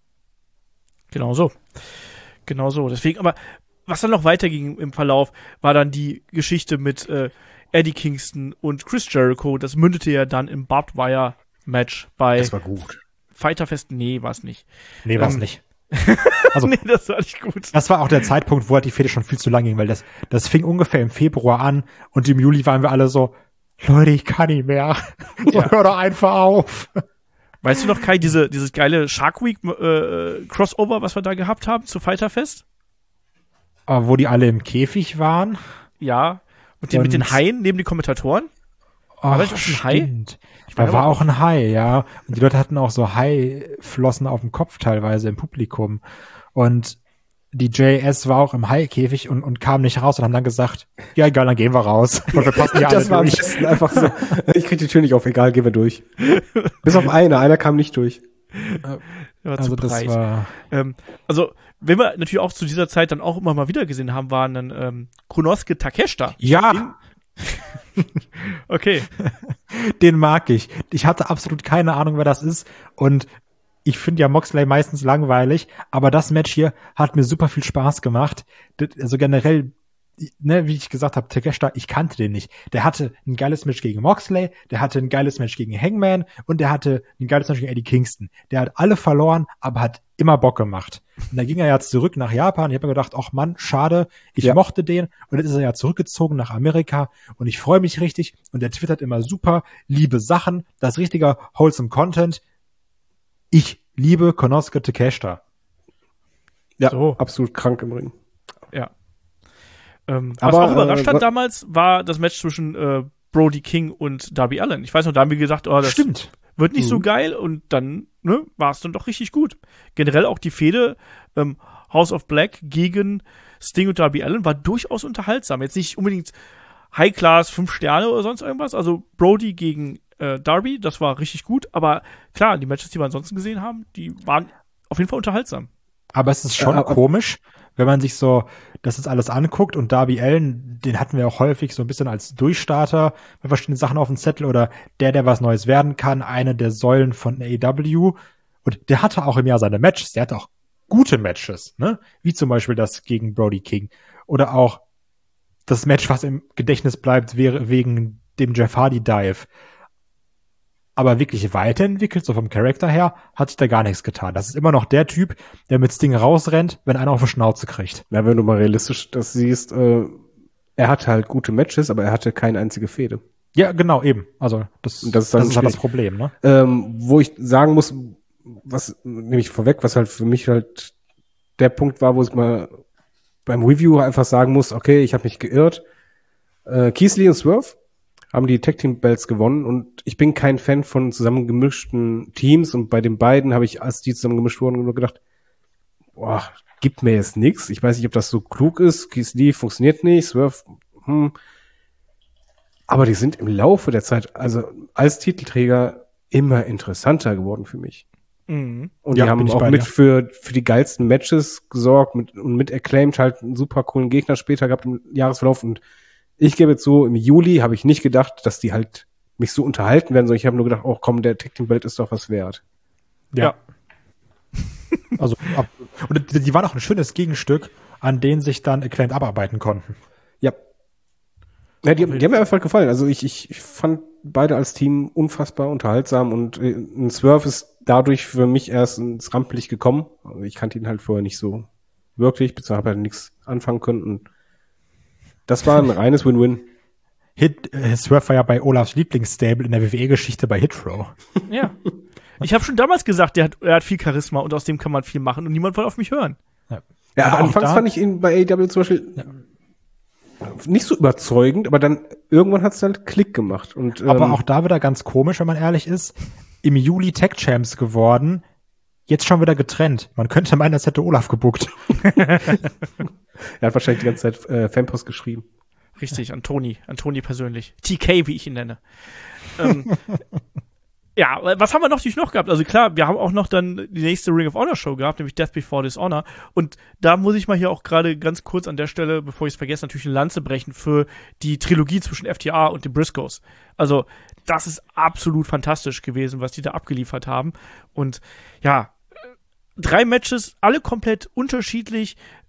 Genau so. Genau so. Deswegen, aber was dann noch weiterging im Verlauf, war dann die Geschichte mit äh, Eddie Kingston und Chris Jericho. Das mündete ja dann im Barbed Wire Match bei Das war gut. Fighterfest. Nee, war's nicht. Nee, war's Ähm, nicht. Also, nee, das war nicht gut. das war auch der Zeitpunkt, wo halt die Fehde schon viel zu lang ging, weil das, das fing ungefähr im Februar an und im Juli waren wir alle so, Leute, ich kann nicht mehr. So, Ja. hör doch einfach auf. Weißt du noch, Kai, diese, dieses geile Shark Week äh, Crossover, was wir da gehabt haben zu Fighterfest? Aber wo die alle im Käfig waren. Ja. Und den, Und- mit den Haien neben die Kommentatoren? War das Ach, auch ein Hai? stimmt. meine Da war aber auch ein Hai, ja. Und die Leute hatten auch so Haiflossen auf dem Kopf teilweise im Publikum. Und die J S war auch im Haikäfig und, und kam nicht raus und haben dann gesagt, ja egal, dann gehen wir raus. Und wir passen ja alle Das war am durch. besten einfach so. Ich krieg die Tür nicht auf, egal, gehen wir durch. Bis auf eine, einer kam nicht durch. Ja, zu Also das breit. war, Ähm, also, wenn wir natürlich auch zu dieser Zeit dann auch immer mal wieder gesehen haben, waren dann ähm, Konosuke Takeshita. ja, Okay. den mag ich. Ich hatte absolut keine Ahnung, wer das ist. Und ich finde ja Moxley meistens langweilig, aber das Match hier hat mir super viel Spaß gemacht. Das, also generell, ne, wie ich gesagt habe, Takeshita, ich kannte den nicht. Der hatte ein geiles Match gegen Moxley, der hatte ein geiles Match gegen Hangman und der hatte ein geiles Match gegen Eddie Kingston. Der hat alle verloren, aber hat immer Bock gemacht. Und da ging er ja zurück nach Japan. Ich habe mir gedacht, ach Mann, schade, ich Ja. mochte den. Und jetzt ist er ja zurückgezogen nach Amerika und ich freue mich richtig. Und der twittert immer super, liebe Sachen, das ist richtiger wholesome Content. Ich liebe Konosuke Takeshita. Ja, So. absolut krank im Ring. Ja. Ähm, was Aber, auch überrascht äh, hat wa- damals, war das Match zwischen äh, Brody King und Darby Allin. Ich weiß noch, da haben wir gesagt, oh, das Stimmt. wird nicht so Mhm. geil und dann ne, war es dann doch richtig gut. Generell auch die Fehde ähm, House of Black gegen Sting und Darby Allin war durchaus unterhaltsam. Jetzt nicht unbedingt High Class, fünf Sterne oder sonst irgendwas. Also Brody gegen äh, Darby, das war richtig gut. Aber klar, die Matches, die wir ansonsten gesehen haben, die waren auf jeden Fall unterhaltsam. Aber es ist schon Ja, aber- komisch, wenn man sich so das jetzt alles anguckt und Darby Allin, den hatten wir auch häufig so ein bisschen als Durchstarter mit verschiedenen Sachen auf dem Zettel oder der, der was Neues werden kann, eine der Säulen von A E W. Und der hatte auch im Jahr seine Matches, der hatte auch gute Matches, ne? Wie zum Beispiel das gegen Brody King. Oder auch das Match, was im Gedächtnis bleibt, wäre wegen dem Jeff Hardy Dive. Aber wirklich weiterentwickelt, so vom Charakter her, hat sich da gar nichts getan. Das ist immer noch der Typ, der mit Sting rausrennt, wenn einer auf die Schnauze kriegt. Na, wenn du mal realistisch das siehst, äh, er hatte halt gute Matches, aber er hatte keine einzige Fehde. Ja, genau, eben. Also das, Und das ist dann das ist halt das schwierig. Problem, ne? Ähm, wo ich sagen muss, was nehme ich vorweg, was halt für mich halt der Punkt war, wo ich mal beim Review einfach sagen muss, okay, ich habe mich geirrt. Äh, Keith Lee und Swerve haben die Tag Team Belts gewonnen und ich bin kein Fan von zusammengemischten Teams und bei den beiden habe ich, als die zusammengemischt wurden, nur gedacht, boah, gibt mir jetzt nichts. Ich weiß nicht, ob das so klug ist. Keith Lee funktioniert nicht, Swerve, hm. Aber die sind im Laufe der Zeit, also als Titelträger, immer interessanter geworden für mich. Mhm. Und Ja, die haben bin ich auch bei mit dir. für, für die geilsten Matches gesorgt mit, und mit Acclaimed halt einen super coolen Gegner später gehabt im Jahresverlauf. Und ich gebe zu, im Juli habe ich nicht gedacht, dass die halt mich so unterhalten werden, sondern ich habe nur gedacht, oh komm, der Tag Team Belt ist doch was wert. Ja. Also, ab, und die, die waren auch ein schönes Gegenstück, an denen sich dann Acclaimed abarbeiten konnten. Ja. Ja, die, die haben mir einfach gefallen. Also ich, ich, ich fand beide als Team unfassbar unterhaltsam und äh, ein Swerve ist dadurch für mich erst ins Rampenlicht gekommen. Also ich kannte ihn halt vorher nicht so wirklich, beziehungsweise habe halt nichts anfangen können. Und das war ein reines Win-Win. Hit, äh, Swerve war ja bei Olafs Lieblingsstable in der W W E-Geschichte bei Hitro. Ja. Ich habe schon damals gesagt, der hat, er hat viel Charisma und aus dem kann man viel machen und niemand wollte auf mich hören. Ja, Aber auch anfangs da- fand ich ihn bei A E W zum Beispiel nicht so überzeugend, aber dann irgendwann hat es halt Klick gemacht. Und, ähm, Aber auch da wieder ganz komisch, wenn man ehrlich ist. Im Juli Tag Champs geworden, jetzt schon wieder getrennt. Man könnte meinen, das hätte Olaf gebuckt. er hat wahrscheinlich die ganze Zeit äh, Fanpost geschrieben. Richtig, an Toni, an Toni persönlich. T K, wie ich ihn nenne. ähm, ja, was haben wir noch natürlich noch gehabt? Also klar, wir haben auch noch dann die nächste Ring of Honor Show gehabt, nämlich Death Before Dishonor. Und da muss ich mal hier auch gerade ganz kurz an der Stelle, bevor ich es vergesse, natürlich eine Lanze brechen für die Trilogie zwischen F T R und den Briscoes. Also das ist absolut fantastisch gewesen, was die da abgeliefert haben. Und ja, drei Matches, alle komplett unterschiedlich.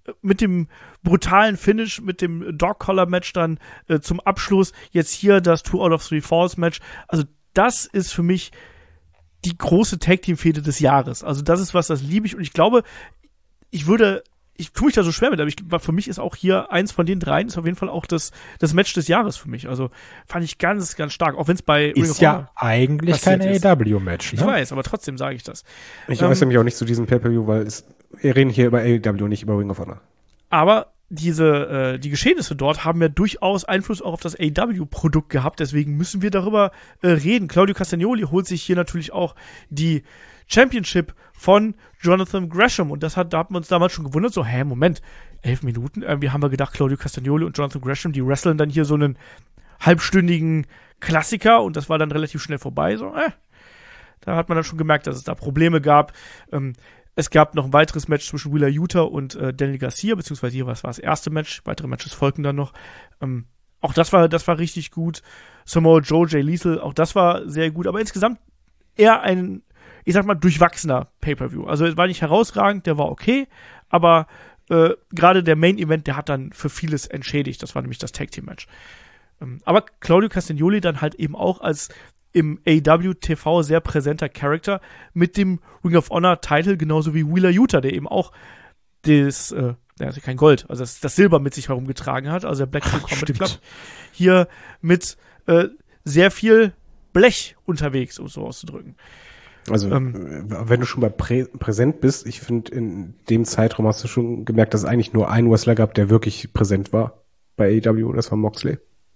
mit dem brutalen Finish, mit dem Dog-Collar-Match dann äh, zum Abschluss, jetzt hier das Two out of Three Falls-Match. Also das ist für mich die große Tag-Team-Fehde des Jahres. Also das ist was, das liebe ich. Und ich glaube, ich würde, ich tue mich da so schwer mit, aber ich, für mich ist auch hier eins von den dreien, ist auf jeden Fall auch das, das Match des Jahres für mich. Also fand ich ganz, ganz stark, auch wenn es bei Ring of Ist ja Honor eigentlich kein passiert ist. A E W-Match, ne? Ich weiß, aber trotzdem sage ich das. Ich Ähm, äußere mich auch nicht zu diesem Pay-Per-View, weil es, wir reden hier über A E W, nicht über Ring of Honor. Aber diese, äh, die Geschehnisse dort haben ja durchaus Einfluss auch auf das A E W-Produkt gehabt, deswegen müssen wir darüber äh, reden. Claudio Castagnoli holt sich hier natürlich auch die Championship von Jonathan Gresham und das hat, da hatten wir uns damals schon gewundert, so, hä, Moment, elf Minuten, irgendwie haben wir gedacht, Claudio Castagnoli und Jonathan Gresham, die wresteln dann hier so einen halbstündigen Klassiker und das war dann relativ schnell vorbei, so, äh, da hat man dann schon gemerkt, dass es da Probleme gab. Ähm, Es gab noch ein weiteres Match zwischen Wheeler Yuta und äh, Daniel Garcia, beziehungsweise hier was war das erste Match, weitere Matches folgten dann noch. Ähm, auch das war, das war richtig gut. Samoa Joe, Jay Lethal, auch das war sehr gut, aber insgesamt eher ein, ich sag mal, durchwachsener Pay-Per-View. Also es war nicht herausragend, der war okay, aber äh, gerade der Main-Event, der hat dann für vieles entschädigt. Das war nämlich das Tag-Team-Match. Ähm, aber Claudio Castagnoli dann halt eben auch als im A E W-T V sehr präsenter Charakter mit dem Ring of Honor-Title, genauso wie Wheeler Yuta, der eben auch das, äh, ja, also kein Gold, also das, das Silber mit sich herumgetragen hat, also der Blackpool Combat Club, hier mit äh, sehr viel Blech unterwegs, um es so auszudrücken. Also, Ähm, wenn du schon mal prä präsent bist, ich finde, in dem Zeitraum hast du schon gemerkt, dass es eigentlich nur einen Wrestler gab, der wirklich präsent war bei A E W, das war Moxley.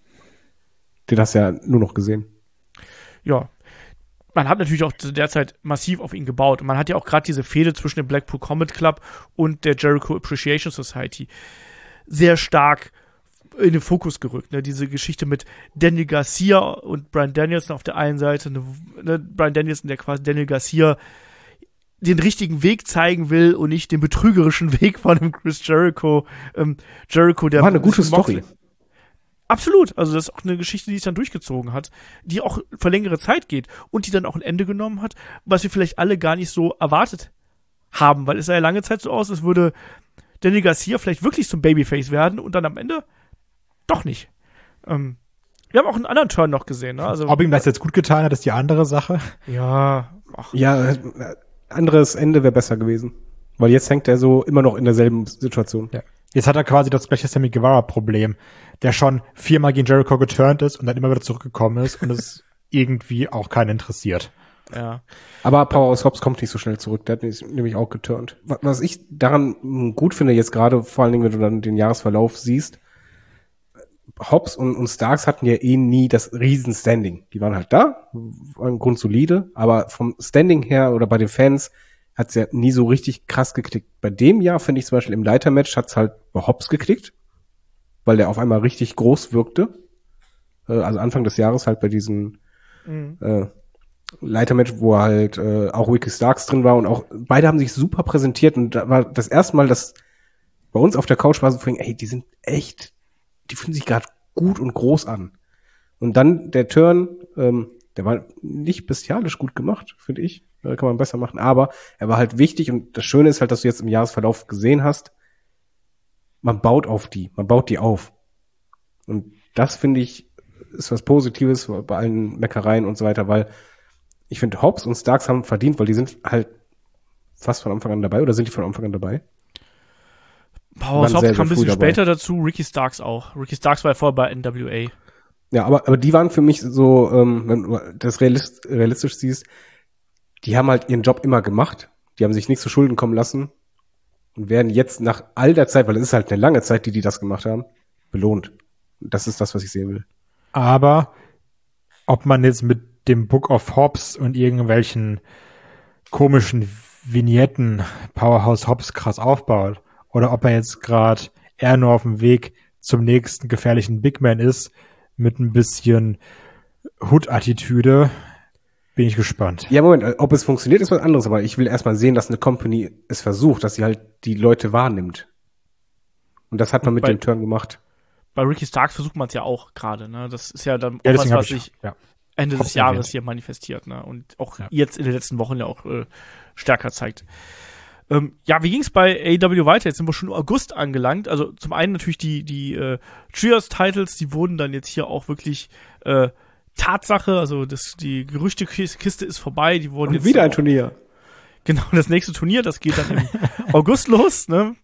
Den hast du ja nur noch gesehen. Ja, man hat natürlich auch zu der Zeit massiv auf ihn gebaut. Und man hat ja auch gerade diese Fehde zwischen dem Blackpool Combat Club und der Jericho Appreciation Society sehr stark in den Fokus gerückt. Ne? Diese Geschichte mit Daniel Garcia und Bryan Danielson auf der einen Seite, ne? Ne? Bryan Danielson, der quasi Daniel Garcia den richtigen Weg zeigen will und nicht den betrügerischen Weg von dem Chris Jericho. Ähm, Jericho, der war eine gute Story. Absolut, also das ist auch eine Geschichte, die sich dann durchgezogen hat, die auch für längere Zeit geht und die dann auch ein Ende genommen hat, was wir vielleicht alle gar nicht so erwartet haben, weil es sah ja lange Zeit so aus, als würde Daniel Garcia vielleicht wirklich zum Babyface werden und dann am Ende doch nicht. Ähm, wir haben auch einen anderen Turn noch gesehen, ne? Also, ob ihm das jetzt gut getan hat, ist die andere Sache. Ja, ach. Ja, äh, anderes Ende wäre besser gewesen, weil jetzt hängt er so immer noch in derselben Situation. Ja. Jetzt hat er quasi das gleiche Sammy Guevara-Problem, der schon viermal gegen Jericho geturnt ist und dann immer wieder zurückgekommen ist und es irgendwie auch keinen interessiert. Ja. Aber Powerhouse Hobbs kommt nicht so schnell zurück, der hat nämlich auch geturnt. Was ich daran gut finde jetzt gerade, vor allen Dingen, wenn du dann den Jahresverlauf siehst, Hobbs und, und Starks hatten ja eh nie das Riesen-Standing. Die waren halt da, waren grundsolide, aber vom Standing her oder bei den Fans hat's ja nie so richtig krass geklickt. Bei dem Jahr finde ich zum Beispiel im Leitermatch hat's halt bei Hobbs geklickt, weil der auf einmal richtig groß wirkte. Äh, also Anfang des Jahres halt bei diesem mhm. äh, Leitermatch, wo halt äh, auch Ricky Starks drin war und auch beide haben sich super präsentiert und da war das erste Mal, dass bei uns auf der Couch war so vorhin, ey, die sind echt, die fühlen sich gerade gut und groß an. Und dann der Turn, ähm, der war nicht bestialisch gut gemacht, finde ich. Da kann man besser machen, aber er war halt wichtig und das Schöne ist halt, dass du jetzt im Jahresverlauf gesehen hast, man baut auf die, man baut die auf. Und das, finde ich, ist was Positives bei allen Meckereien und so weiter, weil ich finde, Hobbs und Starks haben verdient, weil die sind halt fast von Anfang an dabei, oder sind die von Anfang an dabei? Powerhouse Hobbs kam ein bisschen später dazu, Ricky Starks auch. Ricky Starks war ja vorher bei N W A. Ja, aber, aber die waren für mich so, ähm, wenn du das realist, realistisch siehst, die haben halt ihren Job immer gemacht. Die haben sich nicht zu Schulden kommen lassen und werden jetzt nach all der Zeit, weil es ist halt eine lange Zeit, die die das gemacht haben, belohnt. Das ist das, was ich sehen will. Aber ob man jetzt mit dem Book of Hobbs und irgendwelchen komischen Vignetten Powerhouse Hobbs krass aufbaut oder ob er jetzt gerade eher nur auf dem Weg zum nächsten gefährlichen Big Man ist mit ein bisschen Hood-Attitüde, bin ich gespannt. Ja, Moment, ob es funktioniert, ist was anderes, aber ich will erstmal sehen, dass eine Company es versucht, dass sie halt die Leute wahrnimmt. Und das hat man mit bei, dem Turn gemacht. Bei Ricky Starks versucht man es ja auch gerade, ne? Das ist ja dann ja, auch was, was ich, sich ja. Ende Hobbs des Jahres erwähnt. hier manifestiert, ne? Und auch ja. jetzt in den letzten Wochen ja auch äh, stärker zeigt. Ähm, ja, wie ging's bei A E W weiter? Jetzt sind wir schon im August angelangt. Also zum einen natürlich die die äh, Trios-Titles, die wurden dann jetzt hier auch wirklich äh, Tatsache. Also das die Gerüchtekiste ist vorbei. Die wurden Und jetzt wieder ein auch, Turnier. Genau, das nächste Turnier, das geht dann im August los. Ne?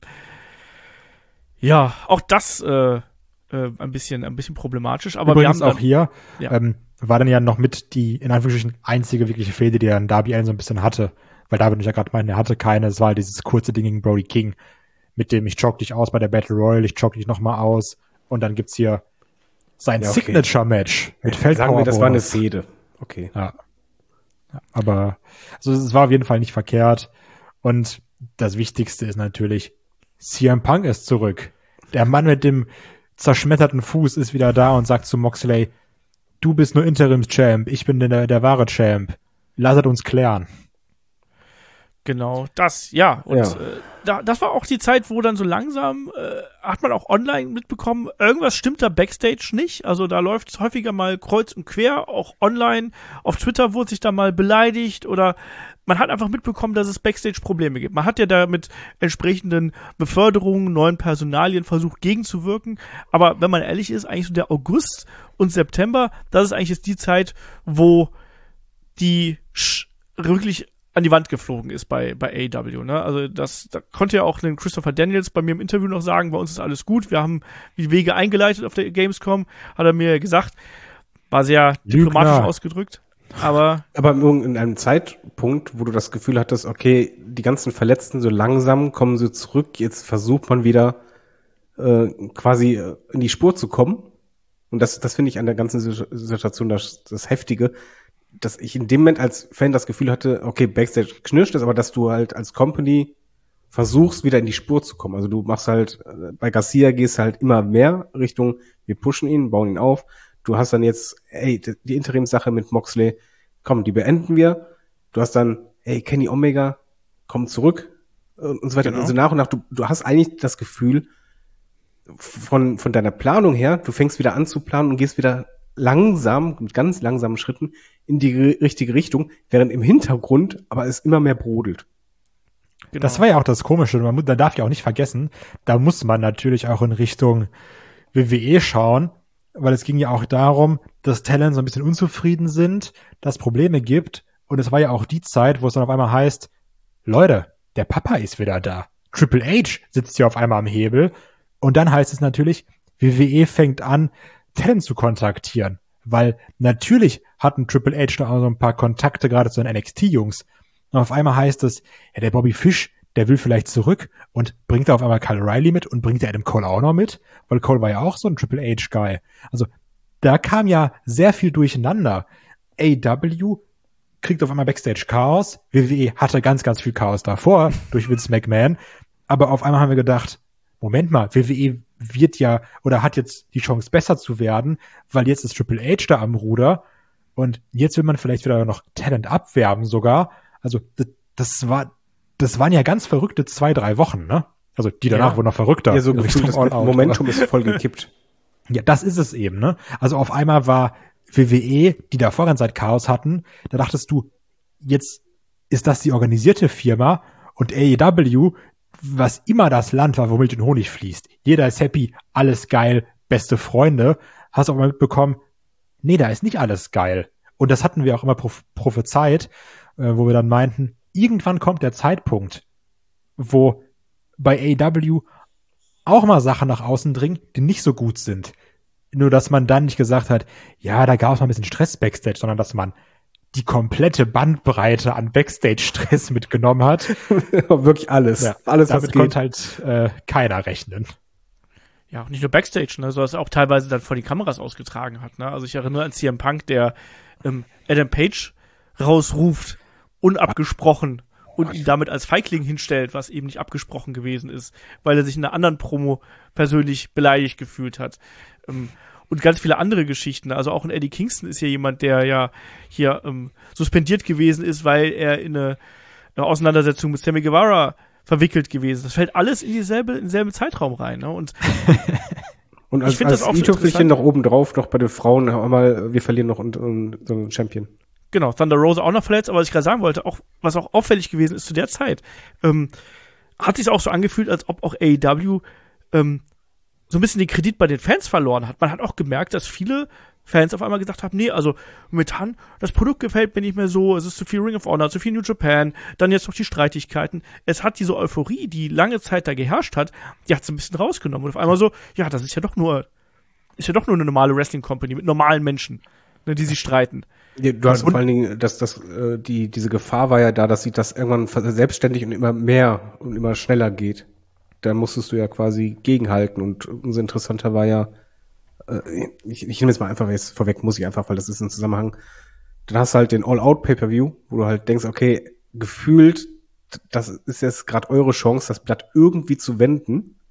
Ja, auch das äh, äh, ein bisschen ein bisschen problematisch. Aber Übrigens wir haben auch hier ja. ähm, war dann ja noch mit die in Anführungsstrichen einzige wirkliche Fehde, die dann Darby Allin so ein bisschen hatte. Weil da bin ich ja gerade meinen, er hatte keine, es war halt dieses kurze Ding gegen Brody King, mit dem ich choke dich aus bei der Battle Royale, ich choke dich nochmal aus und dann gibt's hier sein ja, okay. Signature-Match mit Feldpower. Sagen wir, das war eine Fehde. Okay. Ja. ja. Aber also es war auf jeden Fall nicht verkehrt und das Wichtigste ist natürlich, C M Punk ist zurück. Der Mann mit dem zerschmetterten Fuß ist wieder da und sagt zu Moxley, du bist nur Interims-Champ, ich bin der, der wahre Champ. Lasset uns klären. Genau, das, ja. Und ja. Äh, da, das war auch die Zeit, wo dann so langsam, äh, hat man auch online mitbekommen, irgendwas stimmt da Backstage nicht. Also da läuft es häufiger mal kreuz und quer, auch online. Auf Twitter wurde sich da mal beleidigt oder man hat einfach mitbekommen, dass es Backstage Probleme gibt. Man hat ja da mit entsprechenden Beförderungen, neuen Personalien versucht gegenzuwirken. Aber wenn man ehrlich ist, eigentlich so der August und September, das ist eigentlich jetzt die Zeit, wo die sch- wirklich an die Wand geflogen ist bei bei A E W, ne? Also das da konnte ja auch den Christopher Daniels bei mir im Interview noch sagen, bei uns ist alles gut, wir haben die Wege eingeleitet auf der Gamescom, hat er mir gesagt, war sehr diplomatisch Lügner. ausgedrückt, aber Aber in einem Zeitpunkt, wo du das Gefühl hattest, okay, die ganzen Verletzten so langsam kommen sie zurück, jetzt versucht man wieder äh, quasi äh, in die Spur zu kommen. Und das das finde ich an der ganzen Situation das, das Heftige, dass ich in dem Moment als Fan das Gefühl hatte, okay, Backstage knirscht es, aber dass du halt als Company versuchst, wieder in die Spur zu kommen. Also du machst halt, bei Garcia gehst halt immer mehr Richtung, wir pushen ihn, bauen ihn auf. Du hast dann jetzt, ey, die Interimssache mit Moxley, komm, die beenden wir. Du hast dann, ey, Kenny Omega, komm zurück und so weiter. Genau. Also nach und nach, du, du hast eigentlich das Gefühl, von, von deiner Planung her, du fängst wieder an zu planen und gehst wieder langsam, mit ganz langsamen Schritten in die richtige Richtung, während im Hintergrund aber es immer mehr brodelt. genau. Das war ja auch das Komische. Man muss, da darf ich auch nicht vergessen, da muss man natürlich auch in Richtung W W E schauen, weil es ging ja auch darum, dass Talents so ein bisschen unzufrieden sind, dass es Probleme gibt. Und es war ja auch die Zeit, wo es dann auf einmal heißt, Leute, der Papa ist wieder da. Triple H sitzt hier auf einmal am Hebel. Und dann heißt es natürlich, W W E fängt an, Talent zu kontaktieren. Weil natürlich hatten Triple H da auch so ein paar Kontakte gerade zu den N X T-Jungs. Und auf einmal heißt es, ja, der Bobby Fish, der will vielleicht zurück und bringt da auf einmal Kyle O'Reilly mit und bringt der Adam Cole auch noch mit, weil Cole war ja auch so ein Triple H-Guy. Also da kam ja sehr viel durcheinander. A E W kriegt auf einmal Backstage Chaos. W W E hatte ganz, ganz viel Chaos davor durch Vince McMahon. Aber auf einmal haben wir gedacht, Moment mal, W W E wird ja oder hat jetzt die Chance besser zu werden, weil jetzt ist Triple H da am Ruder und jetzt will man vielleicht wieder noch Talent abwerben sogar. Also das, das war, das waren ja ganz verrückte zwei, drei Wochen, ne? Also die danach Ja. wurden noch verrückter. Ja, so in gefühlt, Richtung das All Out, Momentum aber- ist voll gekippt. Ja, das ist es eben, ne? Also auf einmal war W W E, die da Vorganzeit Chaos hatten, da dachtest du, jetzt ist das die organisierte Firma und A E W, was immer das Land war, wo Milch und Honig fließt. Jeder ist happy, alles geil, beste Freunde. Hast auch mal mitbekommen, nee, da ist nicht alles geil. Und das hatten wir auch immer proph- prophezeit, äh, wo wir dann meinten, irgendwann kommt der Zeitpunkt, wo bei A E W auch mal Sachen nach außen dringen, die nicht so gut sind. Nur, dass man dann nicht gesagt hat, ja, da gab es mal ein bisschen Stress Backstage, sondern dass man die komplette Bandbreite an Backstage-Stress mitgenommen hat. Wirklich alles. Ja, alles, was damit geht. konnte halt äh, keiner rechnen. Ja, auch nicht nur Backstage, ne, sondern es auch teilweise dann vor die Kameras ausgetragen hat, ne? Also ich erinnere an C M Punk, der ähm, Adam Page rausruft, unabgesprochen, und ihn damit als Feigling hinstellt, was eben nicht abgesprochen gewesen ist, weil er sich in einer anderen Promo persönlich beleidigt gefühlt hat. Ähm, und ganz viele andere Geschichten. Also auch ein Eddie Kingston ist ja jemand, der ja hier ähm, suspendiert gewesen ist, weil er in eine, eine Auseinandersetzung mit Sammy Guevara verwickelt gewesen ist. Das fällt alles in dieselbe, in denselben Zeitraum rein, ne? Und Und Ich als, find das als auch so i-Tüpfelchen interessant. noch oben drauf, noch bei den Frauen, einmal, wir verlieren noch und, und, so einen Champion. Genau, Thunder Rosa auch noch verletzt, aber was ich gerade sagen wollte, auch was auch auffällig gewesen ist zu der Zeit, ähm, hat sich auch so angefühlt, als ob auch A E W ähm, so ein bisschen den Kredit bei den Fans verloren hat. Man hat auch gemerkt, dass viele Fans auf einmal gesagt haben, nee, also momentan, das Produkt gefällt mir nicht mehr so, es ist zu viel Ring of Honor, zu viel New Japan, dann jetzt noch die Streitigkeiten. Es hat diese Euphorie, die lange Zeit da geherrscht hat, die hat es ein bisschen rausgenommen. Und auf einmal so, ja, das ist ja doch nur, ist ja doch nur eine normale Wrestling-Company mit normalen Menschen, ne, die sich streiten. Ja, du hast vor allen Dingen, dass das, äh, die, diese Gefahr war ja da, dass sich das irgendwann selbstständig und immer mehr und immer schneller geht. Da musstest du ja quasi gegenhalten und umso interessanter war ja, Ich, ich nehme jetzt mal einfach jetzt vorweg, muss ich einfach, weil das ist ein Zusammenhang. Dann hast du halt den All-Out-Pay-Per-View, wo du halt denkst, okay, gefühlt, das ist jetzt gerade eure Chance, das Blatt irgendwie zu wenden.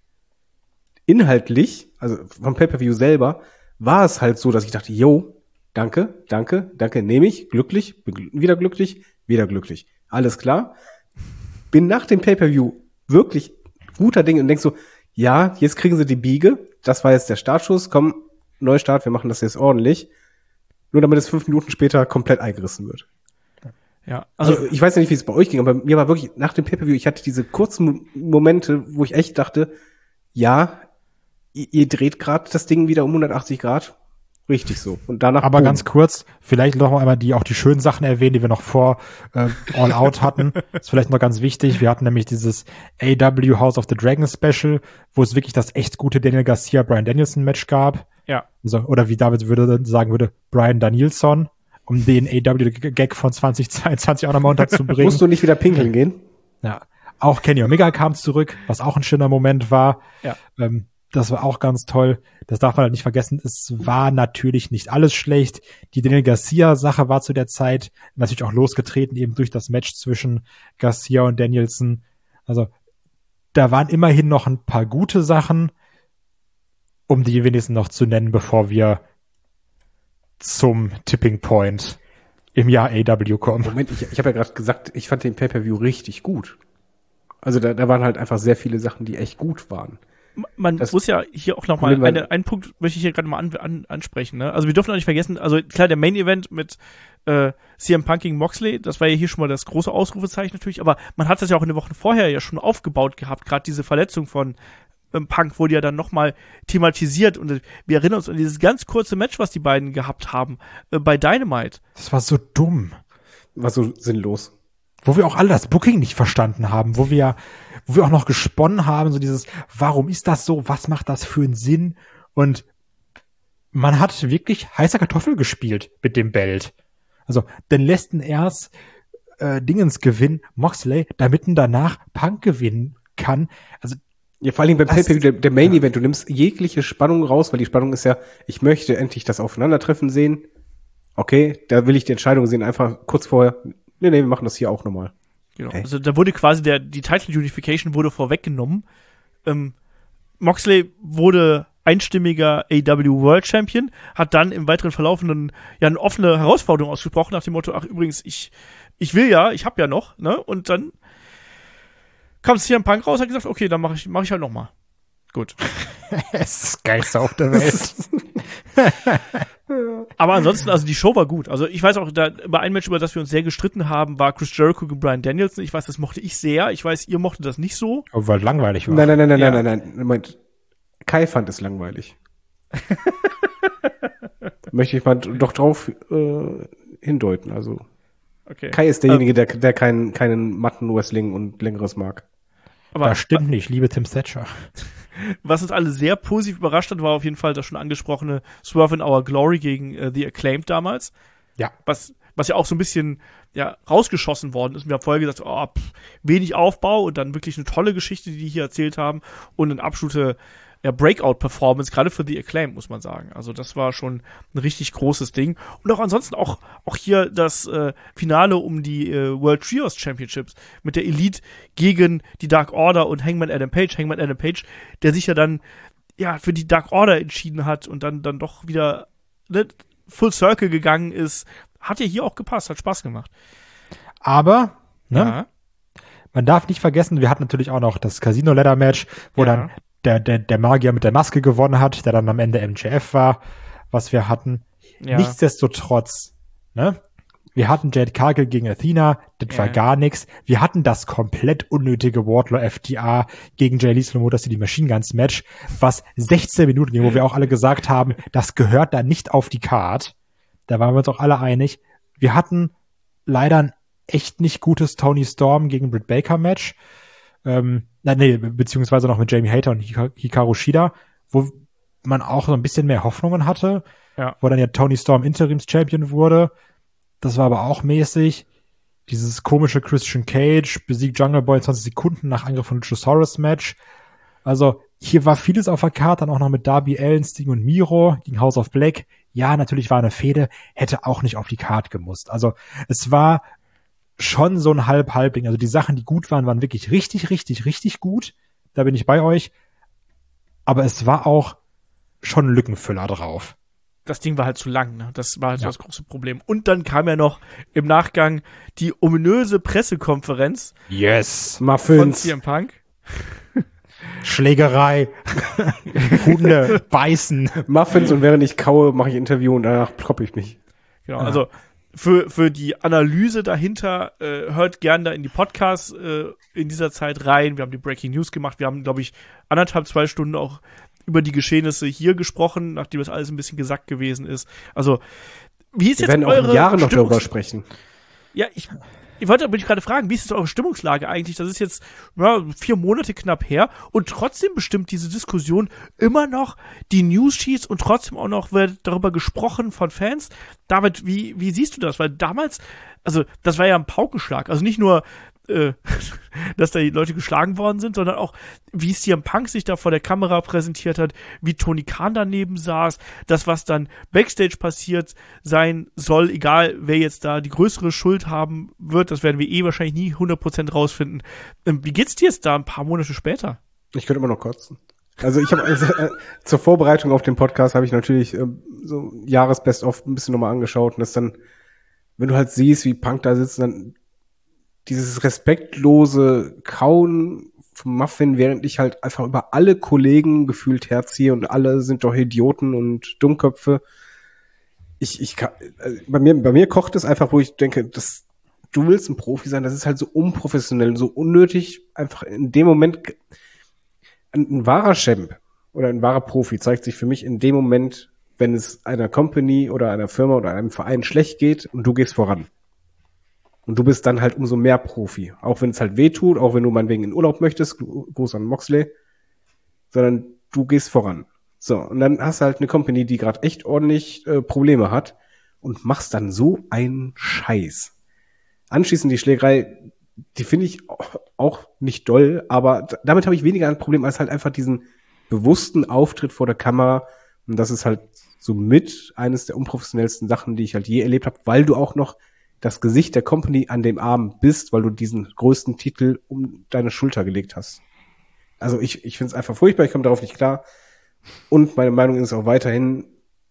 Inhaltlich, also vom Pay-Per-View selber, war es halt so, dass ich dachte, yo, danke, danke, danke, nehme ich, glücklich, wieder glücklich, wieder glücklich. Alles klar. Bin nach dem Pay-Per-View wirklich guter Ding und denk so, ja, jetzt kriegen sie die Biege. Das war jetzt der Startschuss. Komm, Neustart, wir machen das jetzt ordentlich. Nur damit es fünf Minuten später komplett eingerissen wird. Ja, also, also ich weiß ja nicht, wie es bei euch ging, aber mir war wirklich nach dem Pay-Per-View, ich hatte diese kurzen Momente, wo ich echt dachte, ja, ihr, ihr dreht gerade das Ding wieder um hundertachtzig Grad. Richtig so. Und danach. Aber boom. ganz kurz, vielleicht noch einmal die auch die schönen Sachen erwähnen, die wir noch vor äh, All Out hatten. Das ist vielleicht noch ganz wichtig. Wir hatten nämlich dieses A E W House of the Dragon Special, wo es wirklich das echt gute Daniel Garcia Bryan Danielson Match gab. Ja. Also, oder wie David würde sagen würde, Bryan Danielson, um den A E W-Gag von zwanzig zweiundzwanzig auch nochmal unterzubringen. Musst du nicht wieder pinkeln gehen? Ja. Auch Kenny Omega kam zurück, was auch ein schöner Moment war. Ja. Ähm, das war auch ganz toll. Das darf man halt nicht vergessen. Es war natürlich nicht alles schlecht. Die Daniel Garcia-Sache war zu der Zeit natürlich auch losgetreten, eben durch das Match zwischen Garcia und Danielson. Also da waren immerhin noch ein paar gute Sachen, um die wenigstens noch zu nennen, bevor wir zum Tipping Point im Jahr A E W kommen. Moment, ich, ich habe ja gerade gesagt, ich fand den Pay-Per-View richtig gut. Also da, da waren halt einfach sehr viele Sachen, die echt gut waren. Man das muss ja hier auch noch mal, eine, einen Punkt möchte ich hier gerade mal an, an, ansprechen. Ne? Also wir dürfen auch nicht vergessen, also klar, der Main-Event mit äh, C M Punk gegen Moxley, das war ja hier schon mal das große Ausrufezeichen natürlich, aber man hat das ja auch in den Wochen vorher ja schon aufgebaut gehabt, gerade diese Verletzung von ähm, Punk wurde ja dann nochmal thematisiert und wir erinnern uns an dieses ganz kurze Match, was die beiden gehabt haben äh, bei Dynamite. Das war so dumm. War so sinnlos. Wo wir auch alle das Booking nicht verstanden haben, wo wir, wo wir auch noch gesponnen haben, so dieses, warum ist das so, was macht das für einen Sinn? Und man hat wirklich heißer Kartoffel gespielt mit dem Belt. Also, dann lässt ihn erst äh, Dingens gewinnen, Moxley, damit ihn danach Punk gewinnen kann. Also, ja, vor allem beim Pay-Per-View, der, der Main Event, du nimmst jegliche Spannung raus, weil die Spannung ist ja, ich möchte endlich das Aufeinandertreffen sehen. Okay, da will ich die Entscheidung sehen, einfach kurz vorher. Nee, nee, wir machen das hier auch nochmal. Genau. Hey. Also da wurde quasi der, die Title Unification wurde vorweggenommen. Ähm, Moxley wurde einstimmiger A E W World Champion, hat dann im weiteren Verlauf einen, ja, eine offene Herausforderung ausgesprochen nach dem Motto, ach übrigens, ich, ich will ja, ich hab ja noch, ne? Und dann kam C M Punk raus, hat gesagt, okay, dann mache ich, mach ich halt nochmal. Gut. Es ist das Geilste auf der Welt. Aber ansonsten, also die Show war gut. Also ich weiß auch, da bei einem Match, über das wir uns sehr gestritten haben, war Chris Jericho gegen Bryan Danielson. Ich weiß, das mochte ich sehr. Ich weiß, ihr mochtet das nicht so. Aber weil langweilig war. Nein, nein, nein, nein, Ja. nein, nein, nein. Moment. Kai fand es langweilig. Möchte ich mal doch drauf äh, hindeuten. Also Okay. Kai ist derjenige, der, der keinen, keinen Matten-Wrestling und längeres mag. Aber Das stimmt nicht, liebe Tim Thatcher. was uns alle sehr positiv überrascht hat, war auf jeden Fall das schon angesprochene Swerve in Our Glory gegen äh, The Acclaimed damals. Ja. Was, was ja auch so ein bisschen ja, rausgeschossen worden ist. Wir haben vorher gesagt, oh, pff, wenig Aufbau und dann wirklich eine tolle Geschichte, die die hier erzählt haben und eine absolute ja, Breakout-Performance, gerade für The Acclaimed, muss man sagen. Also das war schon ein richtig großes Ding. Und auch ansonsten auch, auch hier das äh, Finale um die äh, World Trios Championships mit der Elite gegen die Dark Order und Hangman Adam Page. Hangman Adam Page, der sich ja dann ja für die Dark Order entschieden hat und dann, dann doch wieder ne, Full Circle gegangen ist. Hat ja hier auch gepasst, hat Spaß gemacht. Aber, ne, Ja. man darf nicht vergessen, wir hatten natürlich auch noch das Casino-Ladder-Match, wo Ja. dann der, der, der Magier mit der Maske gewonnen hat, der dann am Ende M J F war, was wir hatten. Ja. Nichtsdestotrotz, ne, Wir hatten Jade Cargill gegen Athena, das Ja. war gar nichts. Wir hatten das komplett unnötige Wardlow F T R gegen Jay Lethal Motor City Machine Guns Match, was sechzehn Minuten ging, wo wir auch alle gesagt haben, das gehört da nicht auf die Card. Da waren wir uns auch alle einig. Wir hatten leider ein echt nicht gutes Tony Storm gegen Britt Baker Match. Ähm, nee, beziehungsweise noch mit Jamie Hayter und Hika- Hikaru Shida, wo man auch so ein bisschen mehr Hoffnungen hatte, Ja. wo dann ja Tony Storm Interims-Champion wurde. Das war aber auch mäßig. Dieses komische Christian Cage besiegt Jungle Boy in zwanzig Sekunden nach Angriff von Luchasaurus Match. Also hier war vieles auf der Karte, dann auch noch mit Darby Allin, Sting und Miro gegen House of Black. Ja, natürlich war eine Fehde, hätte auch nicht auf die Karte gemusst. Also es war schon so ein Halb-Halbling. Also die Sachen, die gut waren, waren wirklich richtig, richtig, richtig gut. Da bin ich bei euch. Aber es war auch schon ein Lückenfüller drauf. Das Ding war halt zu lang, ne? Das war halt so Ja. das große Problem. Und dann kam ja noch im Nachgang die ominöse Pressekonferenz Yes. von Muffins. C M Punk. Schlägerei. Hunde beißen. Muffins und während ich kaue, mache ich Interview und danach kloppe ich mich. Genau, Ja. also für, für die Analyse dahinter, äh, hört gern da in die Podcasts äh, in dieser Zeit rein. Wir haben die Breaking News gemacht. Wir haben, glaube ich, anderthalb, zwei Stunden auch über die Geschehnisse hier gesprochen, nachdem das alles ein bisschen gesackt gewesen ist. Also, wie ist Wir jetzt werden auch eure in Jahren noch Stimmungs- darüber sprechen. Ja, ich, ich wollte aber dich gerade fragen, wie ist jetzt eure Stimmungslage eigentlich? Das ist jetzt ja, vier Monate knapp her und trotzdem bestimmt diese Diskussion immer noch die News-Sheets und trotzdem auch noch wird darüber gesprochen von Fans. David, wie, wie siehst du das? Weil damals, also das war ja ein Paukenschlag. Also nicht nur, äh, dass da die Leute geschlagen worden sind, sondern auch, wie C M Punk sich da vor der Kamera präsentiert hat, wie Tony Khan daneben saß, das, was dann Backstage passiert sein soll, egal wer jetzt da die größere Schuld haben wird, das werden wir eh wahrscheinlich nie hundert Prozent rausfinden. Ähm, wie geht's dir jetzt da ein paar Monate später? Ich könnte immer noch kotzen. Also ich habe also, äh, zur Vorbereitung auf den Podcast habe ich natürlich äh, so Jahresbest-of ein bisschen nochmal angeschaut und das dann, wenn du halt siehst, wie Punk da sitzt, dann dieses respektlose Kauen vom Muffin, während ich halt einfach über alle Kollegen gefühlt herziehe und alle sind doch Idioten und Dummköpfe. Ich, ich kann, also bei mir, bei mir kocht es einfach, wo ich denke, das, du willst ein Profi sein, das ist halt so unprofessionell, so unnötig, einfach in dem Moment. Ein, ein wahrer Champ oder ein wahrer Profi zeigt sich für mich in dem Moment, wenn es einer Company oder einer Firma oder einem Verein schlecht geht und du gehst voran. Und du bist dann halt umso mehr Profi. Auch wenn es halt weh tut, auch wenn du meinetwegen in Urlaub möchtest, Gruß an Moxley, sondern du gehst voran. So, und dann hast du halt eine Company, die gerade echt ordentlich äh, Probleme hat und machst dann so einen Scheiß. Anschließend die Schlägerei, die finde ich auch nicht doll, aber d- damit habe ich weniger ein Problem als halt einfach diesen bewussten Auftritt vor der Kamera. Und das ist halt so mit eines der unprofessionellsten Sachen, die ich halt je erlebt habe, weil du auch noch das Gesicht der Company an dem Abend bist, weil du diesen größten Titel um deine Schulter gelegt hast. Also ich, ich finde es einfach furchtbar, ich komme darauf nicht klar. Und meine Meinung ist auch weiterhin,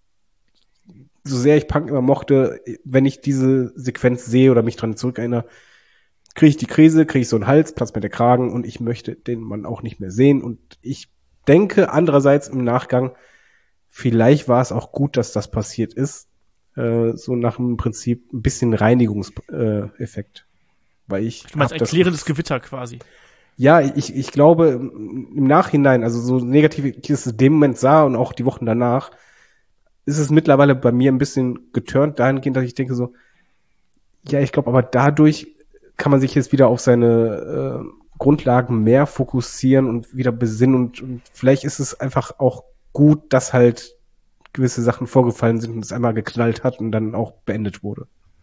so sehr ich Punk immer mochte, wenn ich diese Sequenz sehe oder mich dran zurückerinnere, kriege ich die Krise, kriege ich so einen Hals, platzt mir der Kragen und ich möchte den Mann auch nicht mehr sehen. Und ich denke andererseits im Nachgang, vielleicht war es auch gut, dass das passiert ist. Äh, so nach dem Prinzip ein bisschen Reinigungseffekt. Weil ich Du meinst hab ein klärendes Gewitter quasi. Ja, ich, ich glaube, im Nachhinein, also so negativ ich es in dem Moment sah und auch die Wochen danach, ist es mittlerweile bei mir ein bisschen geturnt dahingehend, dass ich denke so, ja, ich glaube, aber dadurch kann man sich jetzt wieder auf seine äh, Grundlagen mehr fokussieren und wieder besinnen und, und vielleicht ist es einfach auch gut, dass halt gewisse Sachen vorgefallen sind und es einmal geknallt hat und dann auch beendet wurde.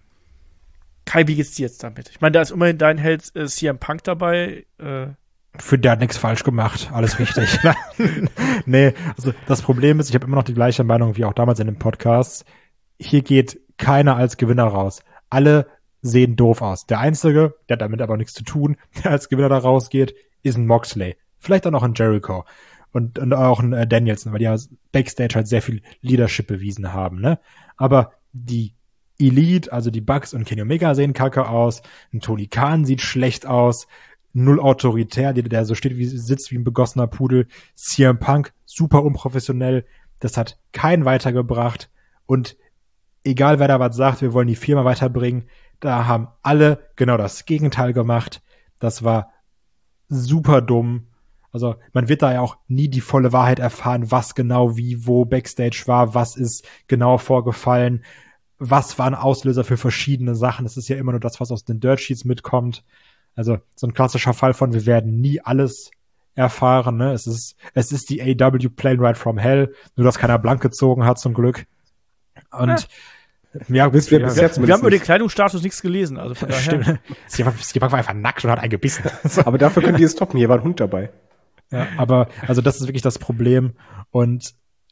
Kai, wie geht's dir jetzt damit? Ich meine, da ist immerhin dein Held äh, C M Punk dabei. Äh, Für der hat nichts falsch gemacht, alles richtig. Nee, also das Problem ist, ich habe immer noch die gleiche Meinung wie auch damals in den Podcasts. Hier geht keiner als Gewinner raus. Alle sehen doof aus. Der Einzige, der hat damit aber nichts zu tun, der als Gewinner da rausgeht, ist ein Moxley. Vielleicht auch noch ein Jericho. Und, und auch ein äh, Danielson, weil die ja Backstage halt sehr viel Leadership bewiesen haben, ne? Aber die Elite, also die Bucks und Kenny Omega sehen kacke aus, ein Tony Khan sieht schlecht aus, null autoritär, der, der so steht wie, sitzt wie ein begossener Pudel, C M Punk, super unprofessionell, das hat keinen weitergebracht und egal wer da was sagt, wir wollen die Firma weiterbringen, da haben alle genau das Gegenteil gemacht. Das war super dumm. Also man wird da ja auch nie die volle Wahrheit erfahren, was genau wie wo Backstage war, was ist genau vorgefallen, was waren Auslöser für verschiedene Sachen. Das ist ja immer nur das, was aus den Dirt Sheets mitkommt. Also so ein klassischer Fall von, wir werden nie alles erfahren. Ne? Es ist es ist die A E W Plane Ride from Hell, nur dass keiner blank gezogen hat zum Glück. Und ja, ja bis wir, bis jetzt wir haben über den Kleidungsstatus nichts gelesen. Also von daher. Stimmt. Skipper war einfach nackt und hat einen gebissen. Aber dafür können die es toppen. Hier war ein Hund dabei. Ja, aber also das ist wirklich das Problem. Und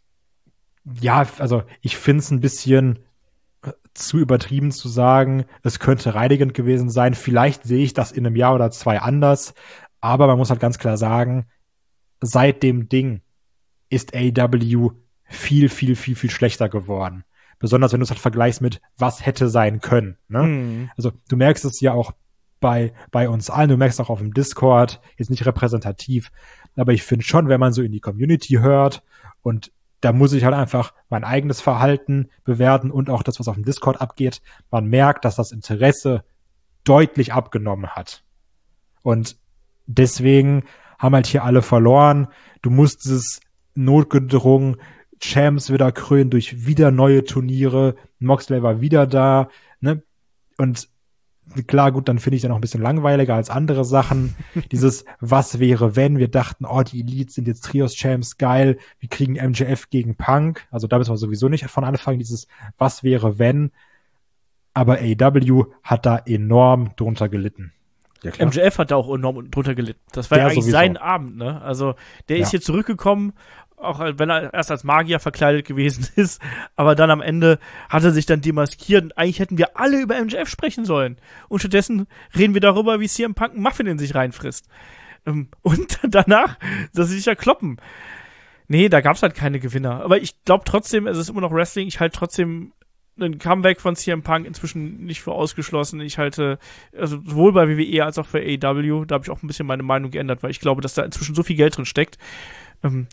ja, also ich finde es ein bisschen zu übertrieben zu sagen, es könnte reinigend gewesen sein. Vielleicht sehe ich das in einem Jahr oder zwei anders. Aber man muss halt ganz klar sagen, seit dem Ding ist A E W viel, viel, viel, viel schlechter geworden. Besonders wenn du es halt vergleichst mit, was hätte sein können. Ne? Mhm. Also du merkst es ja auch bei bei uns allen, du merkst auch auf dem Discord, jetzt nicht repräsentativ, aber ich finde schon, wenn man so in die Community hört und da muss ich halt einfach mein eigenes Verhalten bewerten und auch das, was auf dem Discord abgeht, man merkt, dass das Interesse deutlich abgenommen hat. Und deswegen haben halt hier alle verloren. Du musstest notgedrungen Champs wieder krönen durch wieder neue Turniere. Moxley war wieder da, ne? Und klar, gut, dann finde ich dann noch ein bisschen langweiliger als andere Sachen. Dieses was wäre, wenn wir dachten, oh, die Elites sind jetzt Trios-Champs, geil, wir kriegen M J F gegen Punk. Also da müssen wir sowieso nicht von Anfang dieses was wäre, wenn. Aber A E W hat da enorm drunter gelitten. Ja, klar. M J F hat da auch enorm drunter gelitten. Das war ja eigentlich sowieso sein Abend, ne? Also der ja. ist hier zurückgekommen, auch wenn er erst als Magier verkleidet gewesen ist, aber dann am Ende hat er sich dann demaskiert und eigentlich hätten wir alle über M J F sprechen sollen. Und stattdessen reden wir darüber, wie C M Punk einen Muffin in sich reinfrisst. Und danach, dass sie sich ja kloppen. Nee, da gab's halt keine Gewinner. Aber ich glaube trotzdem, es ist immer noch Wrestling, ich halte trotzdem ein Comeback von C M Punk inzwischen nicht für ausgeschlossen. Ich halte, also sowohl bei W W E als auch für A E W, da habe ich auch ein bisschen meine Meinung geändert, weil ich glaube, dass da inzwischen so viel Geld drin steckt. Ähm,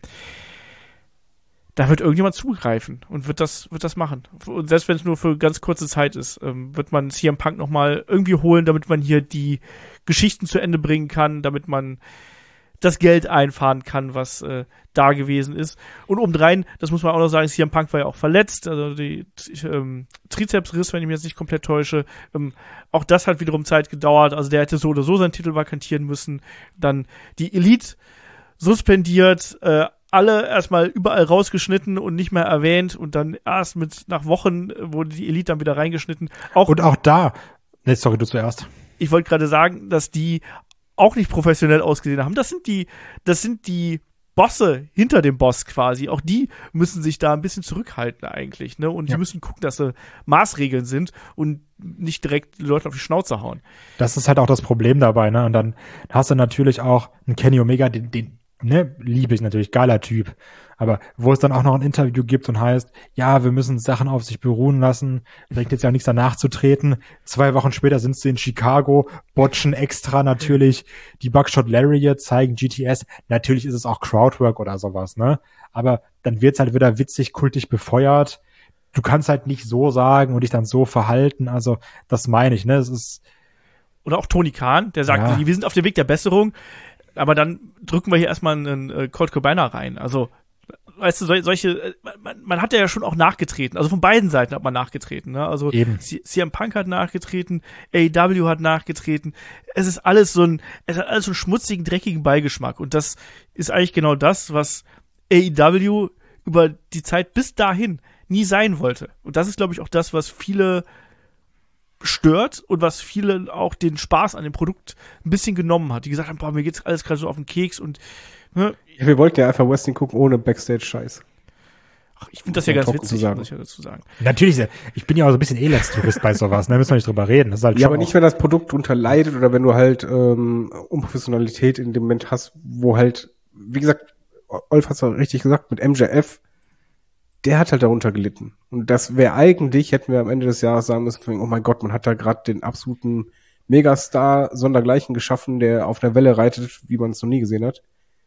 da wird irgendjemand zugreifen und wird das wird das machen. Und selbst wenn es nur für ganz kurze Zeit ist, ähm, wird man C M Punk nochmal irgendwie holen, damit man hier die Geschichten zu Ende bringen kann, damit man das Geld einfahren kann, was äh, da gewesen ist. Und obendrein, das muss man auch noch sagen, C M Punk war ja auch verletzt, also die ähm, Trizepsriss, wenn ich mich jetzt nicht komplett täusche. Ähm, auch das hat wiederum Zeit gedauert, also der hätte so oder so seinen Titel vakantieren müssen. Dann die Elite suspendiert, äh, alle erstmal überall rausgeschnitten und nicht mehr erwähnt und dann erst mit nach Wochen wurde die Elite dann wieder reingeschnitten. Auch, und auch da, nee, sorry, du zuerst. Ich wollte gerade sagen, dass die auch nicht professionell ausgesehen haben. Das sind die, das sind die Bosse hinter dem Boss quasi. Auch die müssen sich da ein bisschen zurückhalten eigentlich, ne? Und ja. die müssen gucken, dass sie Maßregeln sind und nicht direkt die Leute auf die Schnauze hauen. Das ist halt auch das Problem dabei, ne? Und dann hast du natürlich auch einen Kenny Omega, den, den ne, liebe ich natürlich, geiler Typ. Aber wo es dann auch noch ein Interview gibt und heißt, ja, wir müssen Sachen auf sich beruhen lassen, bringt jetzt ja nichts danach zu treten. Zwei Wochen später sind sie in Chicago, botchen extra natürlich die Buckshot Lariat, zeigen G T S. Natürlich ist es auch Crowdwork oder sowas, ne? Aber dann wird's halt wieder witzig, kultig befeuert. Du kannst halt nicht so sagen und dich dann so verhalten. Also, das meine ich, ne? Es ist. Oder auch Tony Khan, der sagt, ja. wir sind auf dem Weg der Besserung, aber dann drücken wir hier erstmal einen äh, Colt Cabana rein. Also, weißt du, solche, man, man hat ja schon auch nachgetreten, also von beiden Seiten hat man nachgetreten, ne? Also Eben. C M Punk hat nachgetreten, A E W hat nachgetreten, es ist alles so ein, es hat alles so einen schmutzigen, dreckigen Beigeschmack und das ist eigentlich genau das, was A E W über die Zeit bis dahin nie sein wollte. Und das ist, glaube ich, auch das, was viele stört und was viele auch den Spaß an dem Produkt ein bisschen genommen hat, die gesagt haben, boah, mir geht's alles gerade so auf den Keks und ja, wir wollten ja einfach Wrestling gucken ohne Backstage-Scheiß. Ach, ich finde das ja ganz witzig, muss ich ja dazu sagen. Natürlich, ich bin ja auch so ein bisschen Elendstourist bei sowas, da müssen wir nicht drüber reden. Das ist halt ja, aber nicht, wenn das Produkt unterleidet oder wenn du halt ähm, Unprofessionalität in dem Moment hast, wo halt, wie gesagt, Olf hat's ja richtig gesagt, mit M J F, der hat halt darunter gelitten. Und das wäre eigentlich, hätten wir am Ende des Jahres sagen müssen, oh mein Gott, man hat da gerade den absoluten Megastar sondergleichen geschaffen, der auf der Welle reitet, wie man es noch nie gesehen hat.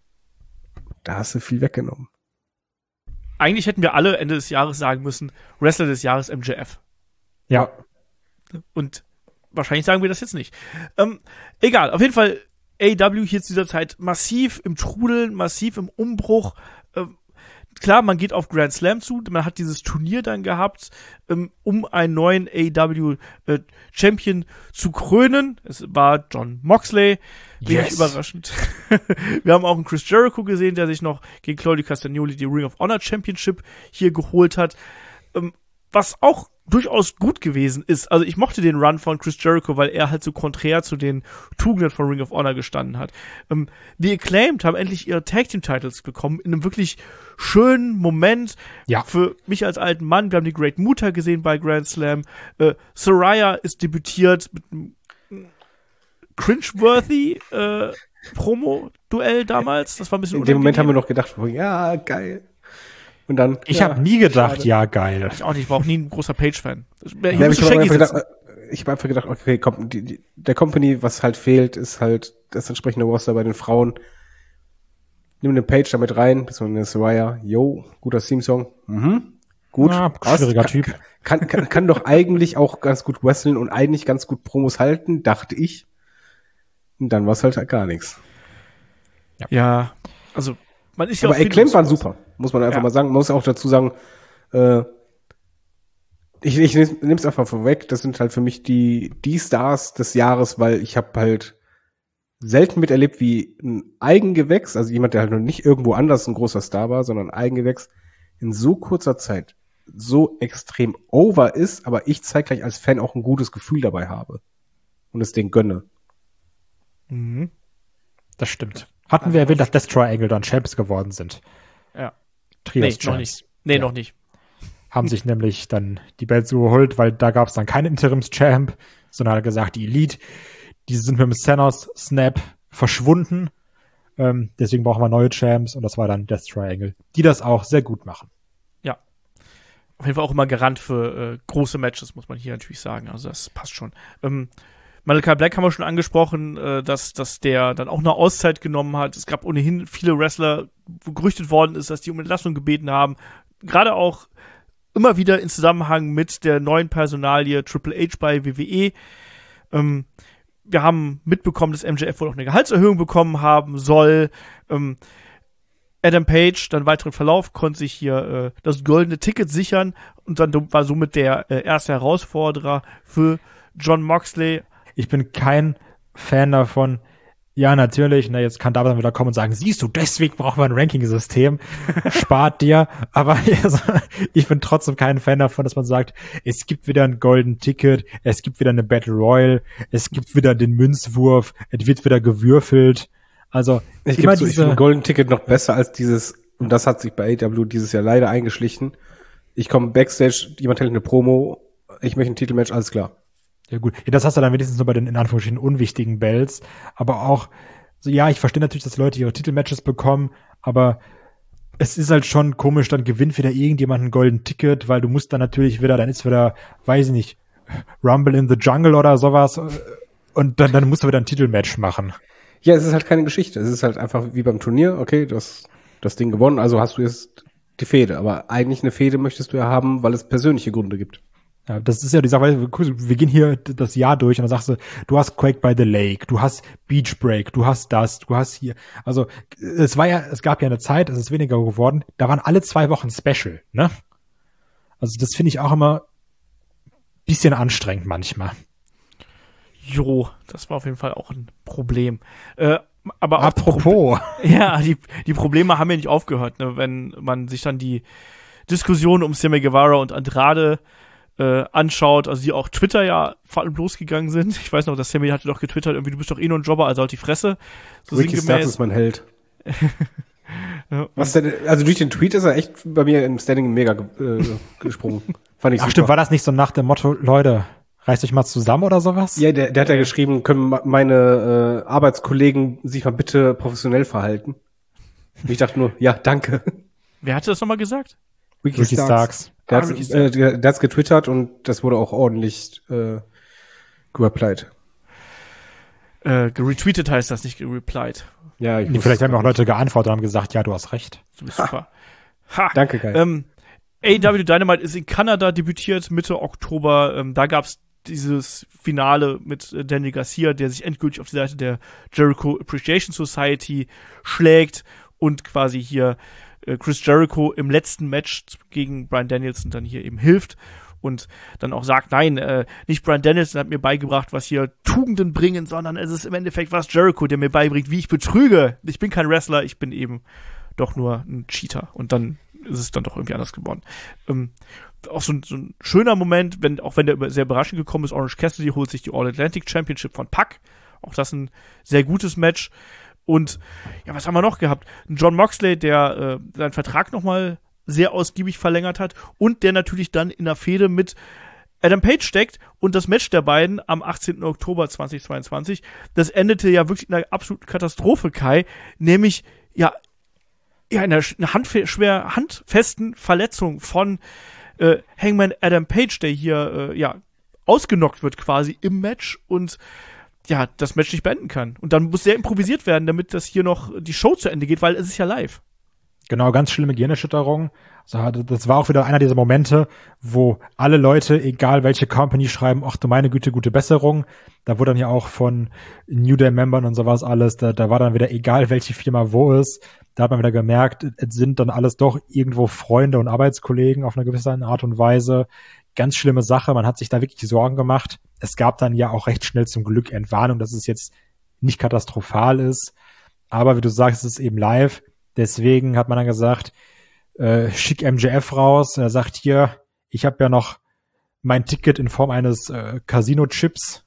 Da hast du viel weggenommen. Eigentlich hätten wir alle Ende des Jahres sagen müssen, Wrestler des Jahres M J F. Ja. Und wahrscheinlich sagen wir das jetzt nicht. Ähm, egal, auf jeden Fall A E W hier zu dieser Zeit massiv im Trudeln, massiv im Umbruch. Ähm, klar, man geht auf Grand Slam zu, man hat dieses Turnier dann gehabt, ähm, um einen neuen A E W äh, Champion zu krönen. Es war Jon Moxley, wenig Yes. überraschend. Wir haben auch einen Chris Jericho gesehen, der sich noch gegen Claudio Castagnoli die Ring of Honor Championship hier geholt hat. Ähm, was auch durchaus gut gewesen ist. Also ich mochte den Run von Chris Jericho, weil er halt so konträr zu den Tugenden von Ring of Honor gestanden hat. Ähm, die Acclaimed haben endlich ihre Tag Team Titles bekommen, in einem wirklich schönen Moment. Ja. Für mich als alten Mann, wir haben die Great Muta gesehen bei Grand Slam. Äh, Saraya ist debütiert mit einem cringeworthy äh, Promo-Duell damals. Das war ein bisschen In dem Moment haben wir unangenehm. noch gedacht, oh, ja, geil. Und dann. Ich ja, habe nie gedacht, schade. ja, geil. Ich auch nicht, ich war auch nie ein großer Page-Fan. Ich, Ja, ich aber musste ich habe Shaggy einfach sitzen. gedacht, ich habe einfach gedacht, okay, komm, die, die, der Company, was halt fehlt, ist halt das entsprechende Roster bei den Frauen. Nimm eine Page damit rein, bis eine Saraya, yo, guter Theme-Song, mhm, gut. Ja, passt. schwieriger kann, Typ. Kann, kann, kann doch eigentlich auch ganz gut wresteln und eigentlich ganz gut Promos halten, dachte ich. Und dann war es halt gar nichts. Ja, also man ist ja Aber auf Acclaimed waren Findungslos. super, muss man einfach Ja. mal sagen. Man muss auch dazu sagen, äh, ich, ich nehme es einfach vorweg, das sind halt für mich die, die Stars des Jahres, weil ich habe halt selten miterlebt, wie ein Eigengewächs, also jemand, der halt noch nicht irgendwo anders ein großer Star war, sondern ein Eigengewächs, in so kurzer Zeit so extrem over ist, aber ich zeitgleich als Fan auch ein gutes Gefühl dabei habe und es denen gönne. Mhm. Das stimmt. Hatten wir erwähnt, dass Death Triangle dann Champs geworden sind. Ja. Trios Nee, noch Champs. nicht. Nee, Ja. noch nicht. Haben sich nämlich dann die Belts geholt, weil da gab es dann keinen Interims-Champ, sondern hat gesagt, die Elite, die sind mit dem Thanos Snap verschwunden. Ähm, deswegen brauchen wir neue Champs und das war dann Death Triangle, die das auch sehr gut machen. Ja. Auf jeden Fall auch immer Garant für äh, große Matches, muss man hier natürlich sagen. Also das passt schon. Ähm, Malachi Black haben wir schon angesprochen, äh, dass, dass der dann auch eine Auszeit genommen hat. Es gab ohnehin viele Wrestler, wo gerüchtet worden ist, dass die um Entlassung gebeten haben. Gerade auch immer wieder in Zusammenhang mit der neuen Personalie Triple H bei W W E. Ähm, wir haben mitbekommen, dass M J F wohl auch eine Gehaltserhöhung bekommen haben soll. Ähm, Adam Page, dann weiteren Verlauf, konnte sich hier äh, das goldene Ticket sichern und dann war somit der äh, erste Herausforderer für Jon Moxley. Ich bin kein Fan davon. Ja, natürlich, na, jetzt kann David dann wieder kommen und sagen, siehst du, deswegen brauchen wir ein Ranking-System. Spart dir. Aber also, ich bin trotzdem kein Fan davon, dass man sagt, es gibt wieder ein Golden Ticket, es gibt wieder eine Battle Royale, es gibt wieder den Münzwurf, es wird wieder gewürfelt. Also, Ich immer gebe so, ich diese, finde Golden Ticket noch besser als dieses, und das hat sich bei A E W dieses Jahr leider eingeschlichen. Ich komme Backstage, jemand hält eine Promo, ich möchte ein Titelmatch, alles klar. ja gut, ja, das hast du dann wenigstens nur bei den in Anführungsstrichen unwichtigen Belts, aber auch, so ja, ich verstehe natürlich, dass Leute ihre Titelmatches bekommen, aber es ist halt schon komisch, dann gewinnt wieder irgendjemand ein Golden Ticket, weil du musst dann natürlich wieder, dann ist wieder, weiß ich nicht, Rumble in the Jungle oder sowas und dann, dann musst du wieder ein Titelmatch machen. Ja, es ist halt keine Geschichte. Es ist halt einfach wie beim Turnier, okay, du hast das Ding gewonnen, also hast du jetzt die Fehde. Aber eigentlich eine Fehde möchtest du ja haben, weil es persönliche Gründe gibt. Ja, das ist ja die Sache, weil wir gehen hier das Jahr durch und dann sagst du, du hast Quake by the Lake, du hast Beach Break, du hast das, du hast hier. Also es war ja, es gab ja eine Zeit, es ist weniger geworden, da waren alle zwei Wochen Special, ne? Also das finde ich auch immer bisschen anstrengend manchmal. Jo, das war auf jeden Fall auch ein Problem. Äh, aber auch Apropos. Ja, die, die Probleme haben ja nicht aufgehört, ne? Wenn man sich dann die Diskussion um Sammy Guevara und Andrade äh, anschaut, also die auch Twitter ja vor allem losgegangen sind. Ich weiß noch, dass Sammy hatte doch getwittert, irgendwie, du bist doch eh nur ein Jobber, also halt die Fresse. So Ricky Starks sinngemäß. ist mein Held. Ja, Was denn, also durch den Tweet ist er echt bei mir im Standing mega ge äh, gesprungen. Fand ich Ach super. stimmt, war das nicht so nach dem Motto, Leute, reißt euch mal zusammen oder sowas? Ja, der, der hat ja geschrieben, können ma- meine äh, Arbeitskollegen sich mal bitte professionell verhalten. Und ich dachte nur, ja, danke. Wer hatte das nochmal gesagt? Ricky Starks. Der Ah, hat's, Ricky äh, Starks. der, der hat's getwittert und das wurde auch ordentlich äh, gereplied. Äh, geretweetet heißt das, nicht gereplied. Ja, ich Nee, wusste vielleicht es haben gar auch nicht. Leute geantwortet und haben gesagt, ja, du hast recht. Du bist super. Ha. Danke, Kai. Ähm, A E W Dynamite ist in Kanada debütiert, Mitte Oktober. Ähm, da gab's dieses Finale mit äh, Daniel Garcia, der sich endgültig auf die Seite der Jericho Appreciation Society schlägt und quasi hier äh, Chris Jericho im letzten Match gegen Bryan Danielson dann hier eben hilft und dann auch sagt, nein, äh, nicht Bryan Danielson hat mir beigebracht, was hier Tugenden bringen, sondern es ist im Endeffekt was Jericho, der mir beibringt, wie ich betrüge. Ich bin kein Wrestler, ich bin eben doch nur ein Cheater. Und dann ist es dann doch irgendwie anders geworden. Ähm, auch so ein, so ein schöner Moment, wenn, auch wenn der sehr überraschend gekommen ist, Orange Cassidy holt sich die All-Atlantic Championship von Pac. Auch das ein sehr gutes Match. Und ja, was haben wir noch gehabt? Ein John Moxley, der äh, seinen Vertrag nochmal sehr ausgiebig verlängert hat und der natürlich dann in der Fehde mit Adam Page steckt und das Match der beiden am achtzehnten Oktober zweitausendzweiundzwanzig, das endete ja wirklich in einer absoluten Katastrophe, Kai, nämlich ja, ja in einer handf- schwer handfesten Verletzung von äh, Hangman Adam Page, der hier äh, ja ausgenockt wird quasi im Match und ja, das Match nicht beenden kann. Und dann muss sehr improvisiert werden, damit das hier noch die Show zu Ende geht, weil es ist ja live. Genau, ganz schlimme Gehirnerschütterung. Also das war auch wieder einer dieser Momente, wo alle Leute, egal welche Company, schreiben, ach du meine Güte, gute Besserung. Da wurde dann ja auch von New Day-Membern und sowas alles, da, da war dann wieder egal, welche Firma wo ist. Da hat man wieder gemerkt, es sind dann alles doch irgendwo Freunde und Arbeitskollegen auf eine gewisse Art und Weise. Ganz schlimme Sache, man hat sich da wirklich Sorgen gemacht. Es gab dann ja auch recht schnell zum Glück Entwarnung, dass es jetzt nicht katastrophal ist. Aber wie du sagst, es ist eben live. Deswegen hat man dann gesagt, äh, schick M J F raus. Er sagt hier, ich habe ja noch mein Ticket in Form eines äh, Casino-Chips.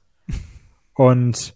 Und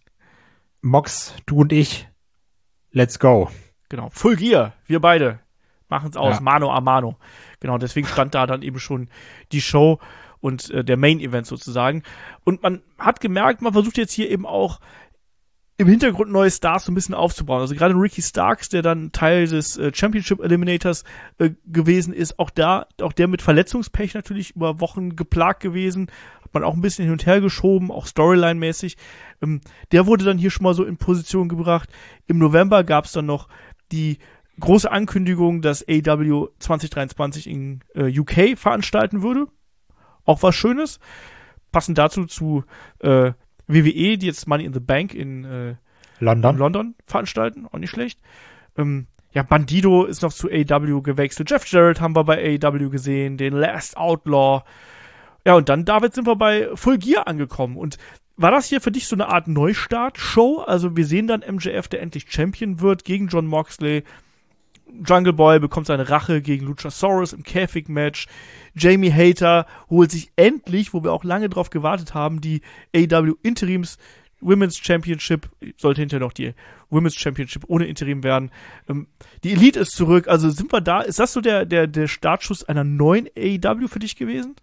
Mox, du und ich, let's go. Genau, Full Gear, wir beide machen es aus, Ja. Mano a Mano. Genau, deswegen stand da dann eben schon die Show und äh, der Main-Event sozusagen. Und man hat gemerkt, man versucht jetzt hier eben auch im Hintergrund neue Stars so ein bisschen aufzubauen. Also gerade Ricky Starks, der dann Teil des äh, Championship Eliminators äh, gewesen ist, auch da, auch der mit Verletzungspech natürlich über Wochen geplagt gewesen, hat man auch ein bisschen hin und her geschoben, auch Storyline-mäßig. Ähm, der wurde dann hier schon mal so in Position gebracht. Im November gab es dann noch die große Ankündigung, dass A E W zwanzig dreiundzwanzig in äh, U K veranstalten würde. Auch was Schönes. Passend dazu zu äh, W W E, die jetzt Money in the Bank in, äh, London. in London veranstalten, auch nicht schlecht. Ähm, ja, Bandido ist noch zu A E W gewechselt. Jeff Jarrett haben wir bei A E W gesehen, den Last Outlaw. Ja, und dann, David, sind wir bei Full Gear angekommen. Und war das hier für dich so eine Art Neustart-Show? Also wir sehen dann M J F, der endlich Champion wird gegen John Moxley. Jungle Boy bekommt seine Rache gegen Luchasaurus im Käfig-Match. Jamie Hayter holt sich endlich, wo wir auch lange drauf gewartet haben, die A E W Interims Women's Championship. Sollte hinterher noch die Women's Championship ohne Interim werden. Ähm, die Elite ist zurück. Also sind wir da? Ist das so der, der, der Startschuss einer neuen A E W für dich gewesen?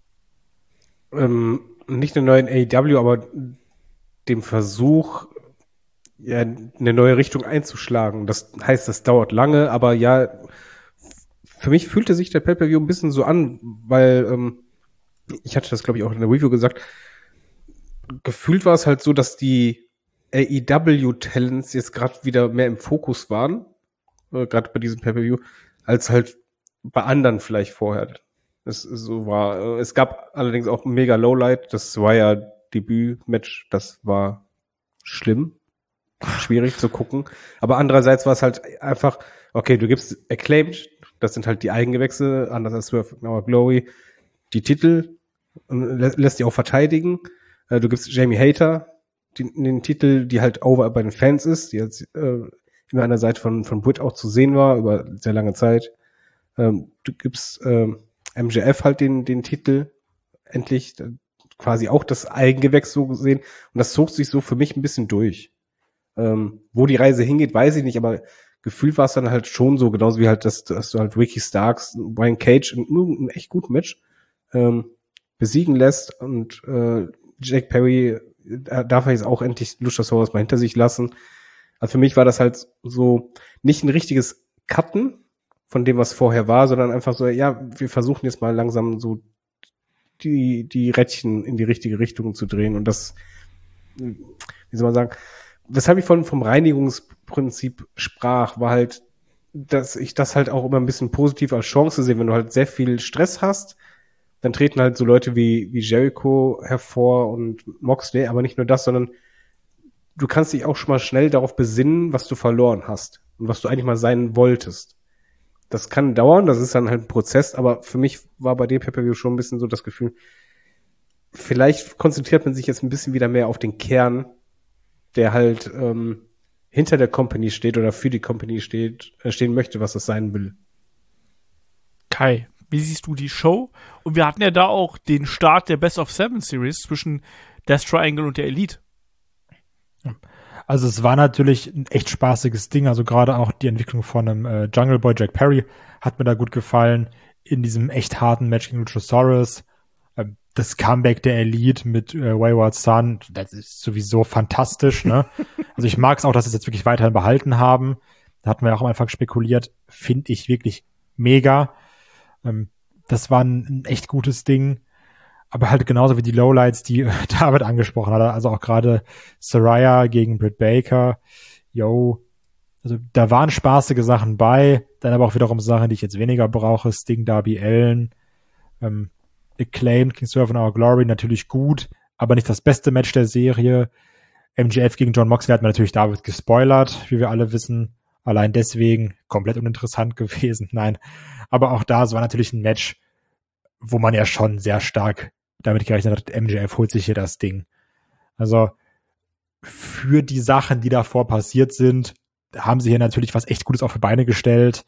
Ähm, nicht einer neuen A E W, aber dem Versuch, ja, eine neue Richtung einzuschlagen. Das heißt, das dauert lange, aber ja, für mich fühlte sich der Pay-Per-View ein bisschen so an, weil ähm, ich hatte das, glaube ich, auch in der Review gesagt, gefühlt war es halt so, dass die A E W-Talents jetzt gerade wieder mehr im Fokus waren, äh, gerade bei diesem Pay-Per-View, als halt bei anderen vielleicht vorher. Es so war. Es gab allerdings auch ein mega Lowlight, das war ja Debüt-Match, das war schlimm. Schwierig zu gucken. Aber andererseits war es halt einfach, okay, du gibst Acclaimed, das sind halt die Eigengewächse, anders als Swerve Our Glory, die Titel, lä- lässt die auch verteidigen. Du gibst Jamie Hayter den, den Titel, die halt over bei den Fans ist, die jetzt äh, immer an der Seite von, von Britt auch zu sehen war, über sehr lange Zeit. Ähm, du gibst ähm, M J F halt den, den Titel, endlich, quasi auch das Eigengewächs so gesehen. Und das zog sich so für mich ein bisschen durch. Ähm, wo die Reise hingeht, weiß ich nicht, aber gefühlt war es dann halt schon so, genauso wie halt, dass, dass du halt Ricky Starks, Brian Cage in einem echt guten Match ähm, besiegen lässt und äh, Jack Perry äh, darf er jetzt auch endlich Luchasaurus mal hinter sich lassen. Also für mich war das halt so nicht ein richtiges Cutten von dem, was vorher war, sondern einfach so, ja, wir versuchen jetzt mal langsam so die die Rädchen in die richtige Richtung zu drehen und das, wie soll man sagen, weshalb ich von vom Reinigungsprinzip sprach, war halt dass ich das halt auch immer ein bisschen positiv als Chance sehe, wenn du halt sehr viel Stress hast, dann treten halt so Leute wie, wie Jericho hervor und Moxley, aber nicht nur das, sondern du kannst dich auch schon mal schnell darauf besinnen, was du verloren hast und was du eigentlich mal sein wolltest. Das kann dauern, das ist dann halt ein Prozess, aber für mich war bei dem Pay-Per-View schon ein bisschen so das Gefühl, vielleicht konzentriert man sich jetzt ein bisschen wieder mehr auf den Kern, der halt ähm, hinter der Company steht oder für die Company steht, äh, stehen möchte, was das sein will. Kai, wie siehst du die Show? Und wir hatten ja da auch den Start der Best of Seven Series zwischen Death Triangle und der Elite. Also es war natürlich ein echt spaßiges Ding, also gerade auch die Entwicklung von einem äh, Jungle Boy Jack Perry hat mir da gut gefallen, in diesem echt harten Match gegen Luchasaurus. Äh, das Comeback der Elite mit äh, Wayward Son, das ist sowieso fantastisch, ne? Also ich mag es auch, dass sie es jetzt wirklich weiterhin behalten haben. Da hatten wir auch am Anfang spekuliert, finde ich wirklich mega. Ähm, das war ein, ein echt gutes Ding. Aber halt genauso wie die Lowlights, die David angesprochen hat, also auch gerade Saraya gegen Britt Baker, yo, also da waren spaßige Sachen bei, dann aber auch wiederum Sachen, die ich jetzt weniger brauche, Sting, Darby Allin, ähm, Acclaimed, King Serve and Our Glory, natürlich gut, aber nicht das beste Match der Serie. M J F gegen John Moxley hat man natürlich David gespoilert, wie wir alle wissen, allein deswegen komplett uninteressant gewesen, nein, aber auch da, es war natürlich ein Match, wo man ja schon sehr stark damit gerechnet hat, M J F holt sich hier das Ding. Also für die Sachen, die davor passiert sind, haben sie hier natürlich was echt Gutes auf die Beine gestellt.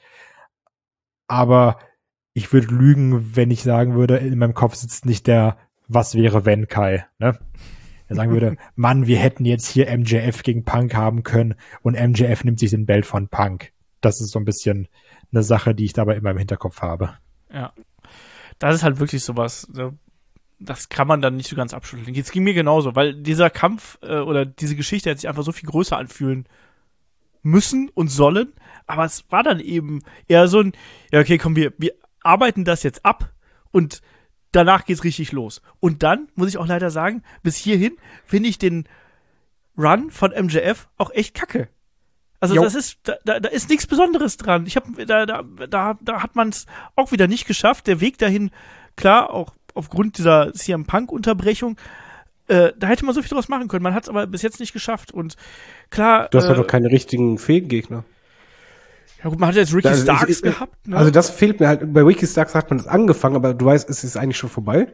Aber ich würde lügen, wenn ich sagen würde, in meinem Kopf sitzt nicht der Was wäre wenn Kai, ne? Er sagen würde, Mann, wir hätten jetzt hier M J F gegen Punk haben können und M J F nimmt sich den Belt von Punk. Das ist so ein bisschen eine Sache, die ich dabei immer im Hinterkopf habe. Ja. Das ist halt wirklich sowas, das kann man dann nicht so ganz abschütteln. Jetzt ging mir genauso, weil dieser Kampf äh, oder diese Geschichte hätte sich einfach so viel größer anfühlen müssen und sollen, aber es war dann eben eher so ein, ja okay, komm, wir, wir arbeiten das jetzt ab und danach geht's richtig los. Und dann, muss ich auch leider sagen, bis hierhin finde ich den Run von M J F auch echt kacke. Also jo. das ist, da, da, da ist nichts Besonderes dran. Ich habe, da, da, da, da hat man es auch wieder nicht geschafft. Der Weg dahin, klar, auch aufgrund dieser C M Punk-Unterbrechung, äh, da hätte man so viel draus machen können. Man hat es aber bis jetzt nicht geschafft. Und klar. Du hast halt äh, doch keine richtigen Fähigengegner. Ja gut, man hat jetzt Ricky also, Starks ich, ich, gehabt. Ne? Also das fehlt mir halt. Bei Ricky Starks hat man das angefangen, aber du weißt, es ist eigentlich schon vorbei.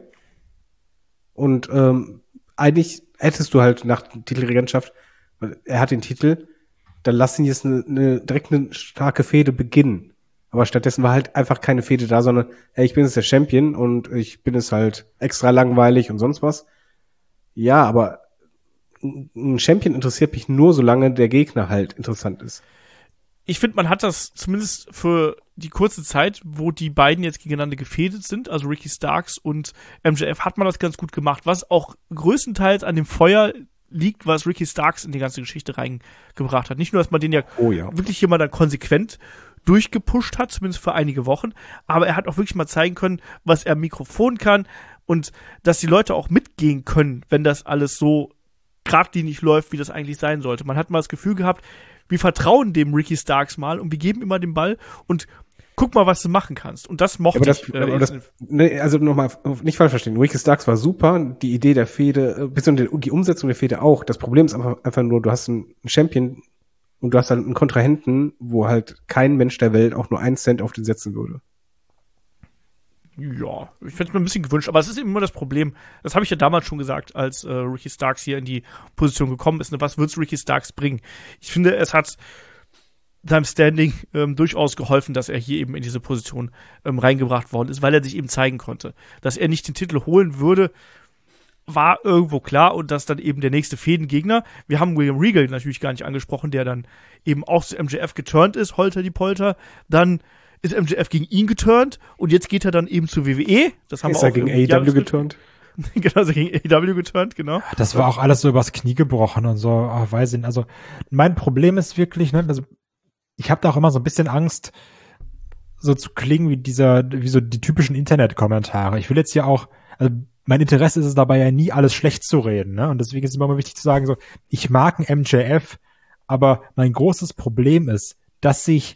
Und ähm, eigentlich hättest du halt nach Titelregentschaft, weil er hat den Titel, dann lass ihn jetzt eine, eine, direkt eine starke Fehde beginnen. Aber stattdessen war halt einfach keine Fehde da, sondern, ey, ich bin jetzt der Champion und ich bin es halt extra langweilig und sonst was. Ja, aber ein Champion interessiert mich nur, solange der Gegner halt interessant ist. Ich finde, man hat das zumindest für die kurze Zeit, wo die beiden jetzt gegeneinander gefädet sind, also Ricky Starks und M J F, hat man das ganz gut gemacht, was auch größtenteils an dem Feuer liegt, was Ricky Starks in die ganze Geschichte reingebracht hat. Nicht nur, dass man den ja, oh ja. wirklich hier mal dann konsequent durchgepusht hat, zumindest für einige Wochen, aber er hat auch wirklich mal zeigen können, was er am Mikrofon kann und dass die Leute auch mitgehen können, wenn das alles so geradlinig läuft, wie das eigentlich sein sollte. Man hat mal das Gefühl gehabt, wir vertrauen dem Ricky Starks mal und wir geben immer den Ball und guck mal, was du machen kannst. Und das mochte aber das, ich. Äh, aber das, ne, also nochmal, nicht falsch verstehen. Ricky Starks war super, die Idee der Fehde, beziehungsweise die Umsetzung der Fehde auch. Das Problem ist einfach, einfach nur, du hast einen Champion und du hast dann einen Kontrahenten, wo halt kein Mensch der Welt auch nur einen Cent auf den setzen würde. Ja, ich fände es mir ein bisschen gewünscht, aber es ist eben immer das Problem, das habe ich ja damals schon gesagt, als äh, Ricky Starks hier in die Position gekommen ist, ne? Was wird's Ricky Starks bringen? Ich finde, es hat seinem Standing ähm, durchaus geholfen, dass er hier eben in diese Position ähm, reingebracht worden ist, weil er sich eben zeigen konnte. Dass er nicht den Titel holen würde, war irgendwo klar und dass dann eben der nächste Fädengegner, wir haben William Regal natürlich gar nicht angesprochen, der dann eben auch zu M J F geturnt ist, Holter die Polter, dann ist M J F gegen ihn geturnt und jetzt geht er dann eben zu W W E. Das haben ist wir er auch gegen A E W geturnt? Genau, ist er gegen A E W geturnt, genau. Das war auch alles so übers Knie gebrochen und so, oh, weiß ich nicht. Also mein Problem ist wirklich, ne, also ich habe da auch immer so ein bisschen Angst, so zu klingen wie dieser, wie so die typischen Internet-Kommentare. Ich will jetzt ja auch, also mein Interesse ist es dabei ja nie, alles schlecht zu reden, ne? Und deswegen ist es immer mal wichtig zu sagen, so, ich mag einen M J F, aber mein großes Problem ist, dass sich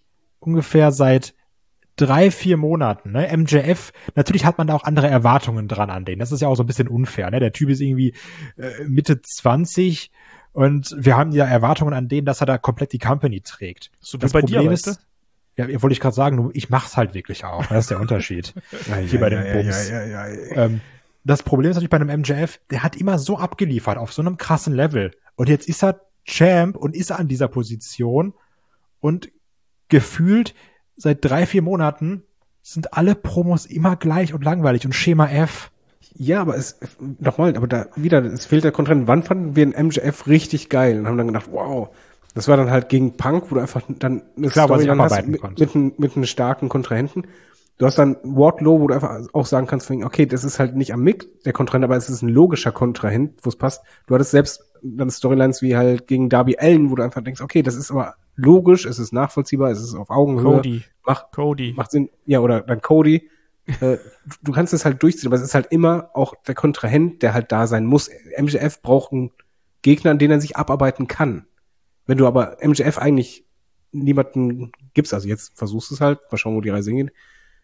ungefähr seit drei, vier Monaten, ne? M J F, natürlich hat man da auch andere Erwartungen dran an den. Das ist ja auch so ein bisschen unfair, ne? Der Typ ist irgendwie äh, Mitte zwanzig und wir haben ja Erwartungen an den, dass er da komplett die Company trägt. So das bei Problem dir, ist, weißt ja, wollte ich gerade sagen, nur ich mach's halt wirklich auch. Das ist der Unterschied. Ja, Hier ja, bei den ja, Bums. ja, ja, ja, ja. Ähm, das Problem ist natürlich bei einem M J F, der hat immer so abgeliefert auf so einem krassen Level. Und jetzt ist er Champ und ist an dieser Position und gefühlt seit drei, vier Monaten sind alle Promos immer gleich und langweilig und Schema F. Ja, aber es, nochmal, aber da wieder, es fehlt der Kontrahent. Wann fanden wir einen M J F richtig geil und haben dann gedacht, wow, das war dann halt gegen Punk, wo du einfach dann eine Klar, was ich dann hast abarbeiten mit, konnte. mit, einem, mit einem starken Kontrahenten. Du hast dann Wardlow, wo du einfach auch sagen kannst, okay, das ist halt nicht am Mick, der Kontrahent, aber es ist ein logischer Kontrahent, wo es passt. Du hattest selbst dann Storylines wie halt gegen Darby Allin, wo du einfach denkst, okay, das ist aber logisch, es ist nachvollziehbar, es ist auf Augenhöhe. Cody. Macht, Cody. macht Sinn. Ja, oder dann Cody. äh, du kannst es halt durchziehen, aber es ist halt immer auch der Kontrahent, der halt da sein muss. M J F braucht einen Gegner, an den er sich abarbeiten kann. Wenn du aber M J F eigentlich niemanden gibst, also jetzt versuchst du es halt, mal schauen, wo die Reise hingeht,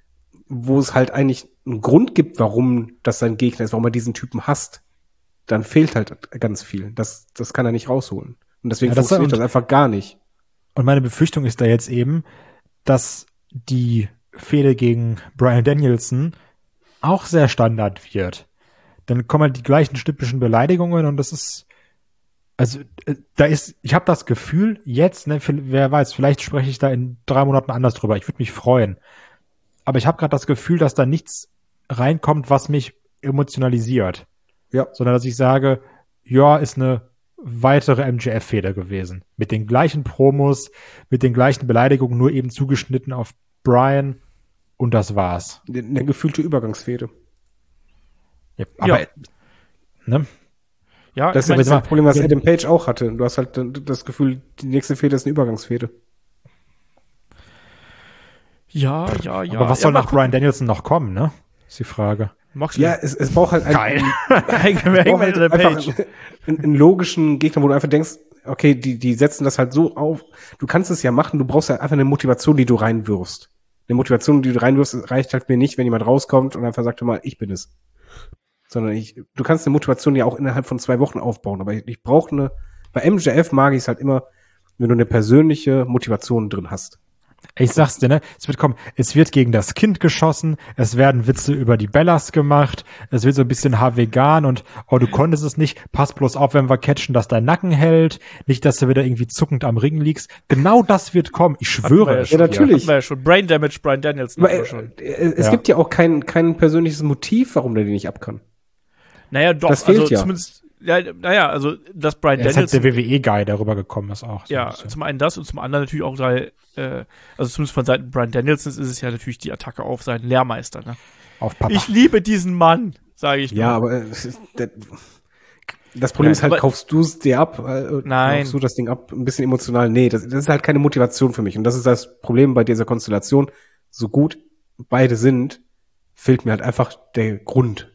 wo es halt eigentlich einen Grund gibt, warum das sein Gegner ist, warum er diesen Typen hasst, dann fehlt halt ganz viel. Das, das kann er nicht rausholen. Und deswegen Ja, das funktioniert und- das einfach gar nicht. Und meine Befürchtung ist da jetzt eben, dass die Fehde gegen Bryan Danielson auch sehr Standard wird. Dann kommen halt die gleichen typischen Beleidigungen und das ist, also äh, da ist, ich habe das Gefühl, jetzt, ne, wer weiß, vielleicht spreche ich da in drei Monaten anders drüber. Ich würde mich freuen. Aber ich habe gerade das Gefühl, dass da nichts reinkommt, was mich emotionalisiert. Ja. Sondern dass ich sage, ja, ist eine weitere M J F-Fehde gewesen. Mit den gleichen Promos, mit den gleichen Beleidigungen, nur eben zugeschnitten auf Bryan und das war's. Eine, eine gefühlte Übergangsfehde. Ja, aber, Ja. ne? Ja, Das ist ich ja mein, das mal- Problem, was ja. Adam Page auch hatte. Du hast halt das Gefühl, die nächste Fehde ist eine Übergangsfehde. ja, ja, ja. aber was ja, soll mal nach Bryan Danielson noch kommen, ne? Ist die Frage. Moxley. Ja, es, es braucht halt einen, Geil. Hangman es braucht halt Adam einfach Page. einen, einen logischen Gegner, wo du einfach denkst, okay, die, die setzen das halt so auf. Du kannst es ja machen, du brauchst halt einfach eine Motivation, die du reinwirfst. Eine Motivation, die du reinwirfst, reicht halt mir nicht, wenn jemand rauskommt und einfach sagt, hör mal, ich bin es. Sondern ich, du kannst eine Motivation ja auch innerhalb von zwei Wochen aufbauen, aber ich, ich brauche eine, bei M J F mag ich es halt immer, wenn du eine persönliche Motivation drin hast. Ich sag's dir, ne? Es wird kommen, es wird gegen das Kind geschossen, es werden Witze über die Bellas gemacht, es wird so ein bisschen H-Vegan und, oh, du konntest es nicht, pass bloß auf, wenn wir catchen, dass dein Nacken hält, nicht, dass du wieder irgendwie zuckend am Ring liegst. Genau das wird kommen, ich schwöre ja es Ja, dir. natürlich. Hatten wir ja schon. Brain Damage, Bryan Danielson. Aber hatten wir äh, schon. äh, es Ja. gibt ja auch kein, kein persönliches Motiv, warum der den nicht ab kann. Naja, doch, das fehlt also ja. zumindest, ja, naja, also, dass Bryan Er ist halt Danielson, der W W E-Guy, der rübergekommen ist auch. So ja, ein bisschen. zum einen das und zum anderen natürlich auch, weil, äh, also zumindest von Seiten Bryan Danielsons ist es ja natürlich die Attacke auf seinen Lehrmeister, ne? Auf Papa. Ich liebe diesen Mann, sage ich Ja, nur. aber äh, es ist- der, das Problem Nein, ist halt, aber- kaufst du es dir ab? Äh, Nein. Kaufst du das Ding ab? Ein bisschen emotional? Nee, das, das ist halt keine Motivation für mich. Und das ist das Problem bei dieser Konstellation. So gut beide sind, fehlt mir halt einfach der Grund.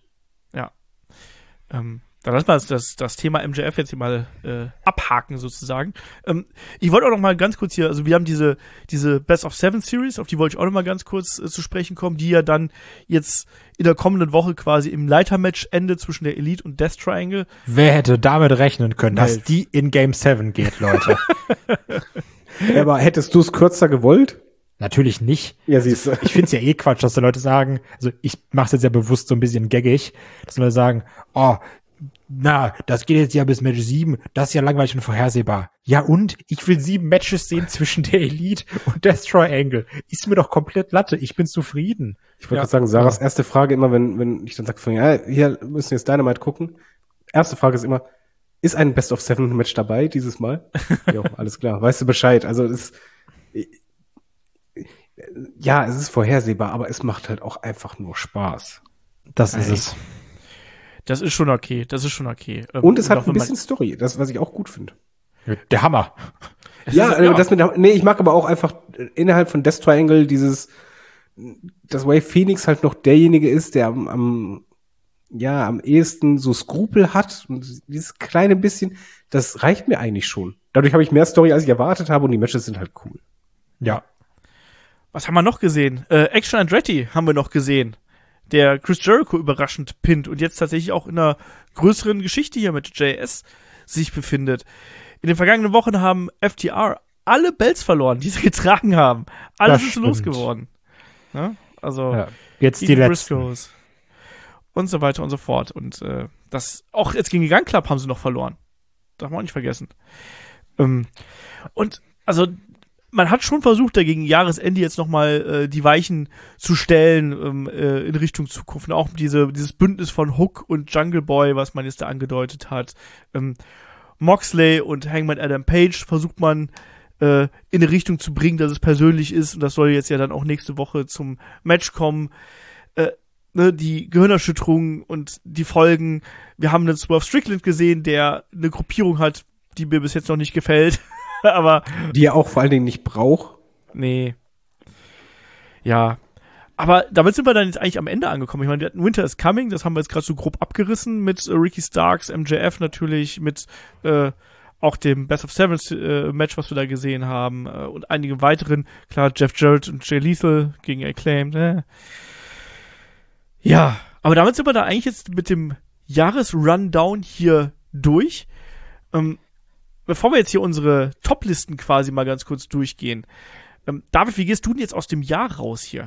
Ähm, dann lass mal das, das, das Thema M J F jetzt hier mal äh, abhaken sozusagen. Ähm, ich wollte auch noch mal ganz kurz hier, also wir haben diese diese Best of Seven Series, auf die wollte ich auch noch mal ganz kurz äh, zu sprechen kommen, die ja dann jetzt in der kommenden Woche quasi im Leitermatch endet zwischen der Elite und Death Triangle. Wer hätte damit rechnen können, dass Nein. die in Game sieben geht, Leute? Ja, aber hättest du es kürzer gewollt? Natürlich nicht. Ja, siehst du. Ich find's ja eh Quatsch, dass die Leute sagen, also ich mach's jetzt ja bewusst so ein bisschen gaggig, dass die Leute sagen, oh, na, das geht jetzt ja bis Match sieben, das ist ja langweilig und vorhersehbar. Ja und? Ich will sieben Matches sehen zwischen der Elite und Death Triangle. Ist mir doch komplett Latte, ich bin zufrieden. Ich wollte Ja. gerade sagen, Sarahs erste Frage immer, wenn, wenn ich dann sage, ja, hier müssen wir jetzt Dynamite gucken. Erste Frage ist immer, ist ein Best of Seven Match dabei dieses Mal? Jo, alles klar, weißt du Bescheid. Also es ja, es ist vorhersehbar, aber es macht halt auch einfach nur Spaß. Das ist Ey. es. Das ist schon okay, das ist schon okay. Ähm, Und es hat auch ein wenn man- bisschen Story, das, was ich auch gut finde. Der Hammer. Ja, ist- äh, ja. das mit der, nee, ich mag aber auch einfach äh, innerhalb von Death Triangle dieses, dass Wave Phoenix halt noch derjenige ist, der am, am ja, am ehesten so Skrupel hat und dieses kleine bisschen, das reicht mir eigentlich schon. Dadurch habe ich mehr Story, als ich erwartet habe und die Matches sind halt cool. Ja. was haben wir noch gesehen? Äh, Action Andretti haben wir noch gesehen, der Chris Jericho überraschend pinnt und jetzt tatsächlich auch in einer größeren Geschichte hier mit J S sich befindet. In den vergangenen Wochen haben F T R alle Belts verloren, die sie getragen haben. Alle sind so losgeworden. Ja? Also ja, jetzt die, die Briscoes und so weiter und so fort. Und äh, das auch jetzt gegen die Gun Club haben sie noch verloren. Darf man auch nicht vergessen. Ähm, und also man hat schon versucht, da gegen Jahresende jetzt nochmal äh, die Weichen zu stellen ähm, äh, in Richtung Zukunft. Und auch diese, dieses Bündnis von Hook und Jungle Boy, was man jetzt da angedeutet hat. Ähm, Moxley und Hangman Adam Page versucht man äh, in eine Richtung zu bringen, dass es persönlich ist. Und das soll jetzt ja dann auch nächste Woche zum Match kommen. Äh, ne, die Gehirnerschütterung und die Folgen. Wir haben einen Swerve Strickland gesehen, der eine Gruppierung hat, die mir bis jetzt noch nicht gefällt. Aber die er auch vor allen Dingen nicht braucht. Nee. Ja. Aber damit sind wir dann jetzt eigentlich am Ende angekommen. Ich meine, wir hatten Winter is Coming, das haben wir jetzt gerade so grob abgerissen mit äh, Ricky Starks, M J F natürlich, mit äh, auch dem Best of Seven äh, Match, was wir da gesehen haben äh, und einigen weiteren. Klar, Jeff Jarrett und Jay Lethal gegen Acclaimed. Äh. Ja, aber damit sind wir da eigentlich jetzt mit dem Jahresrundown hier durch. Ähm, Bevor wir jetzt hier unsere Top-Listen quasi mal ganz kurz durchgehen. Ähm, David, wie gehst du denn jetzt aus dem Jahr raus hier?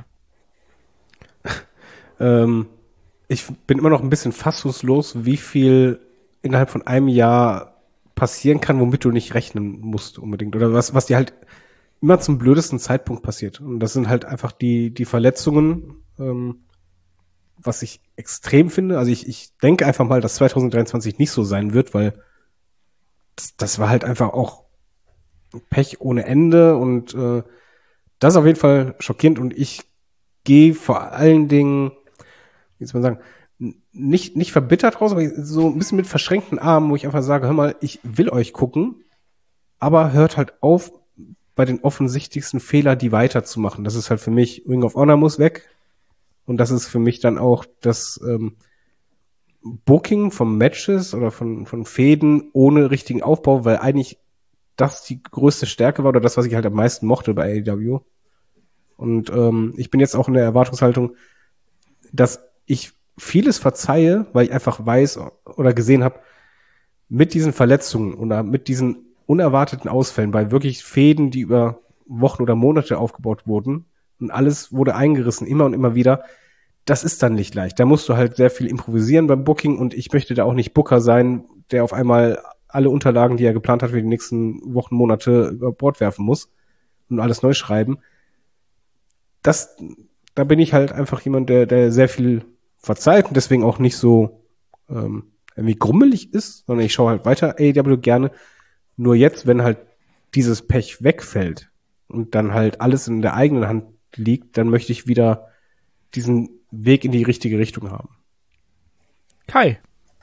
Ähm, ich bin immer noch ein bisschen fassungslos, wie viel innerhalb von einem Jahr passieren kann, womit du nicht rechnen musst unbedingt. Oder was, was dir halt immer zum blödesten Zeitpunkt passiert. Und das sind halt einfach die, die Verletzungen, ähm, was ich extrem finde. Also ich, ich denke einfach mal, dass zwanzig dreiundzwanzig nicht so sein wird, weil Das, das war halt einfach auch Pech ohne Ende und äh, das ist auf jeden Fall schockierend und ich gehe vor allen Dingen, wie soll man sagen, nicht nicht verbittert raus, aber so ein bisschen mit verschränkten Armen, wo ich einfach sage, hör mal, ich will euch gucken, aber hört halt auf, bei den offensichtlichsten Fehlern die weiterzumachen. Das ist halt für mich, Ring of Honor muss weg und das ist für mich dann auch das ähm, Booking von Matches oder von, von Fäden ohne richtigen Aufbau, weil eigentlich das die größte Stärke war oder das, was ich halt am meisten mochte bei A E W. Und ähm, ich bin jetzt auch in der Erwartungshaltung, dass ich vieles verzeihe, weil ich einfach weiß oder gesehen habe, mit diesen Verletzungen oder mit diesen unerwarteten Ausfällen bei wirklich Fäden, die über Wochen oder Monate aufgebaut wurden und alles wurde eingerissen, immer und immer wieder. Das ist dann nicht leicht. Da musst du halt sehr viel improvisieren beim Booking und ich möchte da auch nicht Booker sein, der auf einmal alle Unterlagen, die er geplant hat für die nächsten Wochen, Monate über Bord werfen muss und alles neu schreiben. Das, da bin ich halt einfach jemand, der, der sehr viel verzeiht und deswegen auch nicht so ähm, irgendwie grummelig ist, sondern ich schaue halt weiter A E W gerne. Nur jetzt, wenn halt dieses Pech wegfällt und dann halt alles in der eigenen Hand liegt, dann möchte ich wieder diesen Weg in die richtige Richtung haben. Kai.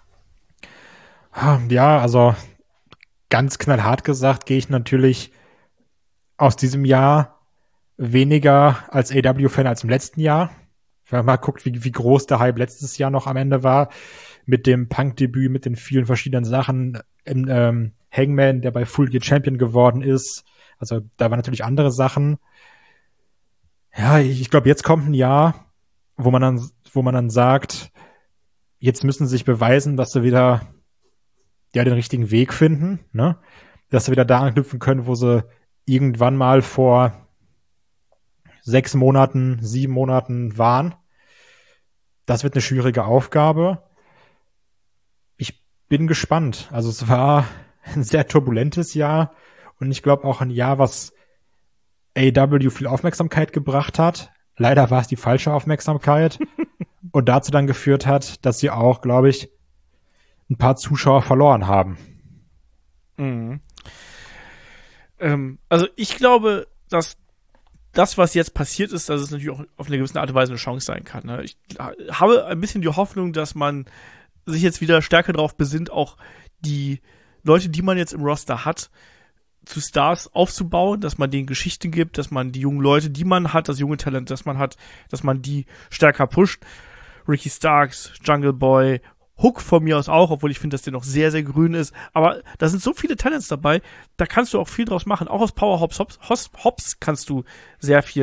Ja, also ganz knallhart gesagt gehe ich natürlich aus diesem Jahr weniger als A E W-Fan als im letzten Jahr. Wenn man mal guckt, wie, wie groß der Hype letztes Jahr noch am Ende war, mit dem Punk-Debüt, mit den vielen verschiedenen Sachen, im, ähm, Hangman, der bei Full Gear Champion geworden ist. Also da waren natürlich andere Sachen. Ja, ich, ich glaube, jetzt kommt ein Jahr, wo man dann, wo man dann sagt, jetzt müssen sie sich beweisen, dass sie wieder ja den richtigen Weg finden, ne? Dass sie wieder da anknüpfen können, wo sie irgendwann mal vor sechs Monaten, sieben Monaten waren. Das wird eine schwierige Aufgabe. Ich bin gespannt. Also es war ein sehr turbulentes Jahr und ich glaube auch ein Jahr, was A E W viel Aufmerksamkeit gebracht hat. Leider war es die falsche Aufmerksamkeit und dazu dann geführt hat, dass sie auch, glaube ich, ein paar Zuschauer verloren haben. Mhm. Ähm, also ich glaube, dass das, was jetzt passiert ist, dass es natürlich auch auf eine gewisse Art und Weise eine Chance sein kann. Ne? Ich habe ein bisschen die Hoffnung, dass man sich jetzt wieder stärker darauf besinnt, auch die Leute, die man jetzt im Roster hat, zu Stars aufzubauen, dass man denen Geschichten gibt, dass man die jungen Leute, die man hat, das junge Talent, das man hat, dass man die stärker pusht. Ricky Starks, Jungle Boy, Hook von mir aus auch, obwohl ich finde, dass der noch sehr, sehr grün ist. Aber da sind so viele Talents dabei, da kannst du auch viel draus machen. Auch aus Power Hops Hops, Hops kannst du sehr viel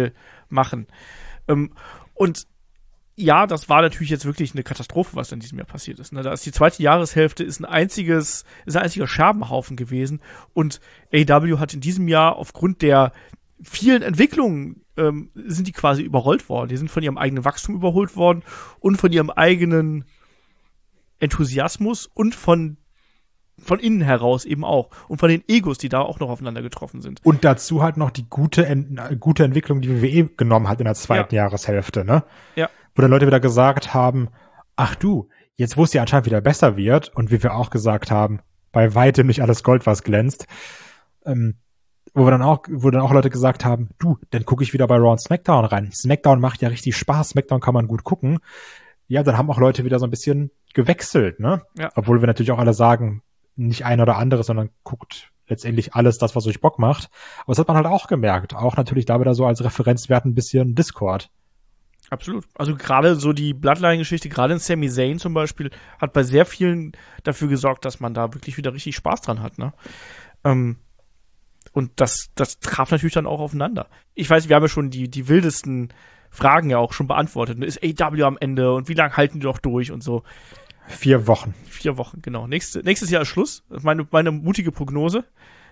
machen. Ähm, und ja, das war natürlich jetzt wirklich eine Katastrophe, was in diesem Jahr passiert ist. Ne? Da ist die zweite Jahreshälfte ist ein einziges, ist ein einziger Scherbenhaufen gewesen und A E W hat in diesem Jahr aufgrund der vielen Entwicklungen ähm, sind die quasi überrollt worden. Die sind von ihrem eigenen Wachstum überholt worden und von ihrem eigenen Enthusiasmus und von von innen heraus eben auch. Und von den Egos, die da auch noch aufeinander getroffen sind. Und dazu halt noch die gute, Ent- gute Entwicklung, die W W E genommen hat in der zweiten Ja. Jahreshälfte, ne? Ja. Wo dann Leute wieder gesagt haben, ach du, jetzt wo es ja anscheinend wieder besser wird und wie wir auch gesagt haben, bei weitem nicht alles Gold, was glänzt, ähm, wo wir dann auch, wo dann auch Leute gesagt haben, du, dann gucke ich wieder bei Raw und SmackDown rein. SmackDown macht ja richtig Spaß, SmackDown kann man gut gucken. Ja, dann haben auch Leute wieder so ein bisschen gewechselt, ne? Ja. Obwohl wir natürlich auch alle sagen, nicht ein oder andere, sondern guckt letztendlich alles das, was euch Bock macht. Aber das hat man halt auch gemerkt. Auch natürlich da wieder so als Referenzwert ein bisschen Discord. Absolut. Also gerade so die Bloodline-Geschichte, gerade in Sami Zayn zum Beispiel, hat bei sehr vielen dafür gesorgt, dass man da wirklich wieder richtig Spaß dran hat, ne? Ähm, und das, das traf natürlich dann auch aufeinander. Ich weiß, wir haben ja schon die, die wildesten Fragen ja auch schon beantwortet. Ne? Ist A E W am Ende und wie lange halten die noch durch und so? Vier Wochen. Vier Wochen, genau. Nächste, nächstes Jahr ist Schluss. Das ist meine, meine mutige Prognose.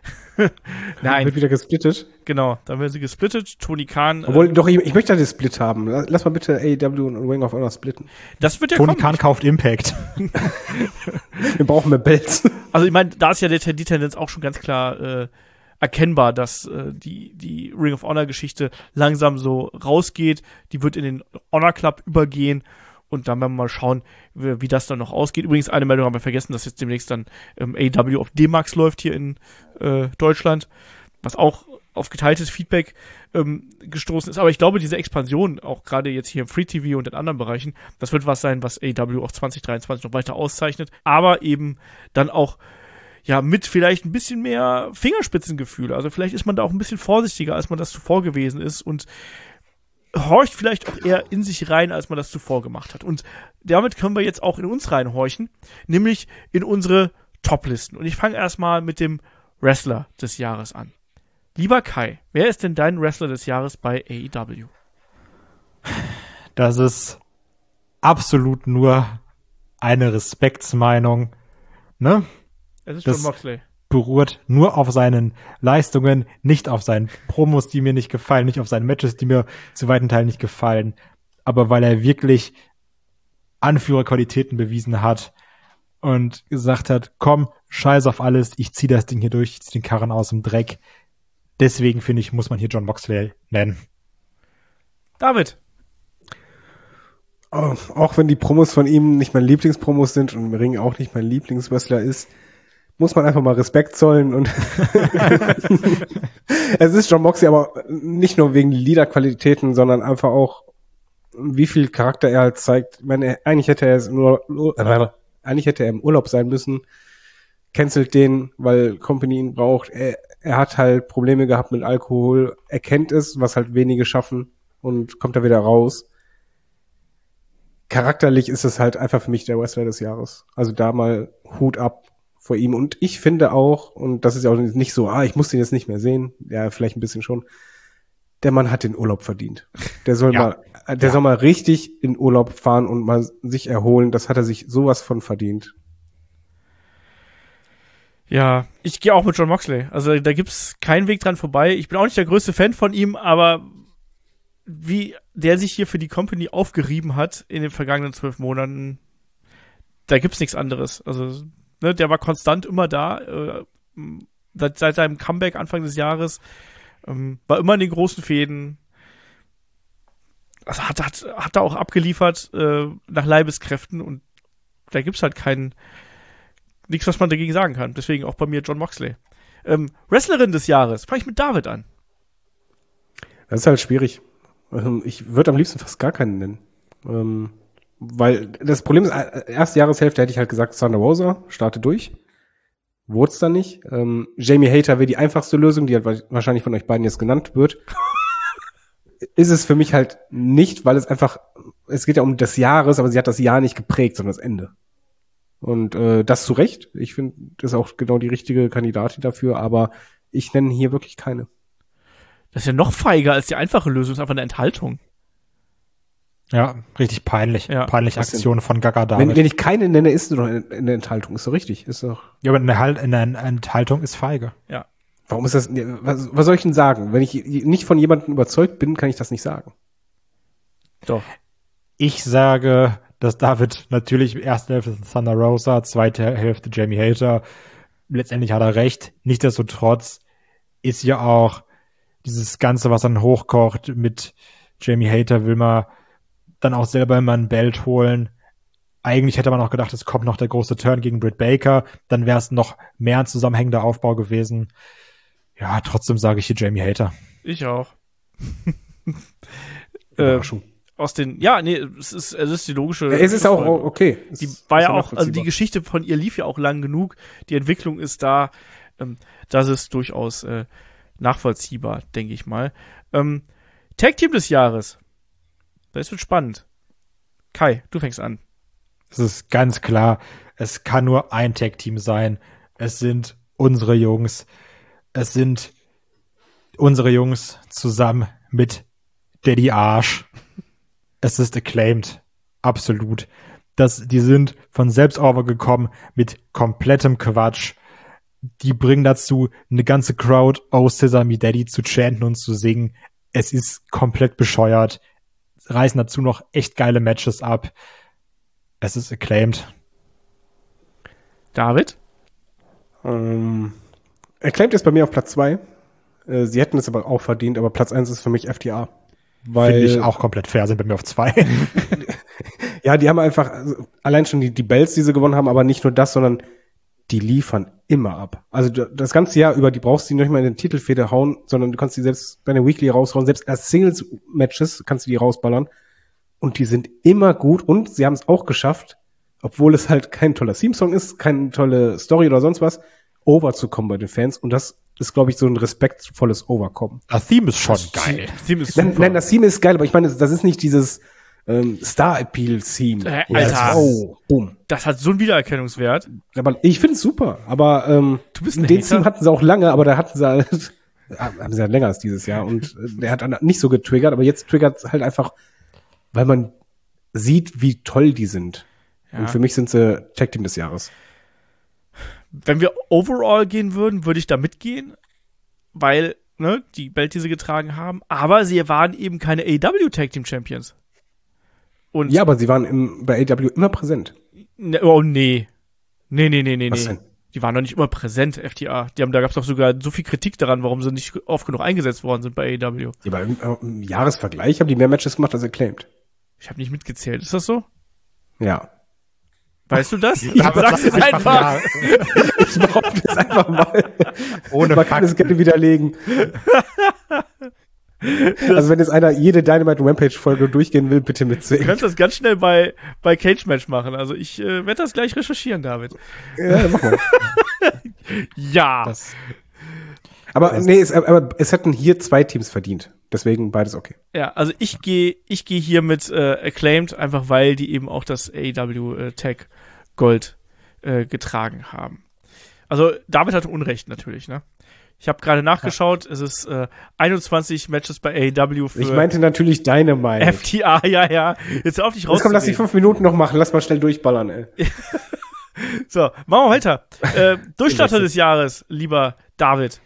Nein. Wird wieder gesplittet. Genau, dann werden sie gesplittet. Tony Khan. Obwohl, äh, doch, ich, ich möchte den Split haben. Lass mal bitte A E W und Ring of Honor splitten. Das wird ja Tony kommen. Khan kauft Impact. Wir brauchen mehr Belts. Also ich meine, da ist ja die, die Tendenz auch schon ganz klar äh, erkennbar, dass äh, die die Ring of Honor Geschichte langsam so rausgeht. Die wird in den Honor Club übergehen. Und dann werden wir mal schauen, wie, wie das dann noch ausgeht. Übrigens, eine Meldung haben wir vergessen, dass jetzt demnächst dann ähm, A E W auf D-Max läuft hier in äh, Deutschland, was auch auf geteiltes Feedback ähm, gestoßen ist. Aber ich glaube, diese Expansion, auch gerade jetzt hier im Free-T V und in anderen Bereichen, das wird was sein, was A E W auch zwanzig dreiundzwanzig noch weiter auszeichnet. Aber eben dann auch ja mit vielleicht ein bisschen mehr Fingerspitzengefühl. Also vielleicht ist man da auch ein bisschen vorsichtiger, als man das zuvor gewesen ist und horcht vielleicht auch eher in sich rein, als man das zuvor gemacht hat. Und damit können wir jetzt auch in uns reinhorchen, nämlich in unsere Top-Listen. Und ich fange erstmal mit dem Wrestler des Jahres an. Lieber Kai, wer ist denn dein Wrestler des Jahres bei A E W? Das ist absolut nur eine Respektsmeinung, ne? Es ist Das- Jon Moxley. Beruht nur auf seinen Leistungen, nicht auf seinen Promos, die mir nicht gefallen, nicht auf seinen Matches, die mir zu weiten Teilen nicht gefallen, aber weil er wirklich Anführerqualitäten bewiesen hat und gesagt hat, komm, scheiß auf alles, ich zieh das Ding hier durch, ich zieh den Karren aus dem Dreck. Deswegen, finde ich, muss man hier Jon Moxley nennen. David. Oh, auch wenn die Promos von ihm nicht meine Lieblingspromos sind und im Ring auch nicht mein Lieblingswrestler ist, muss man einfach mal Respekt zollen und es ist Jon Moxley, aber nicht nur wegen Liederqualitäten, sondern einfach auch, wie viel Charakter er halt zeigt. Ich meine, eigentlich hätte er es nur, äh, eigentlich hätte er im Urlaub sein müssen, cancelt den, weil Company ihn braucht. Er, er hat halt Probleme gehabt mit Alkohol, er kennt es, was halt wenige schaffen und kommt da wieder raus. Charakterlich ist es halt einfach für mich der Wrestler des Jahres. Also da mal Hut ab vor ihm. Und ich finde auch, und das ist ja auch nicht so, ah, ich muss den jetzt nicht mehr sehen, ja, vielleicht ein bisschen schon, der Mann hat den Urlaub verdient. Der soll Ja. mal, der Ja. soll mal richtig in Urlaub fahren und mal sich erholen. Das hat er sich sowas von verdient. Ja, ich gehe auch mit Jon Moxley. Also da gibt's keinen Weg dran vorbei. Ich bin auch nicht der größte Fan von ihm, aber wie der sich hier für die Company aufgerieben hat in den vergangenen zwölf Monaten, da gibt's nichts anderes. Also ne, der war konstant immer da, äh, seit, seit seinem Comeback Anfang des Jahres, ähm, war immer in den großen Fäden. Also hat, hat, hat er auch abgeliefert äh, nach Leibeskräften und da gibt's halt keinen nichts, was man dagegen sagen kann. Deswegen auch bei mir Jon Moxley. Ähm, Wrestlerin des Jahres, fange ich mit David an. Das ist halt schwierig. Ähm, Ich würde am liebsten fast gar keinen nennen. Ähm, weil das Problem ist, äh, erste Jahreshälfte hätte ich halt gesagt, Thunder Rosa, starte durch. Wurde es dann nicht. Ähm, Jamie Hayter wäre die einfachste Lösung, die halt wa- wahrscheinlich von euch beiden jetzt genannt wird. Ist es für mich halt nicht, weil es einfach, es geht ja um das Jahres, aber sie hat das Jahr nicht geprägt, sondern das Ende. Und äh, das zu Recht. Ich finde, das ist auch genau die richtige Kandidatin dafür, aber ich nenne hier wirklich keine. Das ist ja noch feiger als die einfache Lösung, das ist einfach eine Enthaltung. Ja, richtig peinlich. Ja. Peinliche Was denn? Aktion von Gaga Wenn, David. wenn ich keine nenne, ist es doch in, in der Enthaltung. Ist doch richtig. Ist doch. Ja, aber eine, halt, eine Enthaltung ist feige. Ja. Warum ist das? Was, was soll ich denn sagen? Wenn ich nicht von jemandem überzeugt bin, kann ich das nicht sagen. Doch. Ich sage, dass David natürlich erste Hälfte Thunder Rosa, zweite Hälfte Jamie Hater. Letztendlich hat er recht. Nichtsdestotrotz ist ja auch dieses Ganze, was dann hochkocht mit Jamie Hater, will man dann auch selber immer ein Belt holen. Eigentlich hätte man auch gedacht, es kommt noch der große Turn gegen Britt Baker. Dann wäre es noch mehr ein zusammenhängender Aufbau gewesen. Ja, trotzdem sage ich hier Jamie Hater. Ich auch. äh, Überraschung. aus den, ja, nee, es ist, es ist die logische. Ja, es ist auch Schlussfolgerung. okay. Es Die ist- war ist ja auch, also die nachvollziehbar. Geschichte von ihr lief ja auch lang genug. Die Entwicklung ist da, ähm, das ist durchaus äh, nachvollziehbar, denke ich mal. Ähm, Tag Team des Jahres. Das wird spannend. Kai, du fängst an. Es ist ganz klar, es kann nur ein Tag-Team sein. Es sind unsere Jungs. Es sind unsere Jungs zusammen mit Daddy Arsch. Es ist acclaimed. Absolut. Das, die sind von selbst overgekommen mit komplettem Quatsch. Die bringen dazu, eine ganze Crowd Oh Sesame Daddy zu chanten und zu singen. Es ist komplett bescheuert. Reißen dazu noch echt geile Matches ab. Es ist acclaimed. David? Ähm, Acclaimed ist bei mir auf Platz zwei. Äh, sie hätten es aber auch verdient, aber Platz eins ist für mich F T A. Weil, Finde ich auch komplett fair, sind bei mir auf zwei. ja, die haben einfach, also, allein schon die, die Belts, die sie gewonnen haben, aber nicht nur das, sondern die liefern immer ab. Also du- das ganze Jahr über, die brauchst du nicht mal in den Titelfeder hauen, sondern du kannst die selbst bei der Weekly raushauen, selbst als Singles-Matches kannst du die rausballern. Und die sind immer gut und sie haben es auch geschafft, obwohl es halt kein toller Theme-Song ist, keine tolle Story oder sonst was, overzukommen bei den Fans. Und das ist, glaube ich, so ein respektvolles Overkommen. Das Theme ist schon geil. Das Theme ist Nein, super. nein, das Theme ist geil, aber ich meine, das ist nicht dieses ähm, Star-Appeal-Theme. Äh, Wo das- Alter. Wow, boom. Das hat so einen Wiedererkennungswert. Aber ich finde es super. Aber ähm, Du bist ein den Hater. Theme hatten sie auch lange, aber da hatten sie halt, haben sie halt länger als dieses Jahr. Und äh, der hat dann nicht so getriggert, aber jetzt triggert es halt einfach, weil man sieht, wie toll die sind. Ja. Und für mich sind sie Tag Team des Jahres. Wenn wir overall gehen würden, würde ich da mitgehen, weil, ne, die Belt, die sie getragen haben, aber sie waren eben keine A E W Tag Team Champions. Und, Ja, aber sie waren im, bei A E W immer präsent. ne, oh nee. Nee, nee, nee, nee, Was nee. denn? Die waren doch nicht immer präsent, F T A. Die haben, da gab es doch sogar so viel Kritik daran, warum sie nicht oft genug eingesetzt worden sind bei A E W. Ja, aber im, äh, im Jahresvergleich haben die mehr Matches gemacht als Acclaimed. Ich habe nicht mitgezählt. Ist das so? Ja. Weißt du das? Ich sag's jetzt einfach. Ich behaupte es einfach mal. Ohne Man kann es Fakten. gerne widerlegen. Also wenn jetzt einer jede Dynamite Rampage-Folge durchgehen will, bitte Du mitzählen. kannst das ganz schnell bei, bei Cage Match machen. Also ich äh, werde das gleich recherchieren, David. Ja, mach mal. Ja. Das, Aber nee, es, aber es hätten hier zwei Teams verdient. Deswegen beides okay. Ja, also ich gehe ich gehe hier mit äh, Acclaimed, einfach weil die eben auch das A E W äh, Tag Gold äh, getragen haben. Also David hatte Unrecht natürlich, ne? Ich habe gerade nachgeschaut, es ist äh, einundzwanzig Matches bei A E W für Ich meinte natürlich deine Meinung. F T A, ja, ja. Jetzt hör auf dich Jetzt komm, lass die rauszureden. fünf Minuten noch machen. Lass mal schnell durchballern, ey. So, machen wir weiter. Äh, Durchstarter des Jahres, lieber David.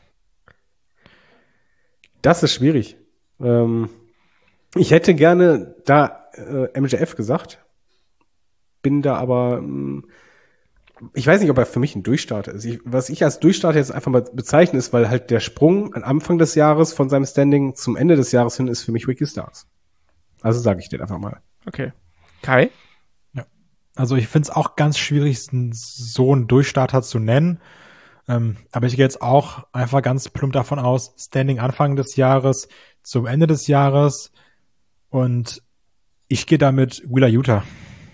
Das ist schwierig. Ähm, ich hätte gerne da äh, M J F gesagt. Bin da aber, mh, ich weiß nicht, ob er für mich ein Durchstarter ist. Ich, was ich als Durchstarter jetzt einfach mal bezeichne, ist, weil halt der Sprung am Anfang des Jahres von seinem Standing zum Ende des Jahres hin ist für mich Ricky Starks. Also sage ich den einfach mal. Okay. Kai? also ich finde es auch ganz schwierig, so einen Durchstarter zu nennen. Ähm, aber ich gehe jetzt auch einfach ganz plump davon aus, Standing Anfang des Jahres zum Ende des Jahres. Und ich gehe da mit Wheeler Yuta.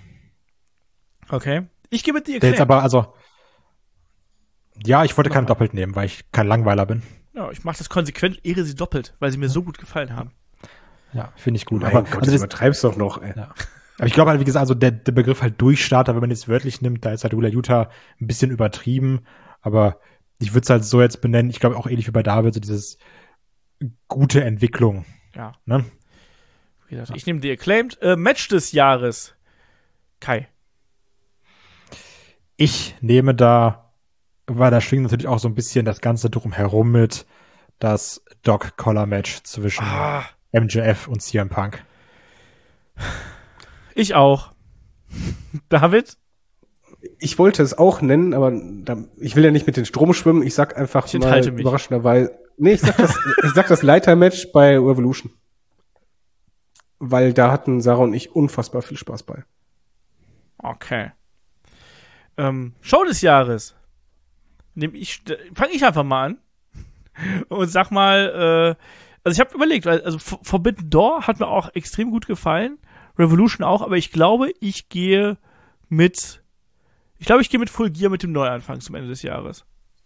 Okay. Ich gehe mit dir. Der jetzt aber, also, ja, ich wollte keine doppelt nehmen, weil ich kein Langweiler bin. Ja, ich mache das konsequent, ehre sie doppelt, weil sie mir so gut gefallen haben. Ja, finde ich gut. Mein aber, Gott, also das das, übertreibst doch noch, ey. ja. aber ich glaube halt, wie gesagt, also der, der Begriff halt Durchstarter, wenn man jetzt wörtlich nimmt, da ist halt Wheeler Yuta ein bisschen übertrieben. Aber ich würde es halt so jetzt benennen, ich glaube auch ähnlich wie bei David, so dieses gute Entwicklung. Ja. Ne? Wie gesagt, ich nehme die Acclaimed. Äh, Match des Jahres. Kai. Ich nehme da, weil da schwingt natürlich auch so ein bisschen das Ganze drumherum mit, das Dog-Collar-Match zwischen Ah. M J F und C M Punk. Ich auch. David? Ich wollte es auch nennen, aber da, ich will ja nicht mit den Strom schwimmen. Ich sag einfach Ich mal enthalte mich. überraschenderweise. Nee, ich sag das, ich sag das Leitermatch bei Revolution. Weil da hatten Sarah und ich unfassbar viel Spaß bei. Okay. Ähm, Show des Jahres. Nehm ich, fange ich einfach mal an. Und sag mal, äh, also ich habe überlegt, weil also Forbidden Door hat mir auch extrem gut gefallen. Revolution auch, aber ich glaube, ich gehe mit Ich glaube, ich gehe mit Full Gear mit dem Neuanfang zum Ende des Jahres.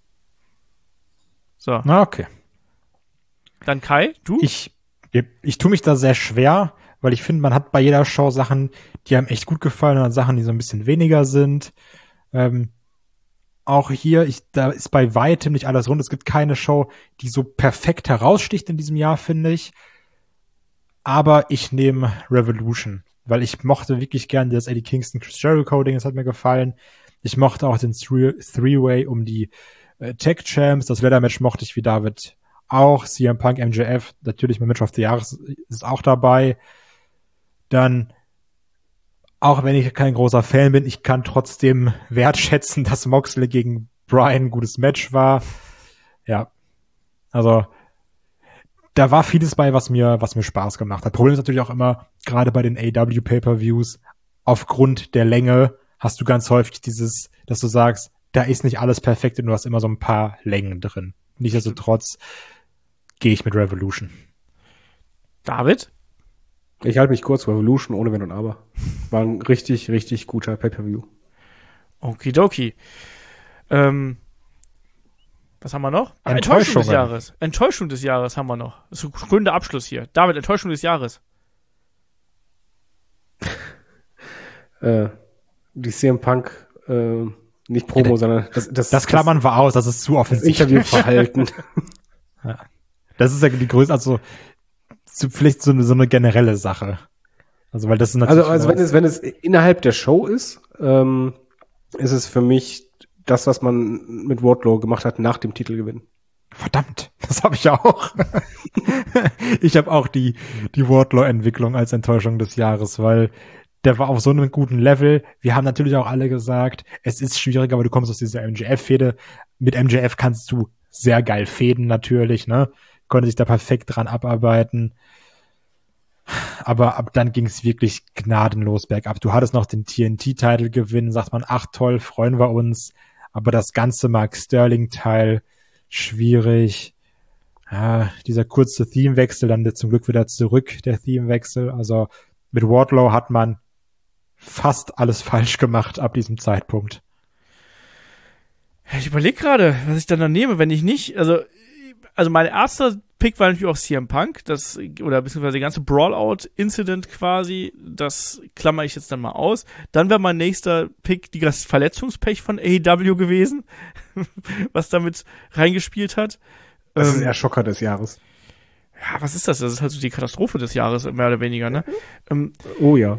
So. Na, okay. Dann Kai, du? Ich, ich, ich tue mich da sehr schwer, weil ich finde, man hat bei jeder Show Sachen, die einem echt gut gefallen und dann Sachen, die so ein bisschen weniger sind. Ähm, auch hier, ich, da ist bei weitem nicht alles rund. Es gibt keine Show, die so perfekt heraussticht in diesem Jahr, finde ich. Aber ich nehme Revolution, weil ich mochte wirklich gern das Eddie Kingston Chris Jericho Ding, das hat mir gefallen. Ich mochte auch den Three-Way um die äh, Tag Champs. Das Leather-Match mochte ich wie David auch. C M Punk, M J F, natürlich mein Match of the Jahres ist auch dabei. Dann, auch wenn ich kein großer Fan bin, ich kann trotzdem wertschätzen, dass Moxley gegen Bryan ein gutes Match war. Ja, also da war vieles bei, was mir, was mir Spaß gemacht hat. Problem ist natürlich auch immer, gerade bei den A E W Pay-Per-Views, aufgrund der Länge hast du ganz häufig dieses, dass du sagst, da ist nicht alles perfekt und du hast immer so ein paar Längen drin. Nichtsdestotrotz gehe ich mit Revolution. David? Ich halte mich kurz, Revolution ohne Wenn und Aber. War ein richtig, richtig guter Pay-Per-View. Okidoki. Ähm, was haben wir noch? Ah, Enttäuschung Enttäuschungen. des Jahres. Enttäuschung des Jahres haben wir noch. Das ist ein gründer Abschluss hier. David, Enttäuschung des Jahres. Äh, die C M Punk, äh, nicht Promo, Ja, sondern das, das, Das klammern wir aus, das ist zu das offensichtlich. Interviewverhalten. Das ist ja die größte, also so, vielleicht so eine, so eine generelle Sache. Also, weil das ist natürlich. Also, also wenn es, wenn es innerhalb der Show ist, ähm, ist es für mich das, was man mit Wardlow gemacht hat nach dem Titelgewinn. Verdammt, das habe ich auch. Ich habe auch die, die Wardlow-Entwicklung als Enttäuschung des Jahres, weil der war auf so einem guten Level. Wir haben natürlich auch alle gesagt, es ist schwieriger, aber du kommst aus dieser M J F-Fehde. Mit M J F kannst du sehr geil fäden natürlich, ne? Konnte sich da perfekt dran abarbeiten. Aber ab dann ging es wirklich gnadenlos bergab. Du hattest noch den T N T-Titel gewinnen, sagt man, ach toll, freuen wir uns. Aber das ganze Mark Sterling-Teil, schwierig. Ja, dieser kurze Themewechsel, dann zum Glück wieder zurück, der Themewechsel. Also mit Wardlow hat man fast alles falsch gemacht ab diesem Zeitpunkt. Ich überlege gerade, was ich dann da nehme, wenn ich nicht, also, also mein erster Pick war natürlich auch C M Punk, das, oder beziehungsweise der ganze Brawlout-Incident quasi, das klammer ich jetzt dann mal aus. Dann wäre mein nächster Pick die das Verletzungspech von A E W gewesen, was damit reingespielt hat. Das ähm, ist eher Schocker des Jahres. Ja, was ist das? Das ist halt so die Katastrophe des Jahres, mehr oder weniger, ne? Ähm, Oh ja.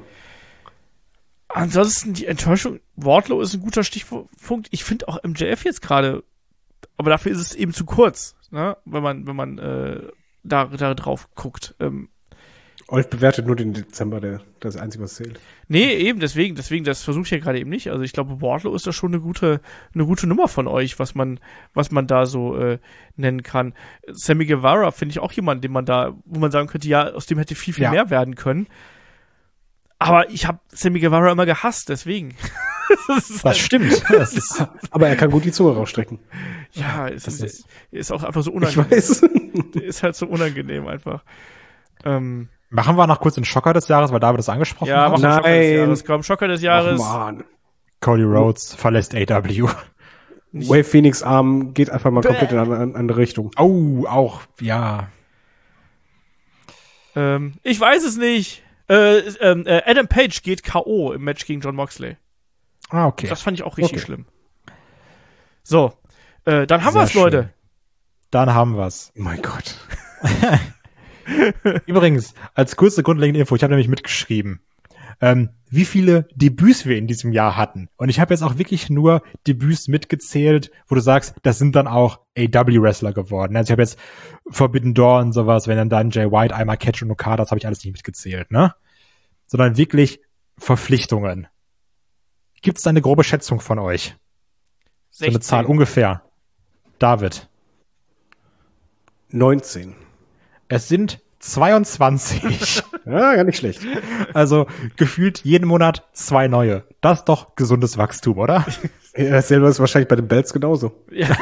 ansonsten die Enttäuschung, Wardlow ist ein guter Stichpunkt. Ich finde auch M J F jetzt gerade, aber dafür ist es eben zu kurz, ne? Wenn man, wenn man äh, da, da drauf guckt. Ähm, Olf bewertet nur den Dezember, der, das ist das Einzige, was zählt. nee, eben, deswegen, deswegen, das versuche ich ja gerade eben nicht. Also ich glaube, Wardlow ist da schon eine gute, eine gute Nummer von euch, was man, was man da so äh, nennen kann. Sammy Guevara finde ich auch jemand, den man da, wo man sagen könnte, ja, aus dem hätte viel, viel Ja. mehr werden können. Aber ich habe Sammy Guevara immer gehasst, deswegen. das ist Das halt, stimmt. Das ist, Aber er kann gut die Zunge rausstrecken. ja, es das ist, ist- ist auch einfach so Ich unangenehm. weiß. Ist halt so unangenehm einfach. Ähm, machen wir noch kurz den Schocker des Jahres, weil David das angesprochen ja, mach hat. mal Schocker des Nein. Jahres. Komm, Schocker des Ach Jahres. man. Cody Rhodes verlässt A E W. Wave Phoenix Arm geht einfach mal komplett in eine eine andere Richtung. Oh, auch, ja. Ähm, ich weiß es nicht. Äh, ähm, äh, Adam Page geht K O im Match gegen John Moxley. Ah, okay. Das fand ich auch richtig Okay. schlimm. So, äh, dann haben Sehr wir's, Leute. schön. Dann haben wir's. Oh mein Gott. Übrigens, als kurze grundlegende Info, ich habe nämlich mitgeschrieben, ähm, wie viele Debüts wir in diesem Jahr hatten. Und ich habe jetzt auch wirklich nur Debüts mitgezählt, wo du sagst, das sind dann auch A E W-Wrestler geworden. Also ich habe jetzt Forbidden Door und sowas, wenn dann dann Jay White einmal Catch und Okada, das habe ich alles nicht mitgezählt, ne? Sondern wirklich Verpflichtungen. Gibt es da eine grobe Schätzung von euch? So eine Zahl ungefähr. David. neunzehn. Es sind zweiundzwanzig. Ja, gar nicht schlecht. Also gefühlt jeden Monat zwei neue. Das ist doch gesundes Wachstum, oder? Ja, dasselbe ist wahrscheinlich bei den Belts genauso. Ja.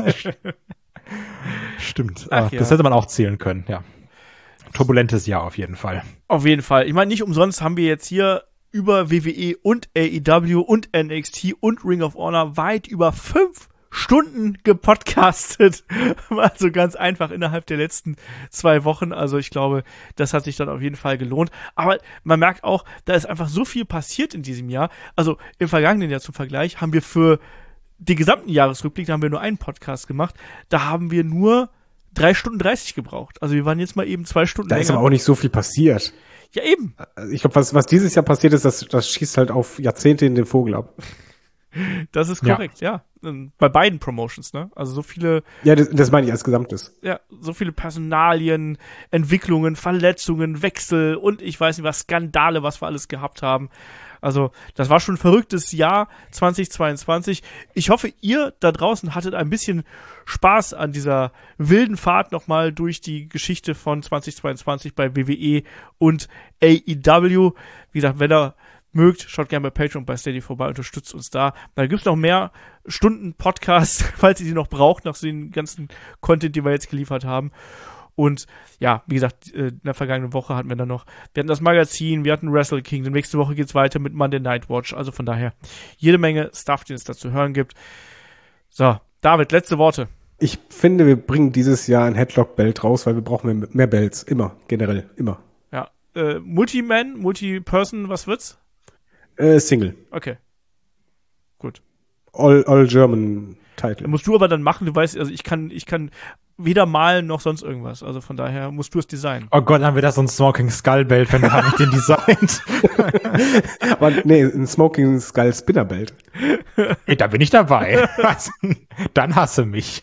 Stimmt. Ach, ja. Das hätte man auch zählen können, ja. Turbulentes Jahr auf jeden Fall. Auf jeden Fall. Ich meine, nicht umsonst haben wir jetzt hier über W W E und A E W und N X T und Ring of Honor weit über fünf Stunden gepodcastet. Also ganz einfach innerhalb der letzten zwei Wochen. Also ich glaube, das hat sich dann auf jeden Fall gelohnt. Aber man merkt auch, da ist einfach so viel passiert in diesem Jahr. Also im vergangenen Jahr zum Vergleich haben wir für den gesamten Jahresrückblick, da haben wir nur einen Podcast gemacht. Da haben wir nur drei Stunden dreißig gebraucht. Also wir waren jetzt mal eben zwei Stunden Da länger. ist aber auch nicht so viel passiert. Ja, eben. Ich glaube, was, was dieses Jahr passiert ist, das, das schießt halt auf Jahrzehnte in den Vogel ab. Das ist korrekt, ja. ja. Bei beiden Promotions, ne? Also so viele, Ja, das, das meine ich als Gesamtes. ja, so viele Personalien, Entwicklungen, Verletzungen, Wechsel und ich weiß nicht was, Skandale, was wir alles gehabt haben. Also, das war schon ein verrücktes Jahr zweitausendzweiundzwanzig. Ich hoffe, ihr da draußen hattet ein bisschen Spaß an dieser wilden Fahrt nochmal durch die Geschichte von zweitausendzweiundzwanzig bei W W E und A E W. Wie gesagt, wenn ihr mögt, schaut gerne bei Patreon und bei Steady vorbei, unterstützt uns da. Da gibt's noch mehr Stunden Podcast, falls ihr die noch braucht, nach so den ganzen Content, die wir jetzt geliefert haben. Und ja, wie gesagt, in der vergangenen Woche hatten wir dann noch, wir hatten das Magazin, wir hatten Wrestle Kingdom, nächste Woche geht's weiter mit Monday Night Watch, also von daher jede Menge Stuff, den es da zu hören gibt. So, David, letzte Worte. Ich finde, wir bringen dieses Jahr ein Headlock-Belt raus, weil wir brauchen mehr, mehr Belts. Immer, generell, immer. Ja, äh, Multi-Man, Multi-Person, was wird's? Äh, Single. Okay, gut. All, all German Title. Musst du aber dann machen, du weißt, also ich kann, ich kann weder malen noch sonst irgendwas. Also von daher musst du es designen. Oh Gott, dann wird das so ein Smoking Skull Belt, wenn du gar nicht den designt. Aber nee, ein Smoking Skull Spinner Belt. Ey, da bin ich dabei. Dann hasse mich.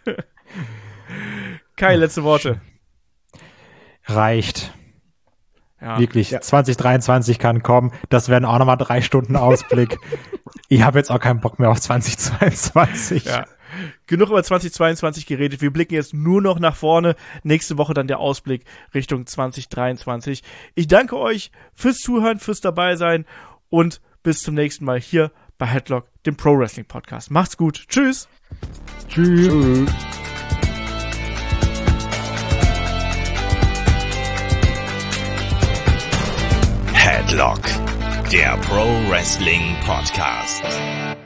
Kai, letzte Worte. Reicht. Ja. Wirklich, Ja. zwanzig dreiundzwanzig kann kommen. Das werden auch nochmal drei Stunden Ausblick. Ich habe jetzt auch keinen Bock mehr auf zwanzig zweiundzwanzig. Ja. Genug über zweitausendzweiundzwanzig geredet. Wir blicken jetzt nur noch nach vorne. Nächste Woche dann der Ausblick Richtung zwanzig dreiundzwanzig. Ich danke euch fürs Zuhören, fürs Dabeisein und bis zum nächsten Mal hier bei Headlock, dem Pro Wrestling Podcast. Macht's gut. Tschüss. Tschüss. Headlock, der Pro Wrestling Podcast.